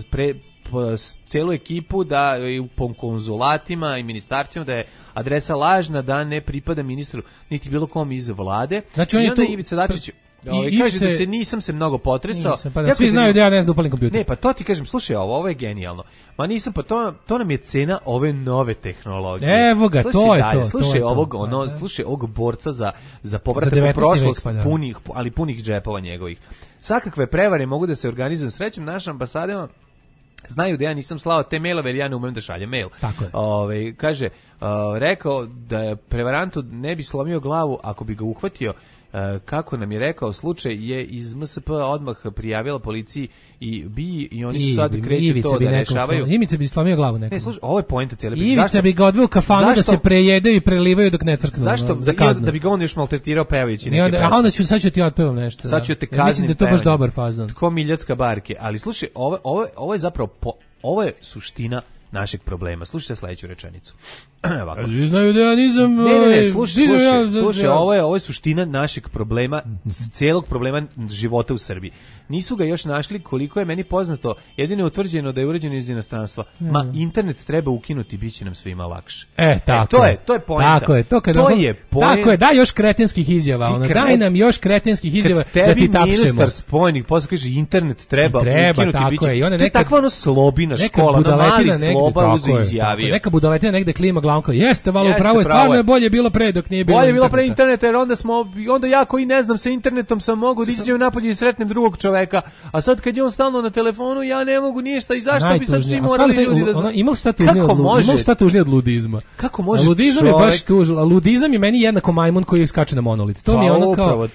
celu ekipu da po konzulatima i ministarstvima da je adresa lažna, da ne pripada ministru niti bilo kom iz vlade. Znači, i onda Ivica Dačić kaže da nisam se mnogo potresao. Svi znaju da ja ne znam da upalim kompjuter. Ne, pa to ti kažem, slušaj, ovo je genijalno. Ma nisam, pa to nam je cena ove nove tehnologije. Evo ga, to je to. Slušaj ovog borca za povratak u prošlost punih džepova njegovih. Svakakve prevare mogu da se organizuju. Srećem, našim ambasadama znaju da ja nisam slao te mailove, jer ja ne umem da šaljem mail. Kaže, rekao da je prevarantu ne bi slomio glavu ako bi ga uhvatio. Kako nam je rekao, slučaj je iz MSP odmah prijavila policiji i oni su sad krenuli to da rešavaju. Ivica bi slomio glavu nekom. Ne, slušaj, ovo je poenta cijele priče. Ivica bi ga odveo u kafanu da se prejedaju i prelivaju dok ne crknu. Zašto? Da bi ga on još maltretirao pevajući neke pesme. A onda sad ću ti otpevam nešto. Sad ću te kaznim. Mislim da je to baš dobar fazon. Tko Miljacka barke. Ali slušaj, ovo je zapravo, ovo je suština našeg problema. Slušajte sledeću rečenicu. Znaju da ja nisam... Ne, slušaj, ovo je suština našeg problema, celog problema života u Srbiji. Nisu ga još našli, koliko je meni poznato, jedino je utvrđeno da je urađeno iz inostranstva. Internet treba ukinuti, bit će nam svima lakše. Tako je. To je poenta. Tako je, tako je, daj još kretenskih izjava, daj nam još kretenskih izjava da ti tapšemo. Kad tebi ministar spoljnih posla kaže internet treba ukinuti, bit će... To je takva slobina škola, mali sloba uzu izjavio. Neka budaletina negde klima glavom kao, jeste, valo upravo je, stvarno je bolje bilo pre dok nije bilo. Bolje bilo pre interneta, jer onda ja koji ne znam sa internetom sam mogu da izađem napolje i sretnem drugog čoveka, a sad kad je on stalno na telefonu, ja ne mogu ništa i zašto bi sad svi morali ljudi da znaju? Imao šta tužnije od ludizma? Kako može čovjek? Ludizam je baš tužno, a ludizam je meni jednako majmun koji skače na monolit. To mi je ono kao,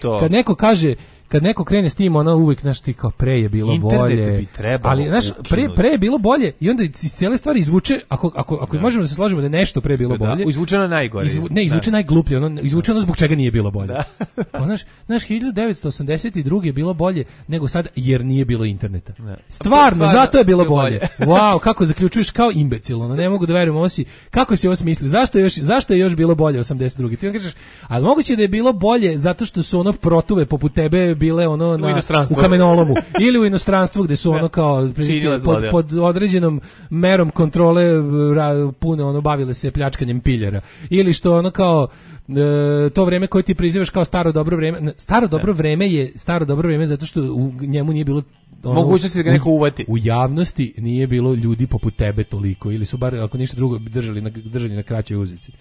kad neko krene s tim, ono uvijek, znaš, ti kao pre je bilo bolje. Internet bi trebalo ali, znaš, pre je bilo bolje i onda iz cijele stvari izvuče, ako možemo da se složimo da je nešto pre bilo bolje. Izvučeno najgore. Izvuče najgluplje, izvuče ono zbog čega nije bilo bolje. Znaš, 1982 je bilo bolje nego sad jer nije bilo interneta. Stvarno, zato je bilo bolje. Wow, kako zaključuješ kao imbecil, ne mogu da verujem, kako si ovo smislio, zašto je još bilo bolje 82. Ti vam kažeš, ali moguće da je bilo bolje zato što su ono protuve poput tebe bile ono u kamenolomu ili u inostranstvu gde su ono kao pod određenom merom kontrole pune ono bavile se pljačkanjem piljera ili što ono kao to vreme koje ti prizivaš kao staro dobro vreme je staro dobro vreme zato što u njemu nije bilo mogućnosti da ga neko uvati. U javnosti nije bilo ljudi poput tebe toliko ili su bar ako ništa drugo držali na kraćoj uzici.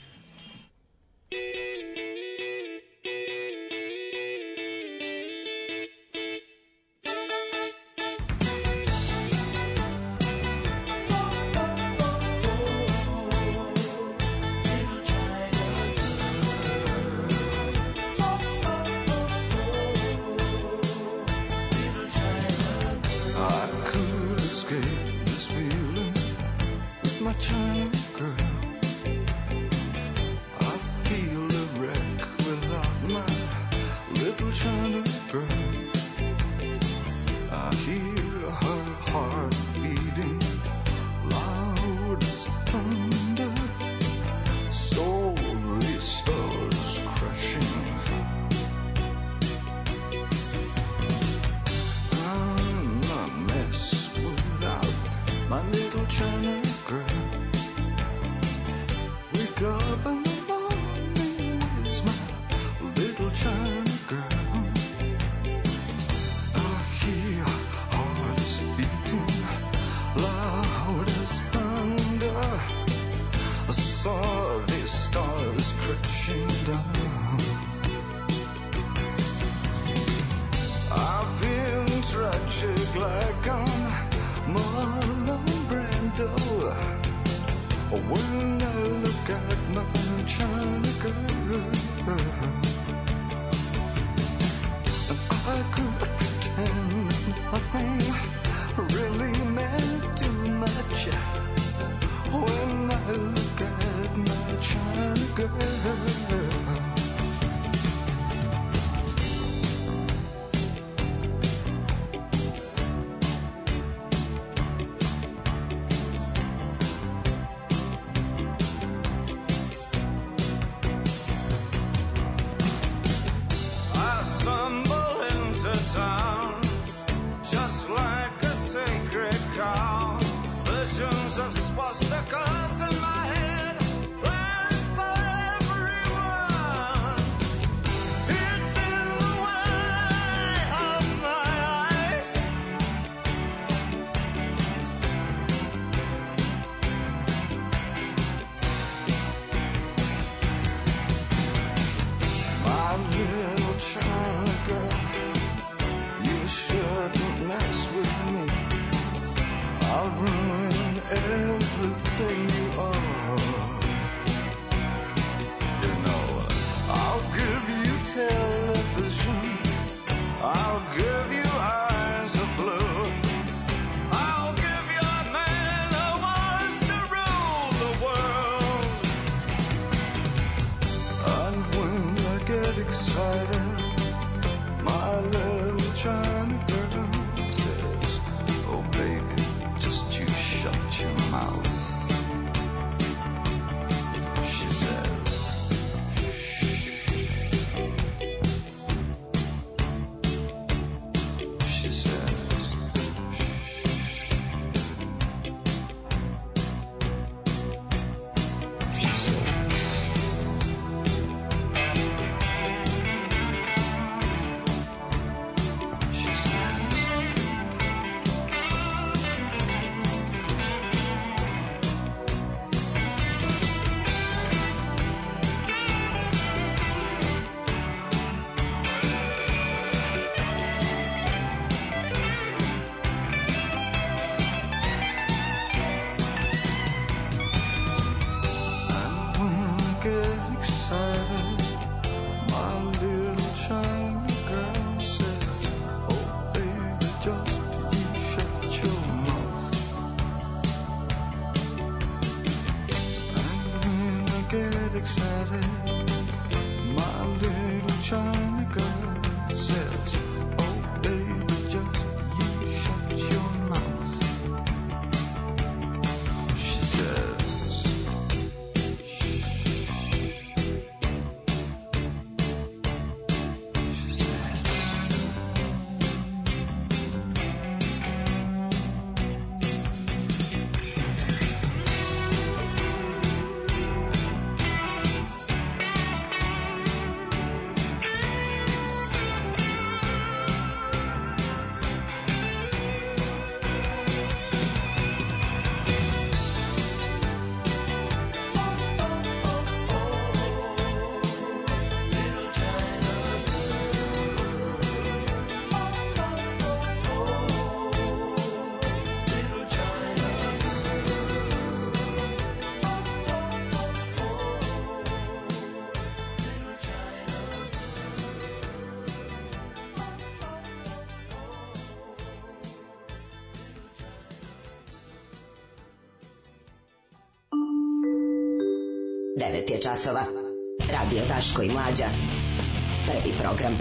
like I'm Marlon Brando. When I look at my China girl, I could pretend nothing really meant too much. When I look at my China girl. Town, just like a sacred cow. Visions of swastikas in my head, plans for everyone. It's in the way of my eyes. My little China girl, shouldn't mess with me. I'll ruin everything you are. You know, I'll give you television, I'll give you eyes of blue, I'll give you a man who wants to rule the world. And when I get excited, my little China girl says, oh baby, just you shut your mouth. She says, she says, Devet je časova. Radio Daško i Mlađa. Prvi program.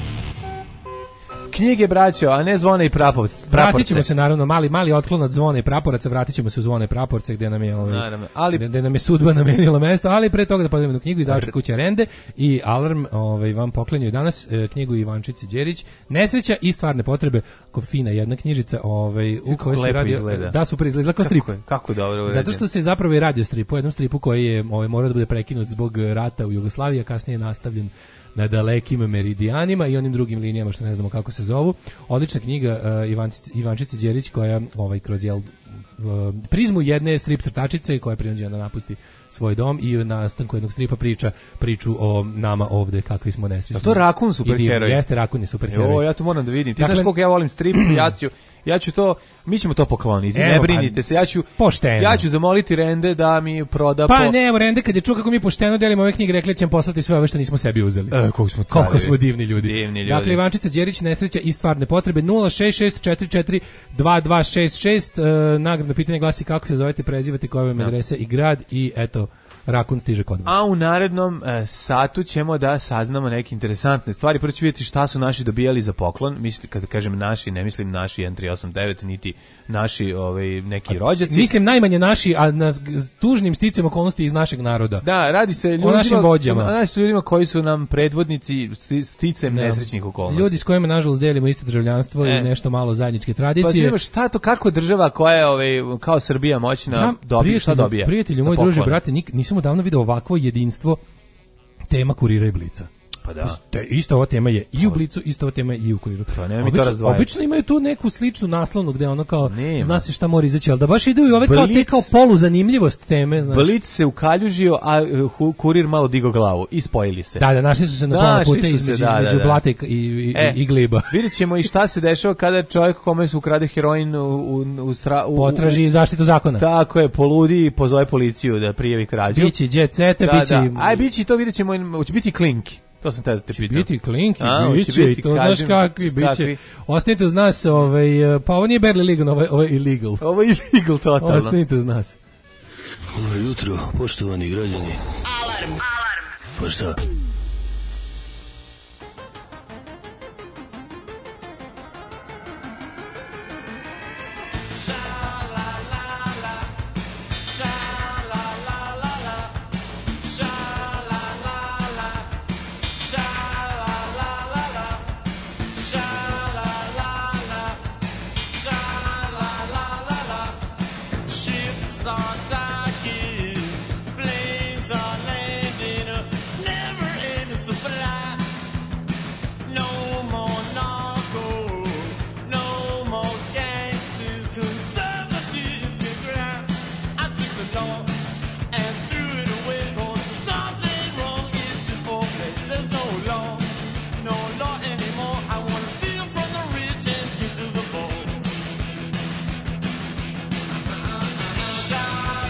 Knjige, braćo, a ne zvone i praporce. Vratit ćemo se naravno, mali otklon od zvone i praporaca, vratit ćemo se u zvone i praporce gde nam je, gde nam je sudba namenila mesto, ali pre toga da pozdravimo knjigu izdavačke kuće Rende i Alarm vam poklanjaju danas knjigu Ivančice Đerić, Nesreća i stvarne potrebe, fina jedna knjižica u kojoj se radi, da, super izgleda kao strip. Kako dobro urađen. Zato što se zapravo i radi o stripu, jednom stripu koji je morao da bude prekinut zbog rata u Jugoslaviji, a kasnije nastavljen na dalekim meridijanima i onim drugim linijama što ne znamo kako se zovu. Odlična knjiga Ivančice Đerić koja kroz prizmu jedne strip crtačice koja je prinuđena da napusti svoj dom i u nastanku jednog stripa priču o nama ovde kakvi smo nesrećni. A to Rakun superheroj. Jeste, Rakun je superheroj. Ja to moram da vidim. Ti znaš koliko ja volim strip, ja ću to, mi ćemo to pokloniti, ne brinite se, ja ću zamoliti Rende da mi proda Pa ne, evo Rende kad je čuo kako mi pošteno delimo ove knjige, rekli ćemo poslati sve ove što nismo sebi uzeli. Koliko smo divni ljudi. Dakle, Ivančica Đerić, nesreća i stvarne potrebe, 066442266, nagradno pitanje glasi kako se zovete, prezivate, koja vam je adresa i grad i eto, rakun stiže kod vas. A u narednom satu ćemo da saznamo neke interesantne stvari. Prvo ću vidjeti šta su naši dobijali za poklon. Mislim, kada kažem naši, ne mislim naši N389, niti naši neki rođaci. Mislim najmanje naši, a na tužnim sticam okolnosti iz našeg naroda. Da, radi se o našim vođama. Radi se ljudima koji su nam predvodnici sticem nesrećnih okolnosti. Ljudi s kojima nažalost delimo isto državljanstvo i nešto malo zajedničke tradicije. Pa šta to, kako država koja je kao Srbija moćna dobija, šta dobija? Prijatelju, moj druže, brate, nisam odavno video ovakvo jedinstvo tema Kurira i Blica. Pa da. Isto ova tema je i u Blicu, isto ova tema je i u Kuriru. Pa nema mi to razdvajati. Obično imaju tu neku sličnu naslovnu gde ono kao zna se šta mora izaći, ali da baš idu i ove kao te kao polu zanimljivost teme, znaš. Blic se ukaljužio, a Kurir malo digo glavu i spojili se. Da, našli su se na pola puta između Blata i Gliba. Vidjet ćemo i šta se dešava kada čovjek kome se ukrade heroin potraži zaštitu zakona. Tako je, poludi i pozove policiju da prijavi krađu. Bići jet sete, bići... Aj, bići to, vidjet ćemo, će biti klinki. To sam te pitao. Biti klinki, biće, i to znaš kakvi, biće. Ostanite uz nas, pa ovo nije barely legal, ovo je illegal. Ovo je illegal, totalno. Ostanite uz nas. Dobro jutro, poštovani građani. Alarm. Pa šta? Shine.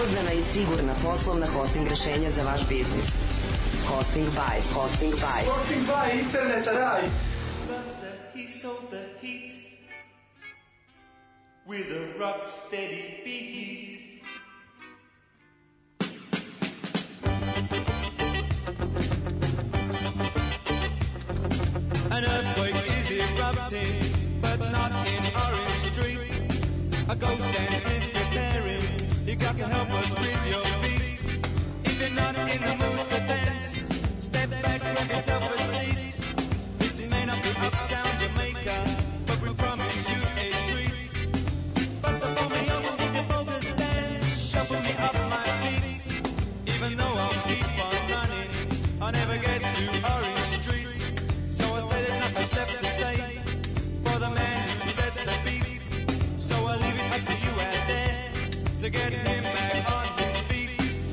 Pouzdana i sigurna poslovna hosting rešenja za vaš biznis. Hosting by. Hosting by internet raj. He sold the heat with a rock steady beat. An earthquake is erupting, but not in Orange Street. A ghost dance is preparing. You got to help us with your feet. If you're not in the mood to dance, step back, grab yourself a seat. This may not be uptown Jamaica, but we promise you a treat. Bust up on me over with your bogus dance, shuffle me off my feet. Even though I'll keep on running, I'll never get to Orange Street. So I say there's nothing left to say for the man who set the beat. So I'll leave it up to you out there to get him back on his feet.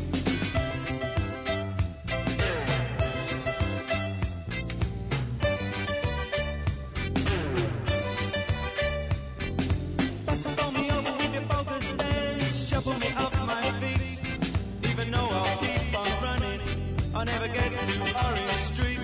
I'll never get to Orange Street.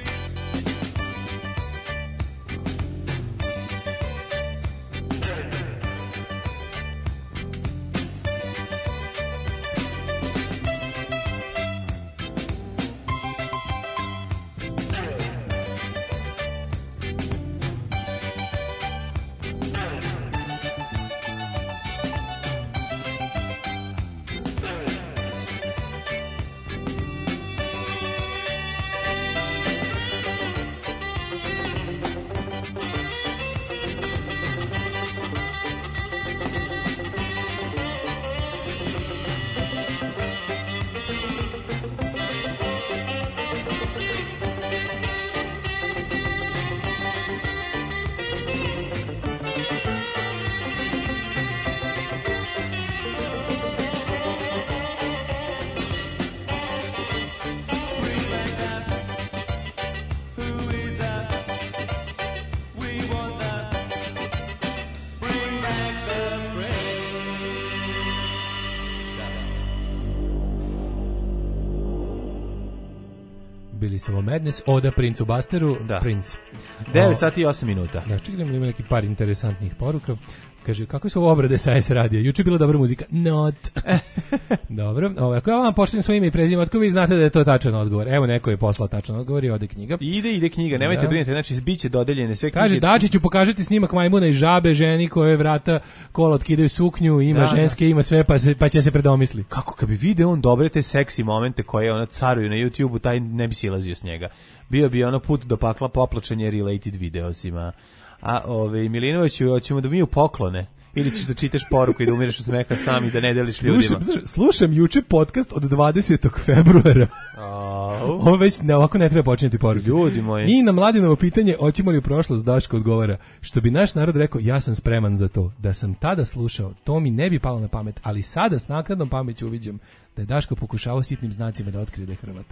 Bili smo Madness, Oda Princu Busteru, da. Prince. 9 sati i 8 minuta. Da, čekaj, ima neki par interesantnih poruka. Kaže, kako su obrade sa S radija? Juče je bila dobra muzika. Not. Dobro. Ako ja vam pošlim svoje ime i prezime, otko vi znate da je to tačan odgovor? Evo, neko je poslao tačan odgovor i ode knjiga. Ide knjiga, nemojte brinuti, znači biće dodeljene sve knjige. Kaže, Dačiću, pokažete snimak majmuna i žabe, ženi koje vrata kola otkidaju suknju, ima ženske, ima sve, pa će se predomisli. Kako, kad bi video on dobre te seksi momente koje ona caruju na YouTube-u, taj ne bi silazio s njega. Bio bi ono put do pakla poplačanje related videosima. A Milinoviću, hoćemo da mi u poklone. Ili ćeš da čitaš poruku i da umireš od smeha sam i da ne deliš ljudima. Slušam juče podcast od 20. februara. Ovo već ovako ne treba počinjeti poruke. Ljudi moji. I na Mladinovo pitanje, hoćemo li u prošlost, Daško odgovara, što bi naš narod rekao, ja sam spreman za to. Da sam tada slušao, to mi ne bi palo na pamet, ali sada s naknadnom pameću uviđam da je Daško pokušavao sitnim znacima da otkrije da je Hrvat.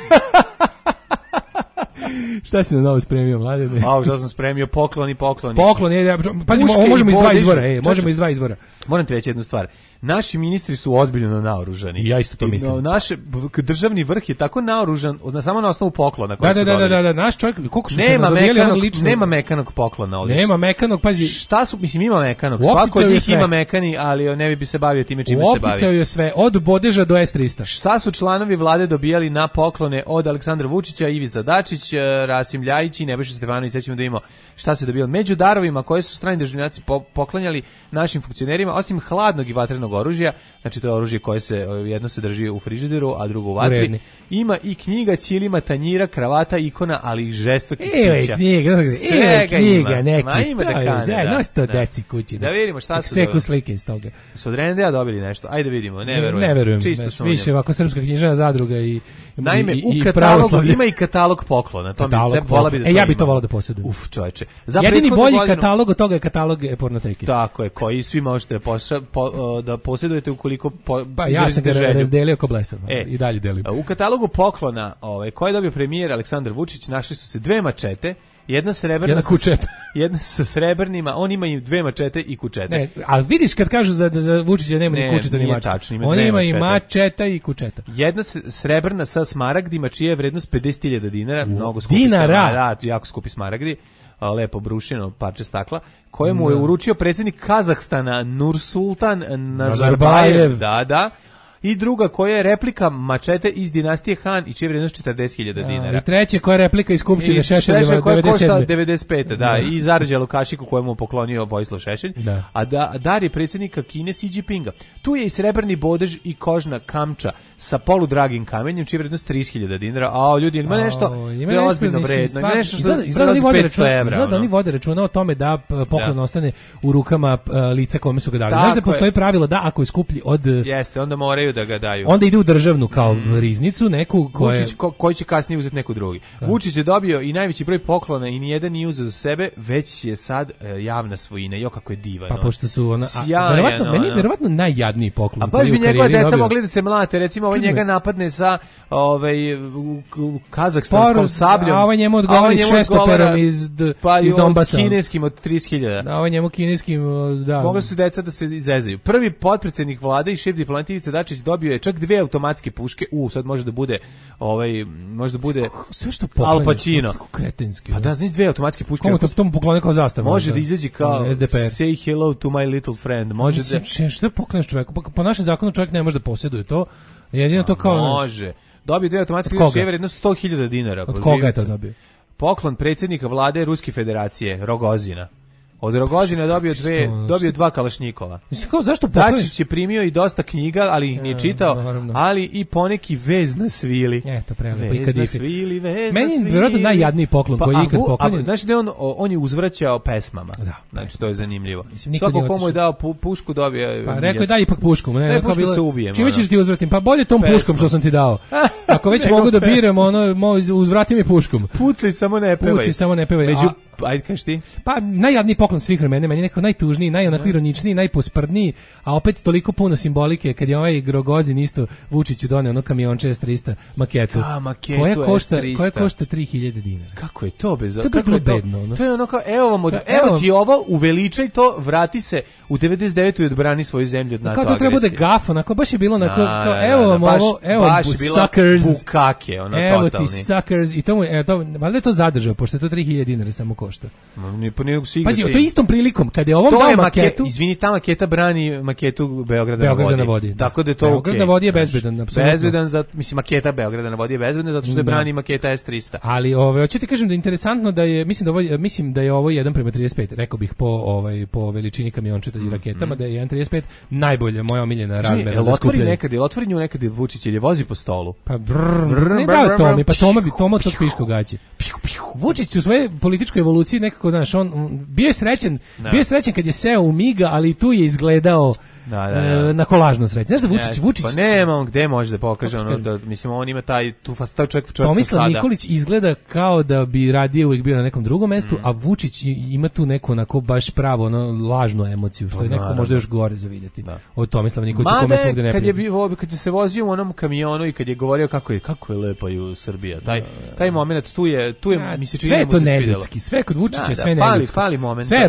Šta si na novo spremio, Mladene? Šta sam spremio? Pokloni. Pazi, ovo možemo iz dva izvora. Možemo iz dva izvora. Moram ti reći jednu stvar. Naši ministri su ozbiljno naoružani. I ja isto to mislim. Državni vrh je tako naoružan, samo na osnovu poklona. Da, naš čovjek, koliko su se nadobijeli ono lično. Nema mekanog poklona ovdje. Nema mekanog, pazi. Šta su, mislim, ima mekanog. Svako od njih ima mekani, ali ne bi se bavio time čime se bavi. Opticao je sve, od bodeža do S300. Šta su članovi vlade dobijali na poklone od Aleksandra Vučića, Ivica Dačić, Rasim Ljajić i Nebojša Stefanović, sećamo da imamo šta se dobijalo. Među darovima koje su strani državljanci poklanjali našim funkcionerima, osim hladnog i vatrenog oružja, znači to je oružje koje se jedno se drži u frižideru, a drugo u vatri. Ima i knjiga, ćilima, tanjira, kravata, ikona, ali i žestokih pića. Knjiga, neki. Ma ima da nosi to deci kući. Da vidimo šta su dobili. Seku slike iz toga. Su od Rendea dobili nešto? Ajde vidimo, ne verujem. Čisto više ovako Srpska književna zadruga i naime, i u katalogu ima i katalog poklona, to mi katalog. Ja bih to volao da posjedujem. Uf, čoveče. Jedini bolji katalog od toga je katalog pornoteke. Tako je, koji svi možete da posjedujete ukoliko pa ja sam ga razdelio ko blesav i dalje delim. U katalogu poklona, koji je dobio premijer Aleksandar Vučić, našli su se 2 mačete, jedna srebrna, jedna sa srebrnima, on ima i 2 mačete i kučete. Ne, ali vidiš kad kažu za Vučića nema ni kučeta ni mačeta. On ima i mačeta i kučeta. Jedna srebrna sa smaragdima, čija je vrednost 50.000 dinara, mnogo skupi dinara, jako skupi smaragdi, lepo brušeno parče stakla, koje mu je uručio predsjednik Kazahstana Nursultan Nazarbajev. Da. I druga koja je replika mačete iz dinastije Han i čija je vrednost 40.000 dinara. I treća koja je replika iz Skupštine Šešeljeva 95. Da, i zarađalo kašiku koju mu poklonio Vojislav Šešelj. Da. A dar je predsjednika Kine Xi Jinpinga. Tu je i srebrni bodež i kožna kamča sa poludragim kamenjem čija je vrednost 30.000 dinara. A ljudi, ima nešto je ozbiljno vredno. Ima nešto što prelazi 500 evra. Zna da oni vode računa o tome da poklon ostane u rukama lica kome su ga dali. Znaš da postoji pravilo da ako je skuplji od... Jeste, onda moraju da ga daju. Onda ide u državnu kao riznicu, neku koji će kasnije uzeti neku drugi. Vučić je dobio i najveći broj poklona i nijedan nije uzeo za sebe, već je sad javna svojina. Jo, kako je divan. Pa pošto su ona... Meni je verovatno najjadniji poklon. A baš bi njegova deca mogli da se mlate. Recimo, ovaj njega napadne sa kazahstanskom sabljom. A ovaj njemu odgovori šestoperom iz Donbasa. Pa i kineskim od 30.000. Da, ovaj njemu kineskim, da. Mogli su deca da se izezaju. Prvi potpredsjednik vlade i šef diplomatije Ivica Dačić dobio je čak 2 automatske puške. Sad može da bude sve što Al Pacino. Kretenski. Pa da, znaš 2 automatske puške. Komu to mu poklone kao zastava? Može da izađe kao SDPR. Say hello to my little friend. Može da... Što pokloneš čoveku? Po našem zakonu čovjek ne može da posjeduje to. Jedino to kao... Može. Dobio 2 automatske puške, je vredno 100.000 dinara. Od koga je to dobio? Poklon predsjednika vlade Ruske federacije, Rogozina. Od Rogozina dobio 2 kalašnjikova. Mislim kao zašto pokloniš? Dačić je primio i dosta knjiga, ali ih nije čitao, ali i poneki vez na svili. To prelepo. Vez na svili. Meni je vjerojatno najjadniji poklon koji je ikad poklonjen. Znaš da on je uzvraćao pesmama. Znači to je zanimljivo. Svako komu je dao pušku dobio... Pa rekao je daj ipak pušku. Ne, pušku se ubijem. Čime ćeš ti uzvratim? Pa bolje tom puškom što sam ti dao. Ako već mogu da biram, uzvrati mi puškom. Pucaj, samo ne pevaj. Ajde, kaži ti. Pa najjadniji poklon svih vremena, meni je nekako najtužniji, najonako ironičniji, najposprdniji, a opet toliko puno simbolike kad je ovaj Rogozin isto Vučiću doneo ono kamionče S300 maketu. Maketu koja košta 3.000 dinara. Kako je to bez? Kako je bedno? To je ono kao evo ti ovo, uveličaj to, vrati se u 99. i odbrani svoju zemlju od NATO agresije. Kao to treba bude gaf, onako baš je bilo onako evo vam ovo, evo suckers. Bukake, ono totalni. Evo ti suckers i to mu valjda je to zadržao pošto je to 3.000 dinara samo košta. Pazi, to istom prilikom kad je ovom dao maketu, izvini, ta maketa brani maketu Beograda na vodi. Tako da je to Beograd na vodi je bezbedan, apsolutno. Bezbedan, mislim maketa Beograda na vodi je bezbedna zato što je brani maketa S300. Ali hoću ti kažem da je interesantno da je mislim da je ovo 1:35, rekao bih po veličini kamiončeta i raketama da je 1:35 najbolja moja omiljena razmera za skupljanje. Otvori nju nekad Vučić ili vozi po stolu. Pa ne dao Tomi, pa Toma to piško gaće. Vučić u svojoj političkoj evoluciji nekako, znaš, on bio je srećan kad je seo u Miga, ali i tu je izgledao na kolažno srećan. Znaš da Vučić... Pa nema on gde može da pokaže ono da, mislim, on ima taj čovjek Tomislav Nikolić izgleda kao da bi radije uvijek bio na nekom drugom mestu, a Vučić ima tu neku onako baš pravo lažnu emociju, što je nekako možda još gore za vidjeti. Od Tomislava Nikolića kome svugde ne prije. Kad je se vozio u onom kamionu i kad je govorio kako je lepa ju Srbija, taj moment tu je mi se čini da mu se svidjelo. Sve kod Vučića sve neljudski. Fali moment. Sve je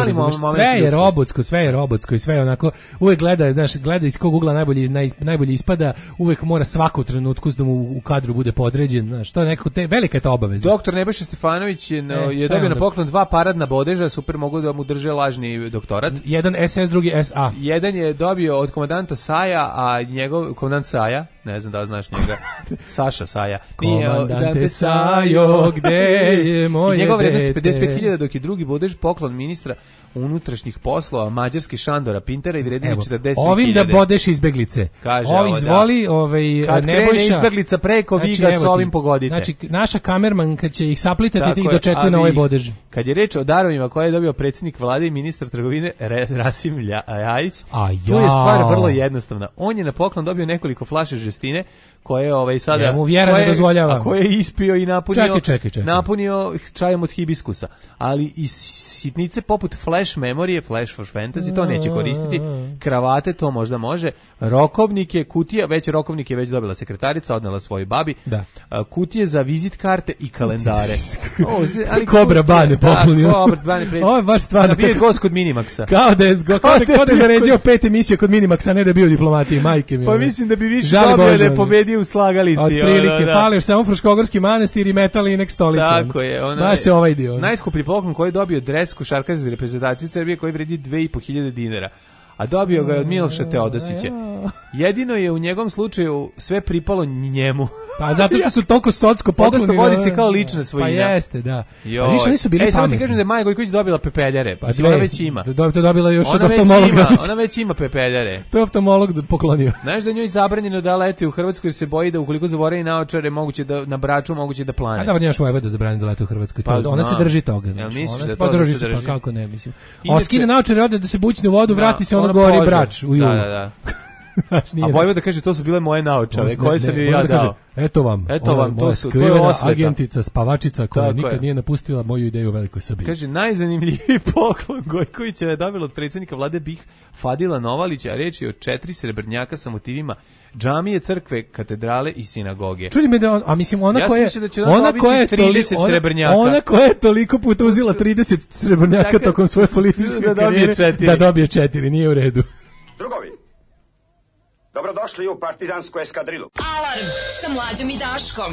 robotsko, sve je robotsko i sve je onako, uvek gleda iz kog ugla najbolje ispada, uvek mora svaku trenutku da mu u kadru bude podređen, znaš, to je nekako velika je ta obaveza. Doktor Nebojša Stefanović je dobio na poklon 2 paradna bodeža, super, mogu da mu drže lažni doktorat. Jedan SS, drugi SA. Jedan je dobio od komandanta Saja, a njegov komandant Saja, ne znam da znaš njega, Saša Saja. Komandante Sajo, gde je moje dete? Njegov vrednost 55.000, dok je drugi bodež poklon ministra unutrašnjih poslova Mađarske Šandora Pintera i vrednije 43.000. Ovim da bodeš izbeglice. Kaže izvoli, kad Nebojša. Krene izbeglica preko Viga s ovim pogodite. Znači, naša kamermanka će ih saplitati i ih dočekuje na ovaj bodež. Kad je reč o darovima koje je dobio predsjednik vlade i ministar trgovine Rasim Ljajić, tu je stvar vrlo jednostavna. On je na poklon dobio nekoliko flaša žestine koje je sada mu vjera ne dozvoljava. A koje je ispio i napunio čekaj. napunio čajem od hibiskusa. Ali i sitnice poput flash memorije, flash for fantasy, to neće koristiti. Kravate to možda može. Rokovnike, kutija, rokovnik je već dobila sekretarica, odnela svojoj babi. Da. Kutije za vizit karte i kalendare. Kobra Bane poklonio. Kobra Bane. Ovo je baš stvarno. Bio je gost kod Minimaxa. Kao da je zaređio 5 emisija kod Minimaxa, ne da je bio diplomatiji, majke mi. Pa mislim da bi više dobio da je pobedio u slagalici. Od prilike, fališ samo Fruškogorski manastir i metal i nek stolica. Tako je. Baš se ovaj dio. Najskuplji poklon koji je dobio dres košarkaša za reprezentaciju Srbije koji vredi 2.500 dinara. A dobio ga je od Miloša Teodosića. Jedino je u njegovom slučaju sve pripalo njemu. Pa zato što su toliko socko pokloni. Odnosno vodi se kao lična svojina. Pa jeste, da. A više nisu bili pametni. Samo ti kažem da je Maja Gojković dobila pepeljare. Pa ona već ima. To dobila još od oftalmologa. Ona već ima pepeljare. To je oftalmolog poklonio. Znaš da njoj zabranjeno da leti u Hrvatskoj, se boji da ukoliko zaboravi naočare moguće da na Braču moguće da plane. A da nemaš Vojvoda zabranjeno da leti u Hrvatskoj. Ona se drži toga. Ona se drži se, pa kako ne, mislim. A skine naočare, ode da se bućne u vodu, vrati se, ona gori Brač u julu. Da. A Vojvoda kaže, to su bile moje naočare koje sam joj ja dao. Eto vam, to je osveta. Agentica, spavačica koja nikad nije napustila moju ideju o velikoj Srbiji. Kaže, najzanimljiviji poklon Gojkovića je dobila od predsjednika vlade BiH Fadila Novalića, a reč je o 4 srebrnjaka sa motivima džamije, crkve, katedrale i sinagoge. Čudi me da ona koja je toliko puta uzela 30 srebrnjaka tokom svoje političke karijere, da dobije 4, nije u redu. Drugovi, dobrodošli u partizansku eskadrilu. Alarm sa Mlađom i Daškom.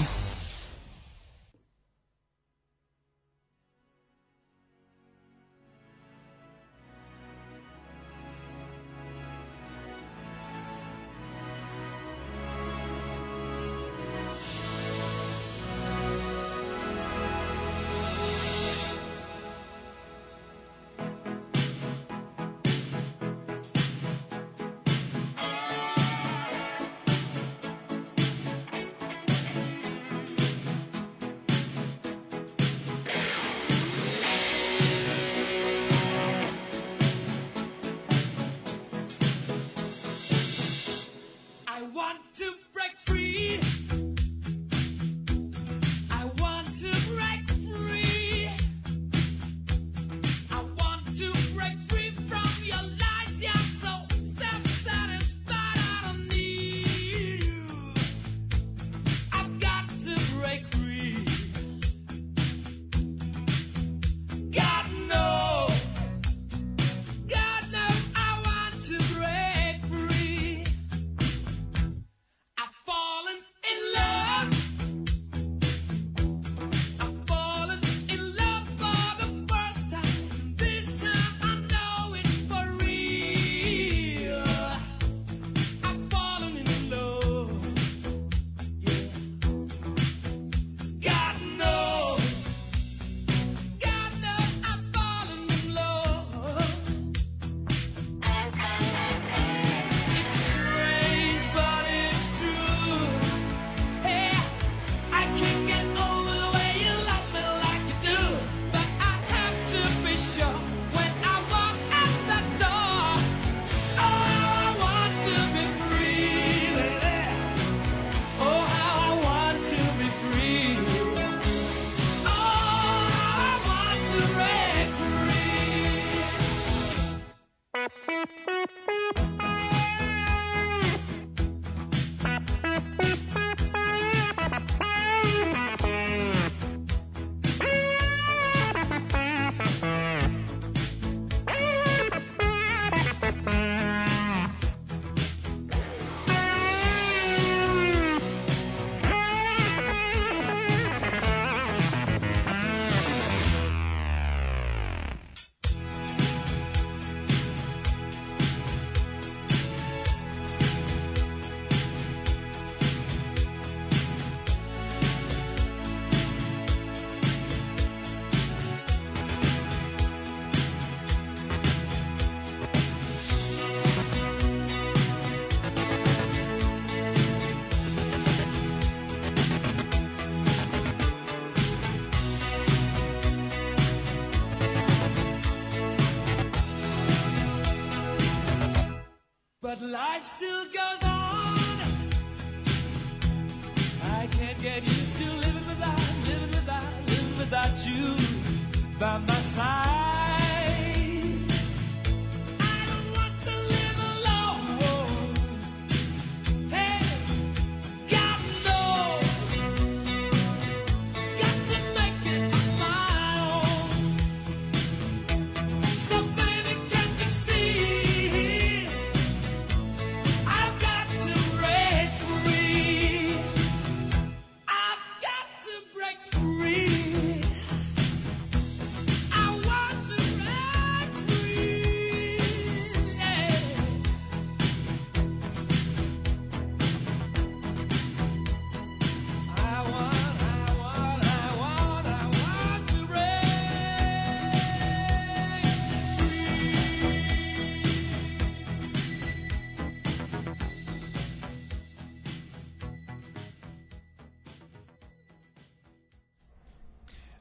But life still goes on.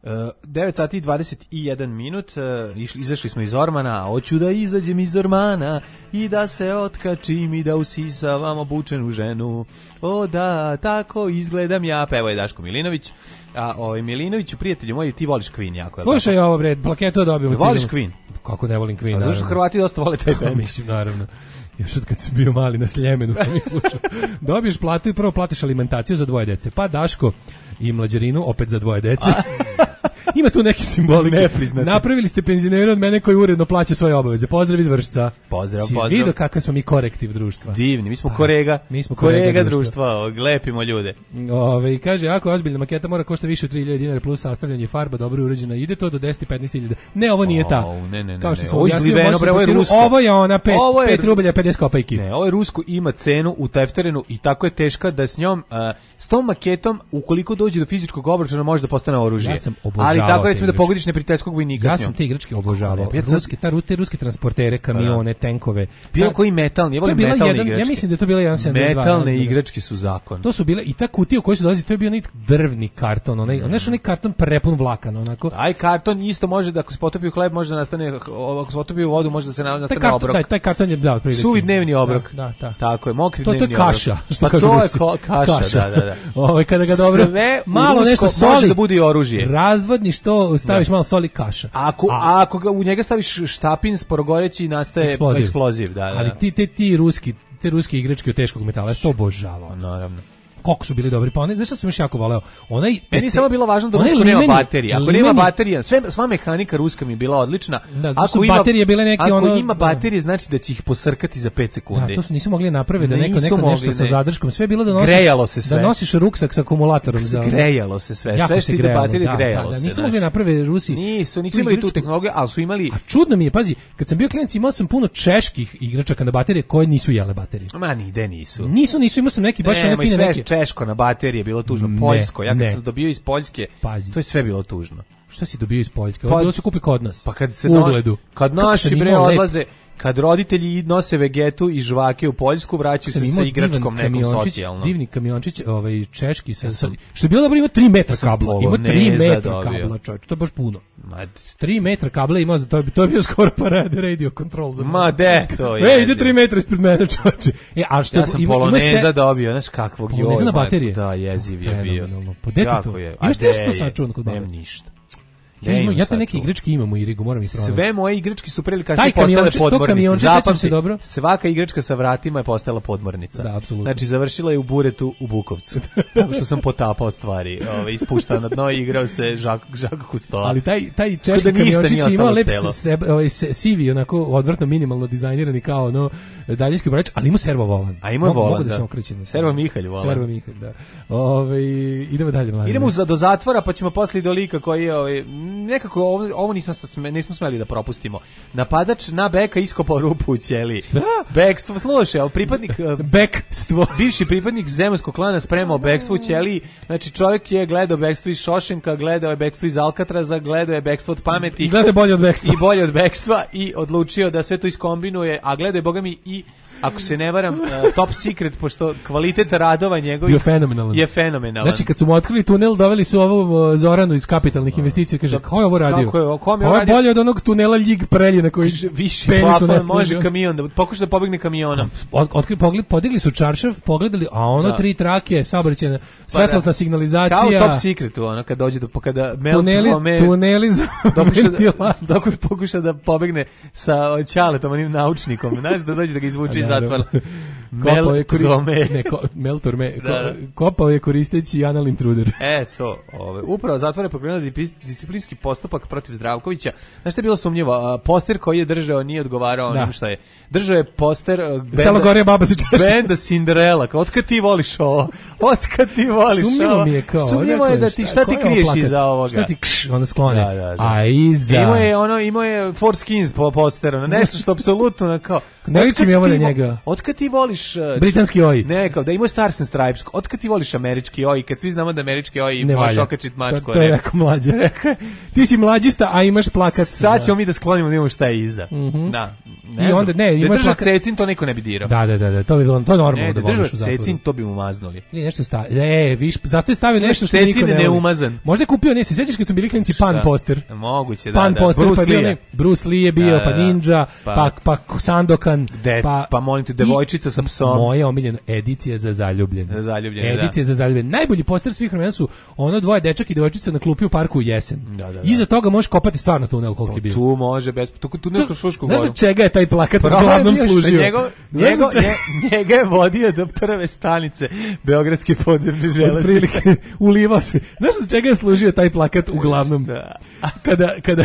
9 sati i 21 minut, izašli smo iz Ormana, hoću da izađem iz Ormana i da se otkačim i da usisavam obučenu ženu. O da, tako izgledam ja, pevao je Daško Milinović. A Milinoviću, prijatelju moj, ti voliš Queen jako. Slušaj ovo bre, plaketu dobijemo. Voliš Queen? Kako ne volim Queen? Zašto Hrvati dosta vole taj band? Mislim, naravno. Još od kad sam bio mali na Sljemenu, pa mi slušao. Dobiješ platu i prvo platiš alimentaciju za 2 dece. Pa Daško i mlađarinu opet za 2 dece. Ima tu neki simbolike. Napravili ste penzionera od mene koji uredno plaća svoje obaveze. Pozdrav iz Vršca. Pozdrav. Vidio kakav smo mi korektiv društva. Divni, mi smo korega društva, lepimo ljude. I kaže, ako je ozbiljna maketa mora košta više od 3.000 dinara plus sastavljanje farba, dobro uređena. Ide to do 10-15.000. Ne, ovo nije ta. Ne. Kao što ovo je rusko. Ovo je ona 5 rublja 50 kopejki. Ne, ovo je rusko, ima cenu u tefterenu i tako je teška da s njom, s tom maketom, ukoliko dođe do fizičkog obračuna, može da postane oružje. Ja sam obožavao. Ali tako recimo da pogodiš neprijateljskog vojnika. Ja sam te igračke obožavao. Te ruske transportere, kamione, tenkove. Bilo koji metalni, ja volim metalne igračke. Ja mislim da je to bila 1.72. Metalne igračke su zakon. To su bile i ta kutija u kojoj se dolazi, to je bio neki drvni karton, onaj karton prepun vlakana, onako. Taj karton isto može da ako se potopi u hleb može da nastane, ako se potopi u vodu može da se nastane obrok. Taj karton je suvi dnevni obrok. Da. Tako je, mokri dnevni obrok. To je kaša. Pa to je kaša, da. Kada ga dobro malo nešto soli može da bude i oružje. Razvodniš to, staviš malo soli, kaša. Ako ga u njega staviš štapin sporogoreći nastaje eksploziv. Da. Ali te ruske igračke od teškog metala, ja to obožavao. Naravno. Koliko su bili dobri, pa znaš što sam još jako voleo? Meni samo bilo važno da rusko nema baterije. Ako nema baterija, sva mehanika ruska mi je bila odlična. Ako ima baterije bile neki ako ima baterije, znači da će ih posrkati za 5 sekundi. Da, to su nisu mogli napraviti da neko nešto sa zadrškom. Sve je bilo da nosiš. Grejalo se sve. Da nosiš ruksak sa akumulatorom za. Grejalo se sve. Sve što ide baterije grejalo se. Nisu mogli napraviti Rusi. Nisu imali tu tehnologiju, al su imali. A čudno mi je, pazi, kad sam bio klinac imao sam puno čeških igračaka na baterije koje nisu jele baterije. Ma nigde nisu. Nisu, imao sam neki baš one fine neke. Češko na baterije je bilo tužno, Poljsko. Ja kad sam dobio iz Poljske, to je sve bilo tužno. Šta si dobio iz Poljske? Bilo se kupi kod nas. Pa kad naši odlaze, kad roditelji nose vegetu i žvake u Poljsku, vraćaju se sa igračkom nekom socijalnom. Divni kamiončić, češki što je bilo dobro, ima 3 metra kabla. Ima 3 metra kabla, čovječ, to je baš puno. 3 metra kabla imao za to je bio skoro radio control. Ma de, to je. Ide 3 metra ispred mene, čovječe. Ja sam Poloneza dobio, znaš kakvog joj. Poloneza na baterije? Da, jeziv je bio. Pa dete to? Imaš ti što sačuvan kod baba? Nem ništa. Ja te neke igračke imam u Irigu, moram ih provjeriti. Sve moje igračke su pre ili kasnije postale podmornice. Sećam se dobro. Svaka igračka sa vratima je postala podmornica. Da, apsolutno. Znači, završila je u buretu u Bukovcu. Tako što sam potapao stvari. Ispuštao na dno i igrao se Žako Kustoa. Ali taj češki kamiončić imao lep sivi, onako odvrtno minimalno dizajnirani kao daljinski brojač, ali ima servo volan. A ima volan, da. Servo Mihalj volan. Servo Mihalj, da. Idemo dalje, mladen. Idemo do zatvora, pa ćemo posle do lika koji je nekako ovo nismo smeli da propustimo. Napadač na beka iskopao rupu u ćeliji. Šta? Bekstvo, slušaj, pripadnik bekstvo. Bivši pripadnik zemunskog klana spremao bekstvo u ćeliji. Znači čovjek je gledao bekstvo iz Šošenka, gledao je bekstvo iz Alcatraza, gledao je bekstvo od pameti. Gleda bolje od bekstva. I bolje od bekstva i odlučio da sve to iskombinuje, a gledao je bogami i ako se ne varam, Top Secret, pošto kvalitet radova njegovih je fenomenalan. Znači, kad su mu otkrili tunel, doveli su ovu Zoranu iz kapitalnih investicija, kaže, ko je ovo radio? Ovo je bolje od onog tunela Ljig Prelje na koji više može kamion, da pokuša da pobegne kamionom. Podigli su čaršav, pogledali, a ono 3 trake, saobraćajna, svetlosna signalizacija. Kao Top Secretu, ono, kad dođe kada tuneli za ventilaciju. Dok pokuša da pobegne sa Ćaletom, onim naučnikom, znaš, da dođe da ga izvuče iz zatvora. Kopao je koristeći anal intruder. To. Upravo zatvor je pokrenuo disciplinski postupak protiv Zdravkovića. Znaš što je bilo sumnjivo? Poster koji je držao nije odgovarao onim što je. Držao je poster benda Cinderella. Otkad ti voliš ovo? Sumnjivo mi je kao. Sumnjivo je da ti, šta ti kriješ iza ovoga? Šta ti ono sklone? A iza. Imao je Four Skins po posteru. Nešto što apsolutno kao. Ne liči mi ovo na njega. Otkad ti voliš britanski oj? Ne, kao da ima Stars and Stripes. Otkad ti voliš američki oj? Kad svi znamo da američki oj može okačiti mačku. To je rekao mlađe. Ti si mlađista, a imaš plakat. Sad ćemo mi da sklonimo da imamo šta je iza. Da. I onda ima držao Cecin, to niko ne bi dirao. Da, to bi bilo to normalno da voliš u zatvoru. Cecin, to bi mu maznuli. Ili nešto viš, zato je stavio nešto što niko ne umazan. Možda je kupio, se sećaš kad su bili klinci Pan poster? Moguće, Pan poster, Bruce Lee je bio, pa Ninja, pa Sandokan, pa molim te, devojčica sa psom. Moja omiljena edicija za zaljubljene. Edicija za zaljubljene. Najbolji poster svih vremena su ono dvoje dečak i devojčica na klupi u parku u jesen. Iza toga možeš kopati stvarno tunel koliko je bio. Tu može, tu nešto Frušku goru. Znaš od čega je taj plakat uglavnom služio? Njega je vodio do prve stanice Beogradske podzemne železnice. Ulivao se. Znaš od čega je služio taj plakat uglavnom? Kada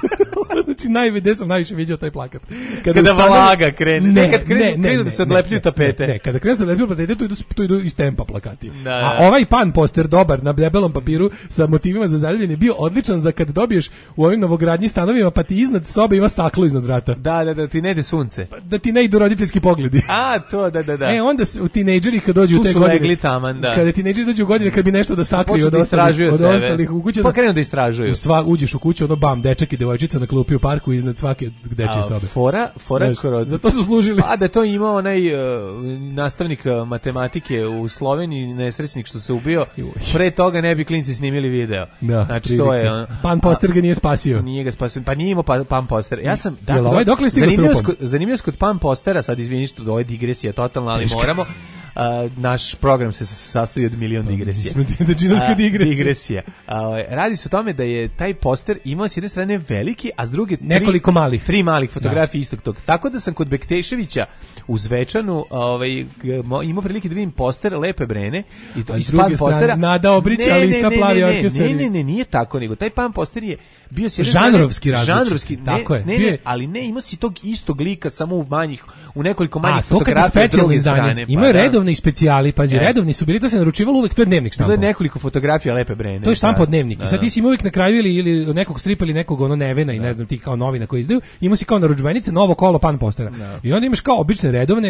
znači gde sam najviše vidio taj plakat. Kada Valaga krene. Kad krenu da se odlepljuju tapete. Ne, kada krenu se odlepljuju tapete, tu idu iz tempa plakati. A ovaj Pan poster dobar na debelom papiru sa motivima za zaljubljene bio odličan za kad dobiješ u ovim novogradnjim stanovima pa ti iznad sobe ima staklo iznad vrata. Da, ti ne ide sunce. Da ti ne idu roditeljski pogledi. A, to, da. Onda u tinejdžeri kad dođu u te godine. Legli taman, da. Kada tinejdžeri dođu u godine kad bi nešto da sakriju od ostalih u kući. Pa krenu da istražuju. Uđeš u kuću, bam, dečak i devojčica na klupi u parku iznad svake dečje sobe. Fora kroz... Zato su služili. A da to imao onaj nastavnik matematike u Sloveniji, nesrećnik što se ubio, pre toga ne bi klinci snimili video. Da, znači to je... Pan poster ga nije spasio. Nije ga spasio, pa nije imao Pan poster. Ja sam... Zanimljivost kod Pan postera, sad izvini što ovo je digresija totalna, ali moramo... naš program se sastoji od milion digresija. Digresija. Radi se o tome da je taj poster imao s jedne strane veliki, a s druge tri malih fotografije istog tog. Tako da sam kod Bekteševića u Zvečanu imao prilike da vidim poster Lepe Brene i to iz Pan postera. Nada Obrić, ali sa plavi orkestar. Ne, nije tako, nego taj Pan poster je bio s jedne žanrovski različit. Žanrovski, tako je. Ne, ali ne, imao si tog istog lika samo u nekoliko manjih fotografija s druge strane. Imaju redovni specijali, pazi, redovni su bili, to se naručivalo uvek, to je dnevnik štampa. To je nekoliko fotografija Lepe Brene. To je štampa dnevnik. I sad ti si uvek na kraju ili nekog stripa ili nekog Nevena i ne znam ti kao novina koji izdaju, ima si kao narudžbenice novo kolo Pan postera. I onda imaš kao obične redovne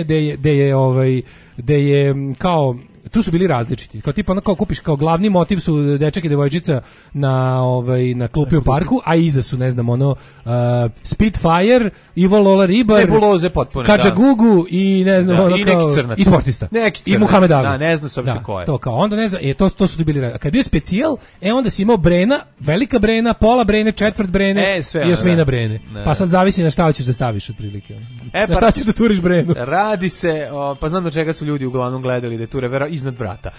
gde je kao tu su bili različiti. Kao tipa kao kupiš kao glavni motiv su dečak i devojčica na klupi u parku, a iza su ne znam Spitfire, Ivo Lola Ribar, nebuloze potpuno, Kadžagugu i ne znam i neki crnac. I sportista. I Muhammed Ali. Da, ne znam se uopšte ko je. To kao onda ne znam, to su bili. A kad je bio specijal, onda si imao Brena, velika Brena, pola Brene, četvrt Brene i osmina Brene. Pa sad zavisi na šta hoćeš da staviš otprilike. Na šta ćeš da turiš Brenu? Radi se, pa znam do čega su ljudi uglavnom gledali da je ture iznad vrata.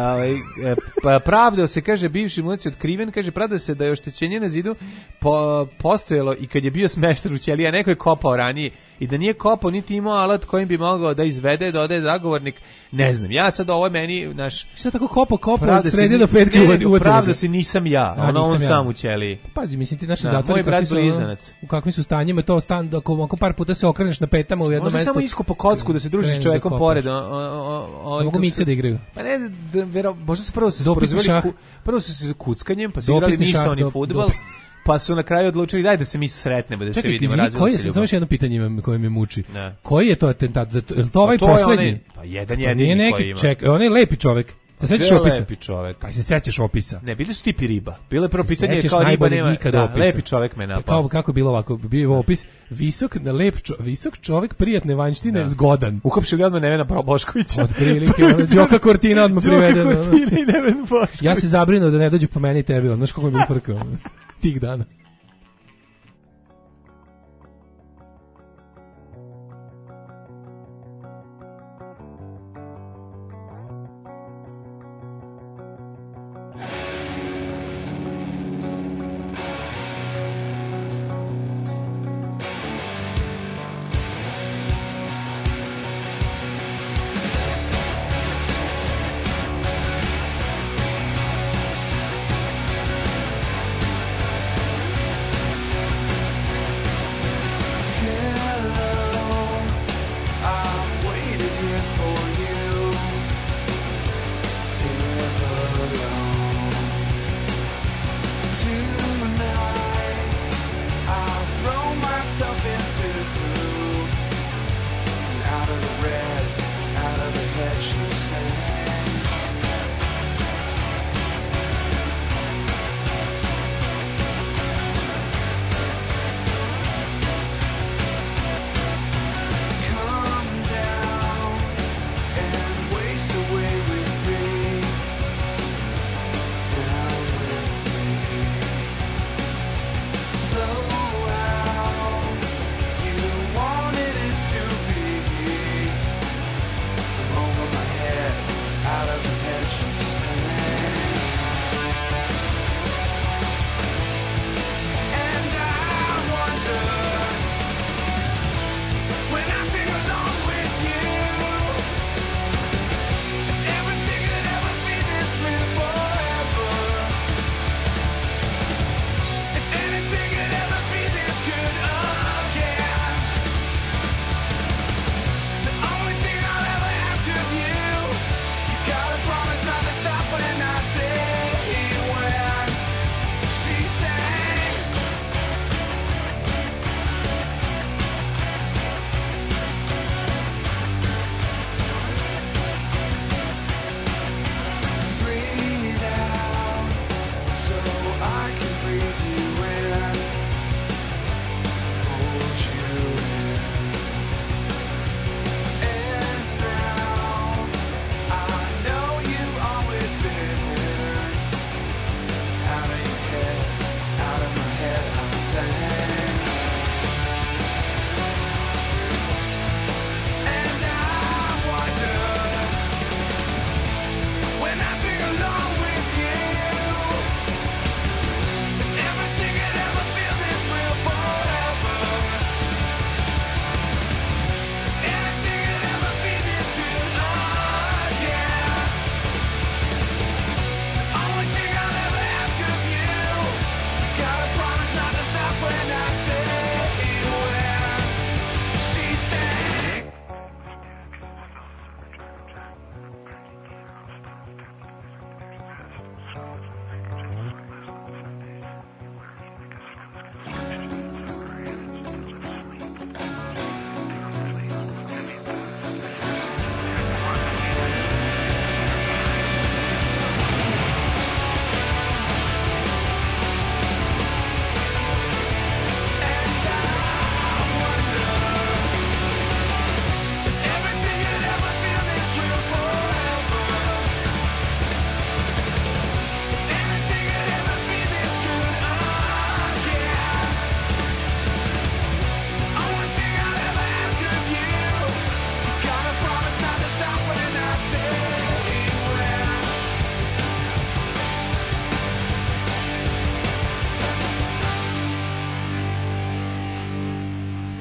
Pravdao se, kaže, bivši munac je otkriven, kaže, pravdao se da je oštećenje na zidu postojalo i kad je bio smešten u ćeliji, a neko je kopao ranije i da nije kopao niti imao alat kojim bi mogao da izvede, da ode zagovornik, ne znam. Ja sad ovo je meni, šta tako kopao od srede do petke uvete? Pravda se nisam ja, on sam u ćeliji. Pazi, mislim ti naši zatvori u kakvim su stanjima, to stan, ako par puta se okreneš na petama u jednom mestu. Možda samo iskopo kocku da se družiš s čovekom pored. Mogu mice da igraju. Pa ne, možda su prvo su se za kuckanjem, pa su igrali misaoni fudbal, pa su na kraju odlučili daj da se mi sretnemo, da se vidimo, razvijemo se ljubav. Samo još jedno pitanje koje me muči. Koji je to atentat? Je to ovaj poslednji? Pa jedan jedini koji ima. On je lepi čovek. Se sećaš opisa? Lepi čovek. Pa se sećaš opisa? Ne, bili su tipi riba. Bilo je prvo pitanje kao riba nema. Lepi čovek me napao. Kako je bilo ovako? Bio opis visok čovek, prijatne vanjštine, zgodan. Uhapšili odmah Nevena Boškovića. Otprilike, Đoka Kortina odmah priveden. Đoka Kortina i Neven Bošković. Ja se zabrinuo da ne dođu po meni i tebi. Znaš kako mi bilo frka tih dana.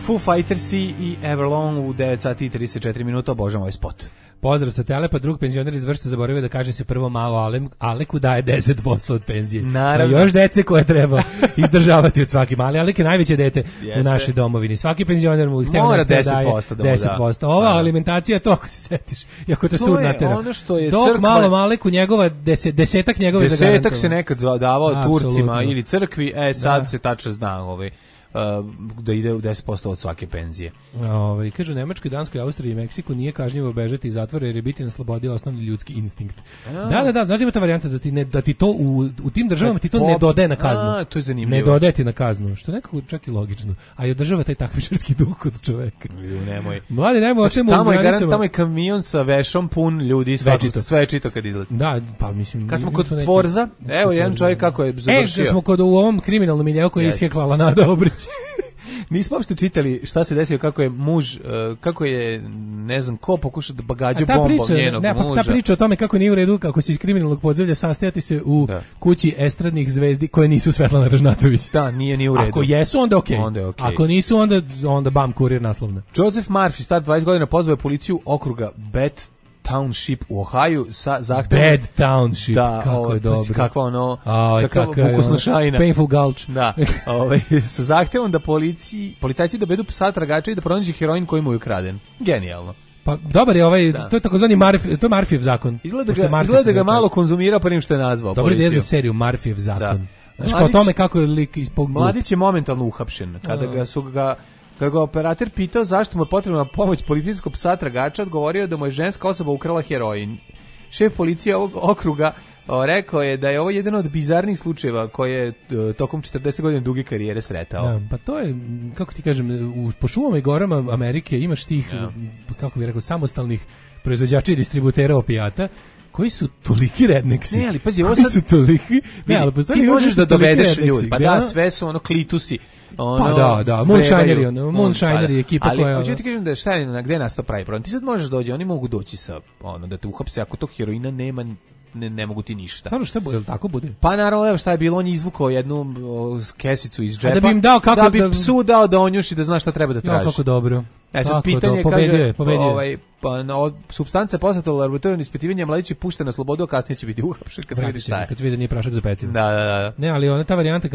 Foo Fightersi i Everlong u 9 sati i 34 minuta, obožavam ovaj spot. Pozdrav sa Telepa, drug penzioner iz Vršca zaboravio da kaže se prvo malo Aleku daje 10% od penzije. Naravno. A još dece koje treba izdržavati od svake male. Alek je najveće dete u našoj domovini. Svaki penzioner mu hteo mora daje 10%. Ova alimentacija, to ako se setiš, i ako te sud natera. Ono što je dok crkva, malo Aleku njegova desetak njegove zagarantovane. Desetak se nekad davao Turcima ili crkvi, sad se tačno zna da ide u 10% od svake penzije. Kažu, Nemačkoj, Danskoj, Austriji i Meksiku nije kažnjivo bežati iz zatvora jer je biti na slobodi osnovni ljudski instinkt. Da, znaš da ima ta varijanta da ti to u tim državama ti to ne dodaje na kaznu. To je zanimljivo. Ne dodaje ti na kaznu, što nekako čak i logično. A i održava taj takmičarski duh kod čoveka. Nemoj. Mladi, nemoj ostavimo u granicama. Tamo je kamion sa vešom pun ljudi, sve je čito kad izleti. Da, pa mislim. Kad smo kod Tvorza, evo jedan čovjek kako je završio. Kad smo kod u ovom kriminalnom miljeu koji je isheklala Nada Obrić. Nismo uopšte čitali šta se desilo, kako je ne znam ko pokušao da bagađu bombom njenog muža. Ta priča o tome kako nije u redu, kako se iz kriminalnog podzemlja sastajati se u kući estradnih zvezdi koje nisu Svetlana Ražnatović. Da, nije u redu. Ako jesu, onda okej. Ako nisu, onda bam, kurir naslovna. Joseph Murphy, star 20 godina, pozvao je policiju okruga Bad Township u Ohaju sa zahtevom... Bad Township, kako je dobro. Kakva vukusnošajna. Painful Gulch. Da, sa zahtevom da policajci dovedu psa tragača i da pronađu heroin koji mu je ukraden. Genijalno. Pa dobar je to je takozvani Murphyjev zakon. Izgleda da ga malo konzumirao prije što je nazvao policiju. Dobro je za seriju Murphyjev zakon. Znaš, kao tome kako je lik ispog... Mladić je momentalno uhapšen. Kada ga operater pitao zašto mu je potrebna pomoć policijskog psa tragača, odgovorio da mu je ženska osoba ukrala heroin. Šef policije ovog okruga rekao je da je ovo jedan od bizarnih slučajeva koje je tokom 40 godina duge karijere sretao. Da, pa to je, kako ti kažem, po šumama i gorama Amerike imaš tih, kako bih rekao, samostalnih proizvođača i distributera opijata koji su toliki redneksi. Ne, ali pazi, ovo sad su toliki. Ne, ali ti možeš da dovedeš ljudi. Pa da, sve su klitusi. Pa da, Moonshineri ekipa koja... Ali hoću ti kažem da šta je, gde nas to pravi problem? Ti sad možeš dođi, oni mogu doći sa, da te uhapse, ako tog heroina nema, ne mogu ti ništa. Stvarno šta bude, tako bude? Pa naravno, evo šta je bilo, on je izvukao jednu kesicu iz džepa. Da bi im dao kako... Da bi psu dao da on juši da zna šta treba da traži. Kako dobro. Sad pitanje kaže, supstanca poslata u laboratorijom ispitivanje, mladić je pušten na slobodu, a kasnije će biti uhapšen kad se vidi šta je. Kad se vidi da nije prašak za pecivo. Da. Ne, ali ona ta varijanta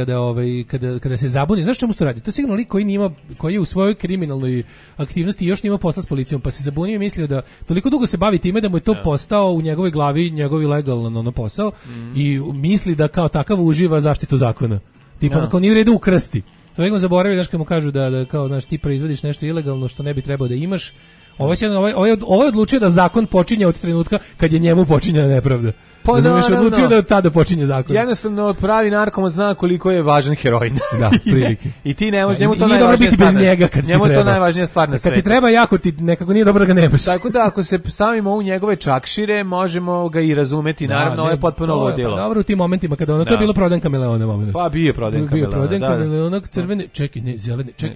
kada se zabuni, znaš čemu se to radi? To je sigurno lik koji je u svojoj kriminalnoj aktivnosti još nije posla s policijom, pa se zabunio i mislio da toliko dugo se bavi time da mu je to postao u njegovoj glavi njegovi legalan posao i misli da kao takav uživa zaštitu zakona. Tipa, kao nije u redu ukrasti. To uvijek zaboravio, znaš, kad mu kažu da kao, znaš, ti proizvodiš nešto ilegalno što ne bi trebao da imaš. Ovo je odlučio da zakon počinje od trenutka kad je njemu počinjena nepravda. Pa odlučio da od tada počinje zakon. Jednostavno, pravi narkoman zna koliko je važan heroin. Da, prilike. I ti ne možeš, njemu to nije dobro biti bez njega kad ti treba. Njemu to najvažnija stvar na svijetu. Kad ti treba jako, ti nekako nije dobro da ga nemaš. Tako da, ako se stavimo u njegove čakšire, možemo ga i razumeti. Naravno, ovo je potpuno ludilo. Dobro, u tim momentima kada to je bilo Prodanka Meleona moment. Pa bio Prodanka Meleona, crvene, čekaj, ne, zelene, čekaj,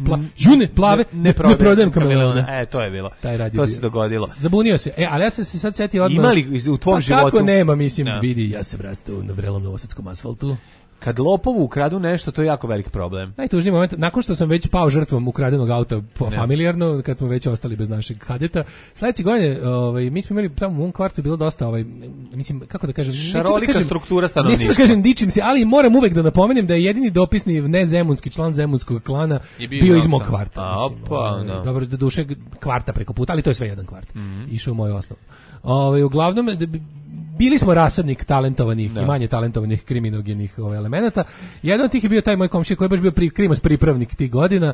žune, plave, ne Prodanka Meleona. To je bilo. To se dogodilo. Zabunio se. Ali ja sam se sad setio odmah. Imali u tvom životu? Kako nema, mislim, vidi, ja sam rastao na vrelom novosadskom asfaltu. Kad lopovu ukradu nešto, to je jako veliki problem. Najtužniji moment, nakon što sam već pao žrtvom ukradenog auta familijarno, kad smo već ostali bez našeg kadeta, sledeće godine, mi smo imali tamo u mom kvartu bilo dosta, mislim, kako da kažem, šarolika struktura stanovništva. Neću da kažem, dičim se, ali moram uvek da napomenem da je jedini dopisni nezemunski član zemunskog klana bio iz mog kvarta. Dobro, do duše kvarta preko puta, ali to je sve jedan kvart. Išao u moju osnovu. Uglavnom, bili smo rasadnik talentovanih i manje talentovanih kriminogenih elemenata. Jedan od tih je bio taj moj komšija koji je baš bio krimos pripravnik tih godina.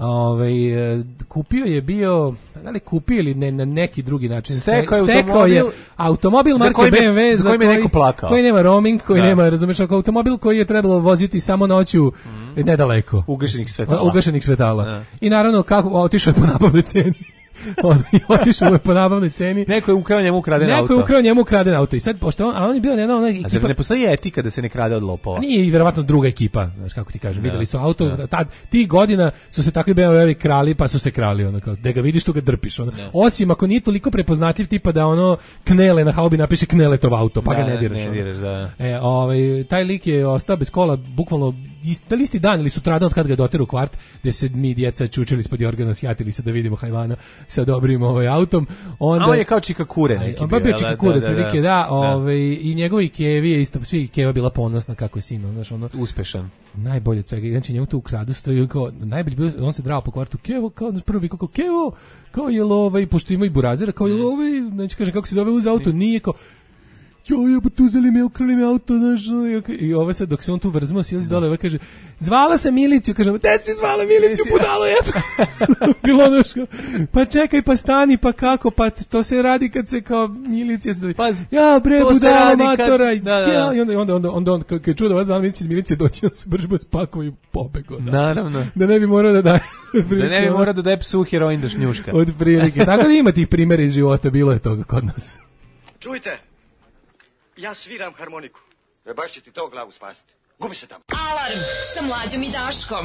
Kupio je bio, da li kupio ili na neki drugi način. Stekao je automobil marke BMW za koji je neko plakao. Koji nema roaming, koji nema, razumeš, automobil koji je trebalo voziti samo noću nedaleko. Ugašenih svetala. I naravno kako otišao je po nabavnoj ceni. Otišao mu je po nabavnoj ceni. Neko je ukrao njemu ukraden auto. Neko je ukrao njemu ukraden auto. I sad, pošto on je bio jedna ekipa... A zar ne postoji etika da se ne krade od lopova? Nije i verovatno druga ekipa, znaš kako ti kažem. Videli su auto, tih godina su se takvi BMW-ovi krali, pa su se krali, ono, kao, da ga vidiš, tu ga drpiš. Ono. Osim ako nije toliko prepoznatljiv, tipa da ono knele na haubi napiše Kneletov auto, pa ga ne diraš. Taj lik je ostao bez kola, bukvalno isti dan ili sutradan od kad ga doteru u kvart, gde se mi djeca čučili ispod jorgana, sjatili se da vidimo hajvana sa dobrim autom. Onda, a on je kao Čikakure neki bio. On bio Čikakure, prilike, i njegovi Kevi je isto, svi Keva bila ponosna kako je sin, znaš, ono. Uspešan. Najbolje od svega, znači njemu to ukradu stoji, kao, najbolje bio, on se drao po kvartu, Kevo, kao, znaš, prvi kao, Kevo, kao je pošto ima i burazira, kao je znači, kaže, kako se zove uz auto, nije kao, joj, uzeli me, ukrali me auto, znaš, i ovo sad, dok se on tu vrzmao, silazi dole, kaže, zvala sam miliciju, kaže, te si zvala miliciju, budalo jedno. Bilo ono pa čekaj, pa stani, pa kako, pa to se radi kad se kao milicija zove. Ja, bre, budalo matora. I onda kad je čuo da vas zvala milicija doći, on se brže spakovao i pobegao. Naravno. Da ne bi morao da daje. Da ne bi morao da daje psu heroin da šnjuška. Od prilike. Tako da ima tih primjera iz života, bilo je toga kod nas. Čujte, ja sviram harmoniku. Baš će ti to glavu spasiti. Gubi se tamo. Alarm sa Mlađom i Daškom.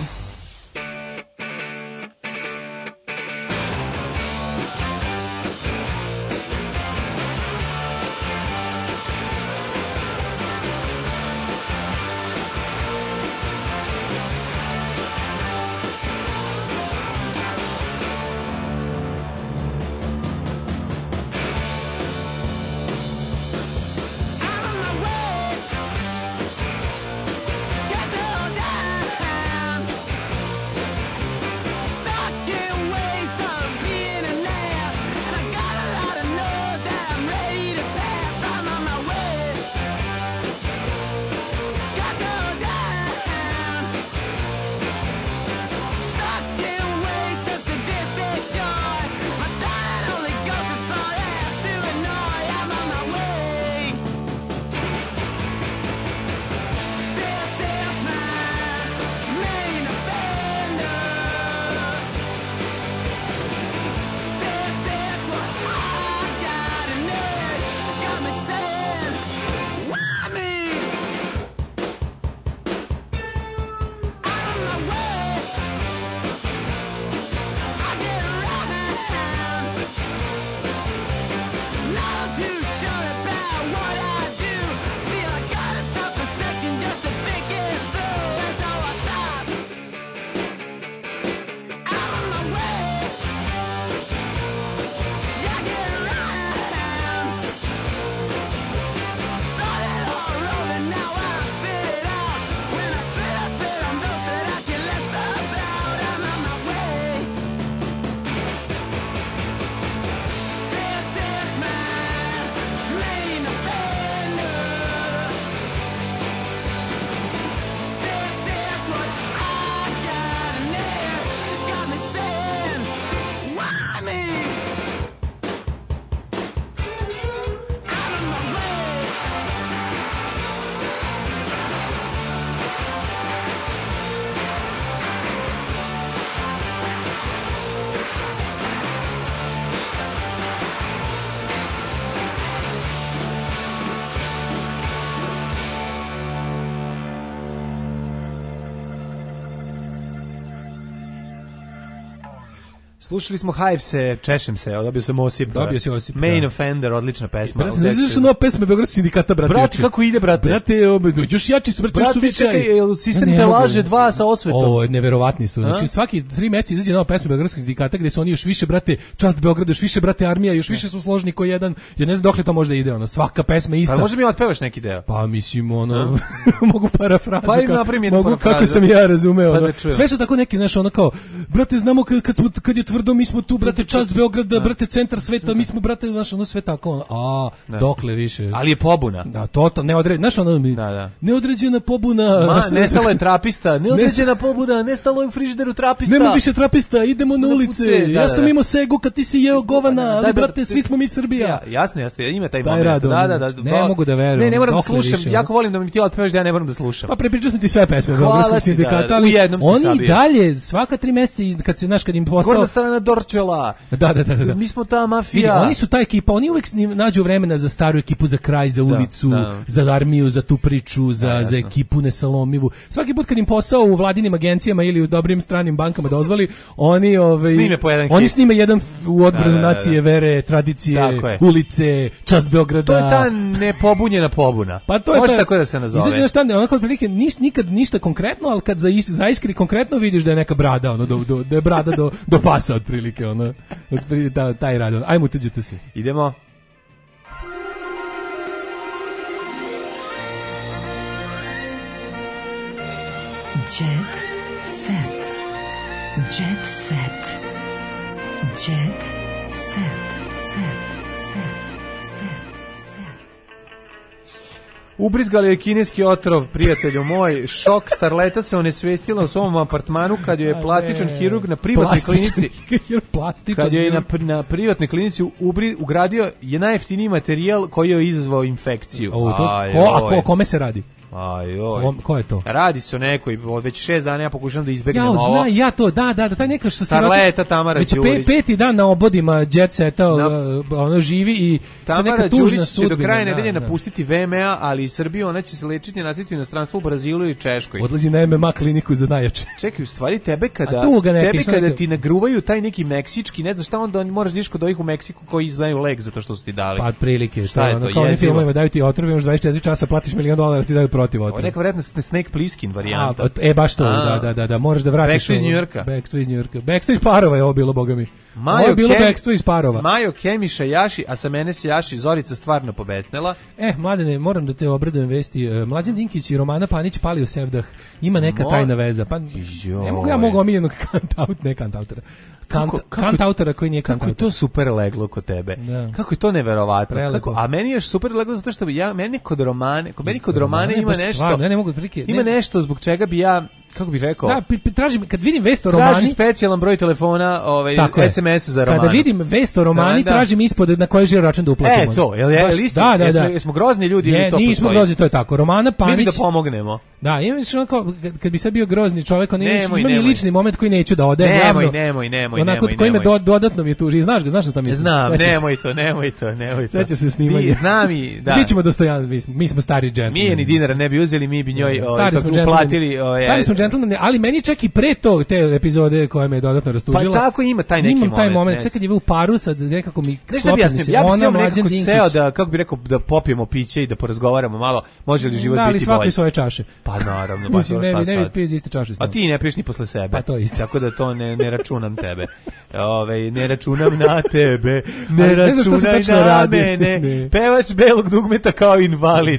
Slušali smo Hivese, Češem se, dobio sam Osip. Dobio si Osip. Main Offender, odlična pesma. Brate, znaš što nova pesma Beogradskog sindikata, brate? Brate, kako ide, brate? Brate, još jači su, brate, su više. Brate, čekaj, sistem te laže 2 sa osvetom. O, neverovatni su. Znači, svaki 3 meseca izađe nova pesma Beogradskog sindikata gde su oni još više, brate, čast Beograda, još više, brate, armija, još više su složni ko jedan. Ja ne znam dokle to možda ide, ono, svaka pesma ista. Pa može mi otpevaš neki deo? Pa mislim, ono, mogu parafrazu. Pa im napravim jednu mogu kako sam ja razumeo. Sve su tako neki, znaš, ono kao, brate, znamo kad je tvrdo, mi smo tu, brate, čast Beograda, brate, centar sveta, mi smo, brate, znaš, ono sve tako, dokle više. Ali je pobuna. Da, totalno, neodređena, znaš, ono, neodređena pobuna. Nestalo je trapista, neodređena pobuna, nestalo je u frižideru trapista. Nema više trapista, idemo na ulice, ja sam imao segu kad ti si jeo govana, ali, brate, svi smo mi Srbija. Jasno, ima taj moment. Da. Ne mogu da verujem. Ne moram da slušam, jako volim da mi ti otpevaš, da ja ne moram da slušam. Pa prepričao sam ti sve pesme Beogradskog sindikata, ali oni i dalje, svaka 3 meseca, kad se, znaš, kad im posao strana Dorčela. Da. Mi smo ta mafija. Vidi, oni su ta ekipa, oni uvek nađu vremena za staru ekipu, za kraj, za ulicu, za armiju, za tu priču, za ekipu nesalomivu. Svaki put kad im posao u vladinim agencijama ili u dobrim stranim bankama dozvoli, oni snime jedan u odbranu nacije, vere, tradicije, ulice, čast Beograda. To je ta nepobunjena pobuna. Pa to je može tako da se nazove. Izađe na štand, onako otprilike nikad ništa konkretno, ali kad zaiskri konkretno vidiš da je neka brada, ono, da je brada do pasa otprilike, ono, taj rad. Ajmo, uteđete se. Idemo. Jet set. Jet set. Jet set. Ubrizgali je kineski otrov, prijatelju moj. Šok, starleta se onesvestila u svom apartmanu kad joj je plastičan hirurg na privatnoj klinici. Kad joj je na privatnoj klinici ugradio je najjeftiniji materijal koji je izazvao infekciju. O kome se radi? Ko je to? Radi se o nekoj, već 6 dana ja pokušam da izbegnem ovo. Ja to, da, taj neka što se Starleta Tamara Đurić. Već peti dan na obodima Jet Seta, ono živi i Tamara Đurić će do kraja nedelje napustiti VMA, ali i Srbiju, ona će se lečiti na nasjetu inostranstvu u Brazilu i Češkoj. Odlazi na MMA kliniku za najjače. Čekaj, u stvari tebe kada ti nagruvaju taj neki meksički, ne znaš šta, onda moraš diš kod ovih u Meksiku koji znaju lek zato što su ti dali. Pa prilike, šta je to? Kao oni filmove daju ti otrov, imaš 24 časa, platiš $1 milion, ti daju protiv otrova. Neka vjerojatno Snake Plissken varijanta. Baš to, da, možeš da vratiš. Backstreet iz New Yorka. Backstreet iz New Yorka. Backstreet iz Parova je ovo bilo, boga mi. Ovo je bilo Backstreet iz Parova. Majo Kemiša Jaši, a sa mene se Jaši Zorica stvarno pobesnela. Mladene, moram da te obradujem vesti. Mlađan Dinkić i Romana Panić pali u Sevdah. Ima neka tajna veza. Pa ne mogu omiljenog kantautora. Kantautora koji nije kantautor. Kako je to super leglo kod tebe? Kako je to neverovatno? A meni je super leglo zato što meni kod romane ima nešto. Ima nešto zbog čega bi ja, kako bih rekao? Da, tražim, kad vidim vest o romani, tražim specijalan broj telefona, SMS za romane. Kada vidim vest o romani, tražim ispod na koji žiro račun da uplatimo. To, jesmo grozni ljudi ili to postoji? Nismo grozni, to je tako. Romana Panić. Mi da pomognemo. Da, imam onako, kad bi sad bio grozni čovjek, on ima i lični moment koji neću da ode. Nemoj. Onako, koji me dodatno mi je tuži. Znaš šta mislim? Znam, nemoj to. Sveća se snimanje. Znam i, da. Bićemo dostojanstveni, mi smo stari džentlmeni. Mi je ni dinara ne bi uzeli, mi bi njoj uplatili. Stari smo džentlmeni, ali meni čak i pre tog te epizode koja me je dodatno rastužila. Pa tako ima taj neki moment. Imam taj moment, sve kad je u paru, sad nekako mi sklopim se. Ja bi nekako seo da, kako bi rekao, da popijemo piće i da porazgovaramo malo, može li život biti bolji. Da, ali svako svoje čaše. Pa naravno, baš šta sad. Ne pije iz iste čaše. A ti ne piješ ni posle sebe. Pa to isto. Tako da to ne računam tebe. Ne računam na tebe, ne računaj na mene. Pevač belog dugmeta kao invalid.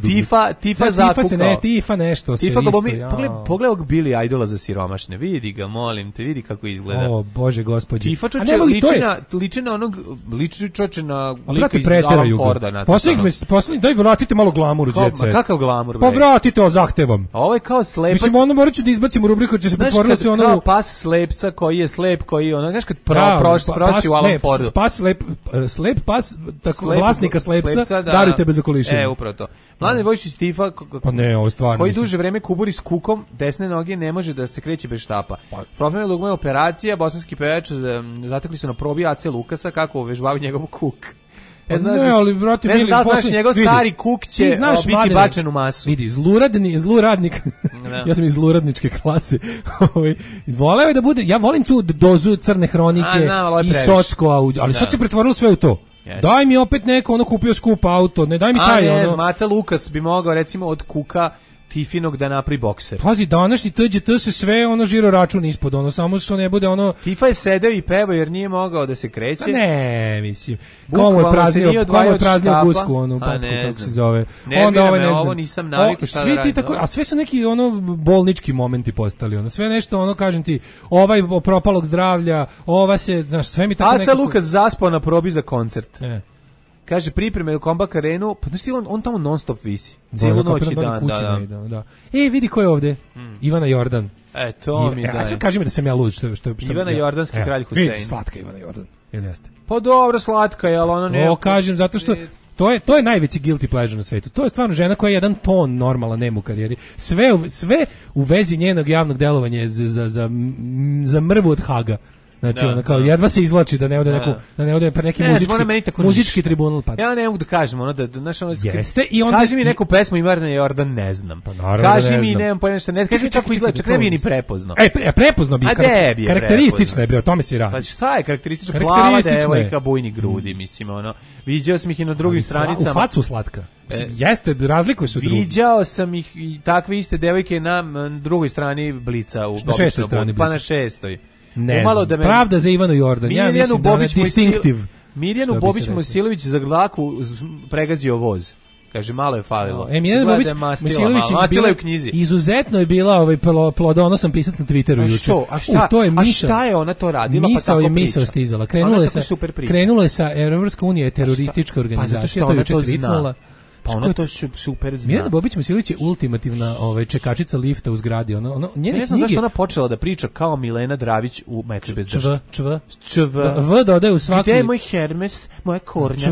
Tifa zakukao. Tifa nešto. Pogledaj ovog Billy Idola za siromašne. Vidi ga, molim te, vidi kako izgleda. O, Bože gospodи. Tifa čoče liči na onog, liči čoče na lika iz Alan Forda. Poslednji, daj vratite malo glamuru, Jet Set. Kakav glamur? Pa vratite, zahtevam. A ovo je kao slepac. Mislim, ono morat ću da izbacim u rubriku, će se pretvorilo se ono... Kao pas slepca koji je slep, koji ono, znaš kad prosi u Alan Fordu. Slep pas, vlasnika slepca, daruj tebe za kolišenje. Upravo to. Mladen Vojšić Tifa, koji duže vreme kuburi s kukom, desne noge ne može da se kreće bez štapa. Problem je dugme operacija, bosanski pevač zatekli su na probi AC Lukasa kako uvežbavaju njegov kuk. Ne znaš njegov stari kuk će biti bačen u masu. Vidi, zluradnik, ja sam iz zluradničke klase, voleo je da bude, ja volim tu dozu crne hronike i socko, ali sad se pretvorilo sve u to. Daj mi opet neko, ono kupio skup auto, ne daj mi taj, ono. Maca Lukas bi mogao recimo od kuka Tifinog da napravi bokser. Pazi, današnji TGT se sve ono žiro račun ispod, ono samo što ne bude ono... Tifa je sedeo i pevao jer nije mogao da se kreće. Ne, mislim. Komu je praznio gusku, onu patku, kako se zove. Onda ovaj ne znam. Ovo nisam navikao šta da radim. A sve su neki ono bolnički momenti postali, ono. Sve nešto, ono, kažem ti, ovaj propalog zdravlja, ova se, znaš, sve mi tako nekako... Aca Lukas zaspao na probi za koncert. Kaže, pripreme u Comeback Arenu, pa znaš ti, on tamo non stop visi. Cijelu noć i dan, da. Vidi ko je ovde. Ivana Jordan. To mi daj. Sad kaži mi da sam ja lud. Što Ivana Jordanski kralj Husein. Vidi, slatka Ivana Jordan. Ili jeste? Pa dobro, slatka je, ali ona ne... To kažem, zato što... To je najveći guilty pleasure na svetu. To je stvarno žena koja je jedan ton normalan nema u karijeri. Sve u vezi njenog javnog delovanja za mrvu od Haga. Znači, ono kao jedva se izvlači da ne ode pre neki muzički tribunal. Pa. Ja ne mogu da kažem, ono da znaš, ono jeste i onda kaži mi neku pesmu i Marina Jordan ne znam. Pa naravno kaži mi nemam pojma šta, ne kaži mi kako izgleda, čak ne bi ni prepoznao. Prepoznao bi. Karakteristično je bre, o tome se radi. Pa šta je karakteristično? Plava devojka, bujni grudi, mislim, ono. Viđao sam ih i na drugim stranicama. U facu slatka. Jeste, razlikuje su drugi. Viđao sam ih i takve iste devojke na drugoj strani Blica. Na 6. strani Blica. Pa na 6. Ne znam, pravda za Ivanu Jordan. Ja mislim da je distinktiv. Mirjanu Bobić Mojsilović za glaku pregazio voz. Kaže, malo je falilo. Mirjana Bobić Mojsilović mastila je u knjizi. Izuzetno je bila plodonosan pisac na Twitteru juče. A šta je ona to radila? Misao i misao stizala. Krenulo je sa Evropska unija je teroristička organizacija, to je juče tweetnula. Pa ona to super zna. Mirjana Bobić Mojsilović je ultimativna čekačica lifta u zgradi. Njene ne znam zašto ona počela da priča kao Milena Dravić u Metri bez drške. V dodaje u svaku. Gde je moj Hermes, moja kornjača?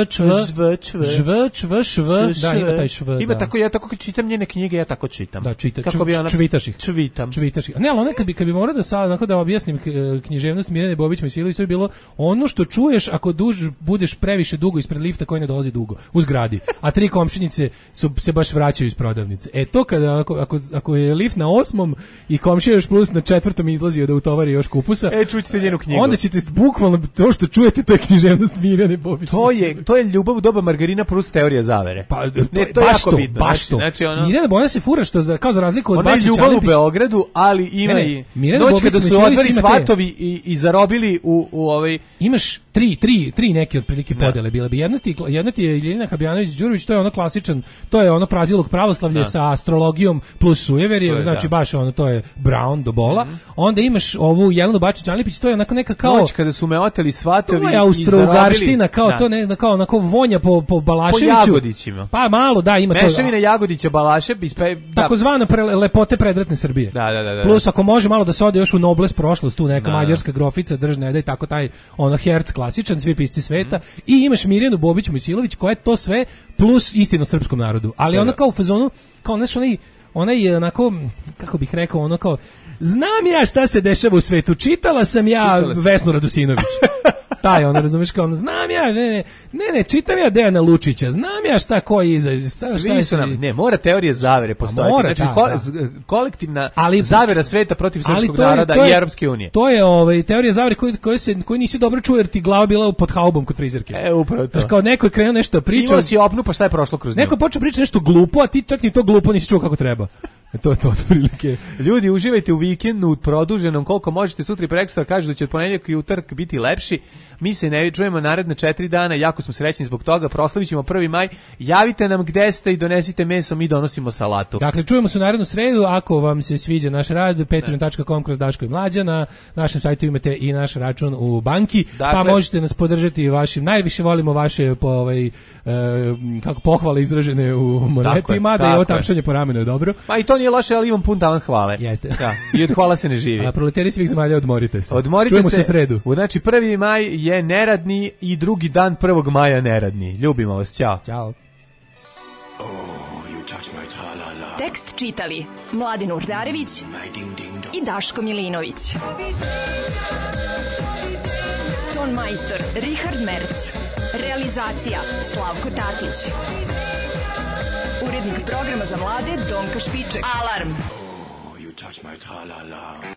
Da, ima taj šv. Ima tako, ja tako čitam njene knjige, ja tako čitam. Da, čvitaš ih. Čvitam. Ne, ali ona kad bi morao da sad, onako da objasnim književnost Mirjane Bobić Mojsilović, to je bilo ono što čuješ ako budeš previše dugo ispred lifta koji ne dolazi dugo u zgradi. A 3 komšinice se baš vraćaju iz prodavnice. To kada ako je lift na 8. i komšija još plus na 4. izlazio da utovari još kupusa. Čućete njenu knjigu. Onda ćete bukvalno to što čujete, to je književnost Mirjane Bobić. To je ljubav u doba Margarina Prust, teorija zavere. Pa ne, to je jako bitno. Baš to. Znači Mirjana Bobić se fura što kao za razliku od Bačića ljubav u Beogradu, ali ima i noć kada su otvori svatovi i zarobili u ovaj. Imaš tri neke otprilike podele bile bi. Jedna ti je Ljiljana Habjanović Đurović, to je ono klasičan, to je ono prazilog pravoslavlje sa astrologijom plus sujeverje, znači baš ono, to je Brown do bola. Onda imaš ovu Jelenu Bačić Alipić, to je onako neka kao noć kada su me oteli svatovi to je Austro-Ugarština, kao to ne, kao onako vonja po Balaševiću. Po Jagodićima. Pa malo, da, ima to. Mešavina Jagodića, Balašev, takozvana lepote predratne Srbije. Da. Plus ako može malo da se ode još u nobles prošlost, tu neka mađarska grofica držne, da i tako taj ono herc klasičan, svi pisci sveta. I imaš Mirjanu Bobić Mojsilović koja je to sve plus istinu srpskom narodu. Ali ona kao u fazonu, kao znaš, onaj onako, kako bih rekao, ono kao, znam ja šta se dešava u svetu, čitala sam ja Vesnu Radosinović. Taj, ono, razumiješ, kao ono, znam ja, ne, čitam ja Dejana Lučića, znam ja šta ko je iza, svi su nam, ne, mora teorije zavere postojati, znači kolektivna zavera sveta protiv srpskog naroda i Europske unije. To je teorija zavere koje nisi dobro čuo jer ti glava bila pod haubom kod frizerke. Upravo to. Znači, kao neko je krenuo nešto priča. Imao si opnu, pa šta je prošlo kroz nju? Neko počeo pričati nešto glupo, a ti čak ni to glupo nisi čuo kako treba. To je to otprilike. Ljudi, uživajte u vikendu produženom koliko možete, sutra i prekosutra kažu da će od ponedjeljka i utorak biti lepši. Mi se ne čujemo naredne 4 dana, jako smo srećni zbog toga, proslavićemo 1. maj. Javite nam gde ste i donesite meso, mi donosimo salatu. Dakle, čujemo se narednu sredu, ako vam se sviđa naš rad, patreon.com/Daško i Mlađa, na našem sajtu imate i naš račun u banki, pa možete nas podržati vašim, najviše volimo vaše kako pohvale izražene u monetima, da je ovo tapšanje po ramenu je dobro. Pa i to nije loše, ali imam pun tavan hvale. Jeste. Da, i od hvala se ne živi. A proleteri svih zemalja, odmorite se. Čujemo se u sredu. Znači, 1. maj je neradni i drugi dan 1. maja neradni. Ljubimo vas, ćao. Ćao. Tekst čitali Mladin Urdarević i Daško Milinović. Ton majstor Richard Merc. Realizacija Slavko Tatić. Urednik programa za mlade Donka Špiček. Alarm!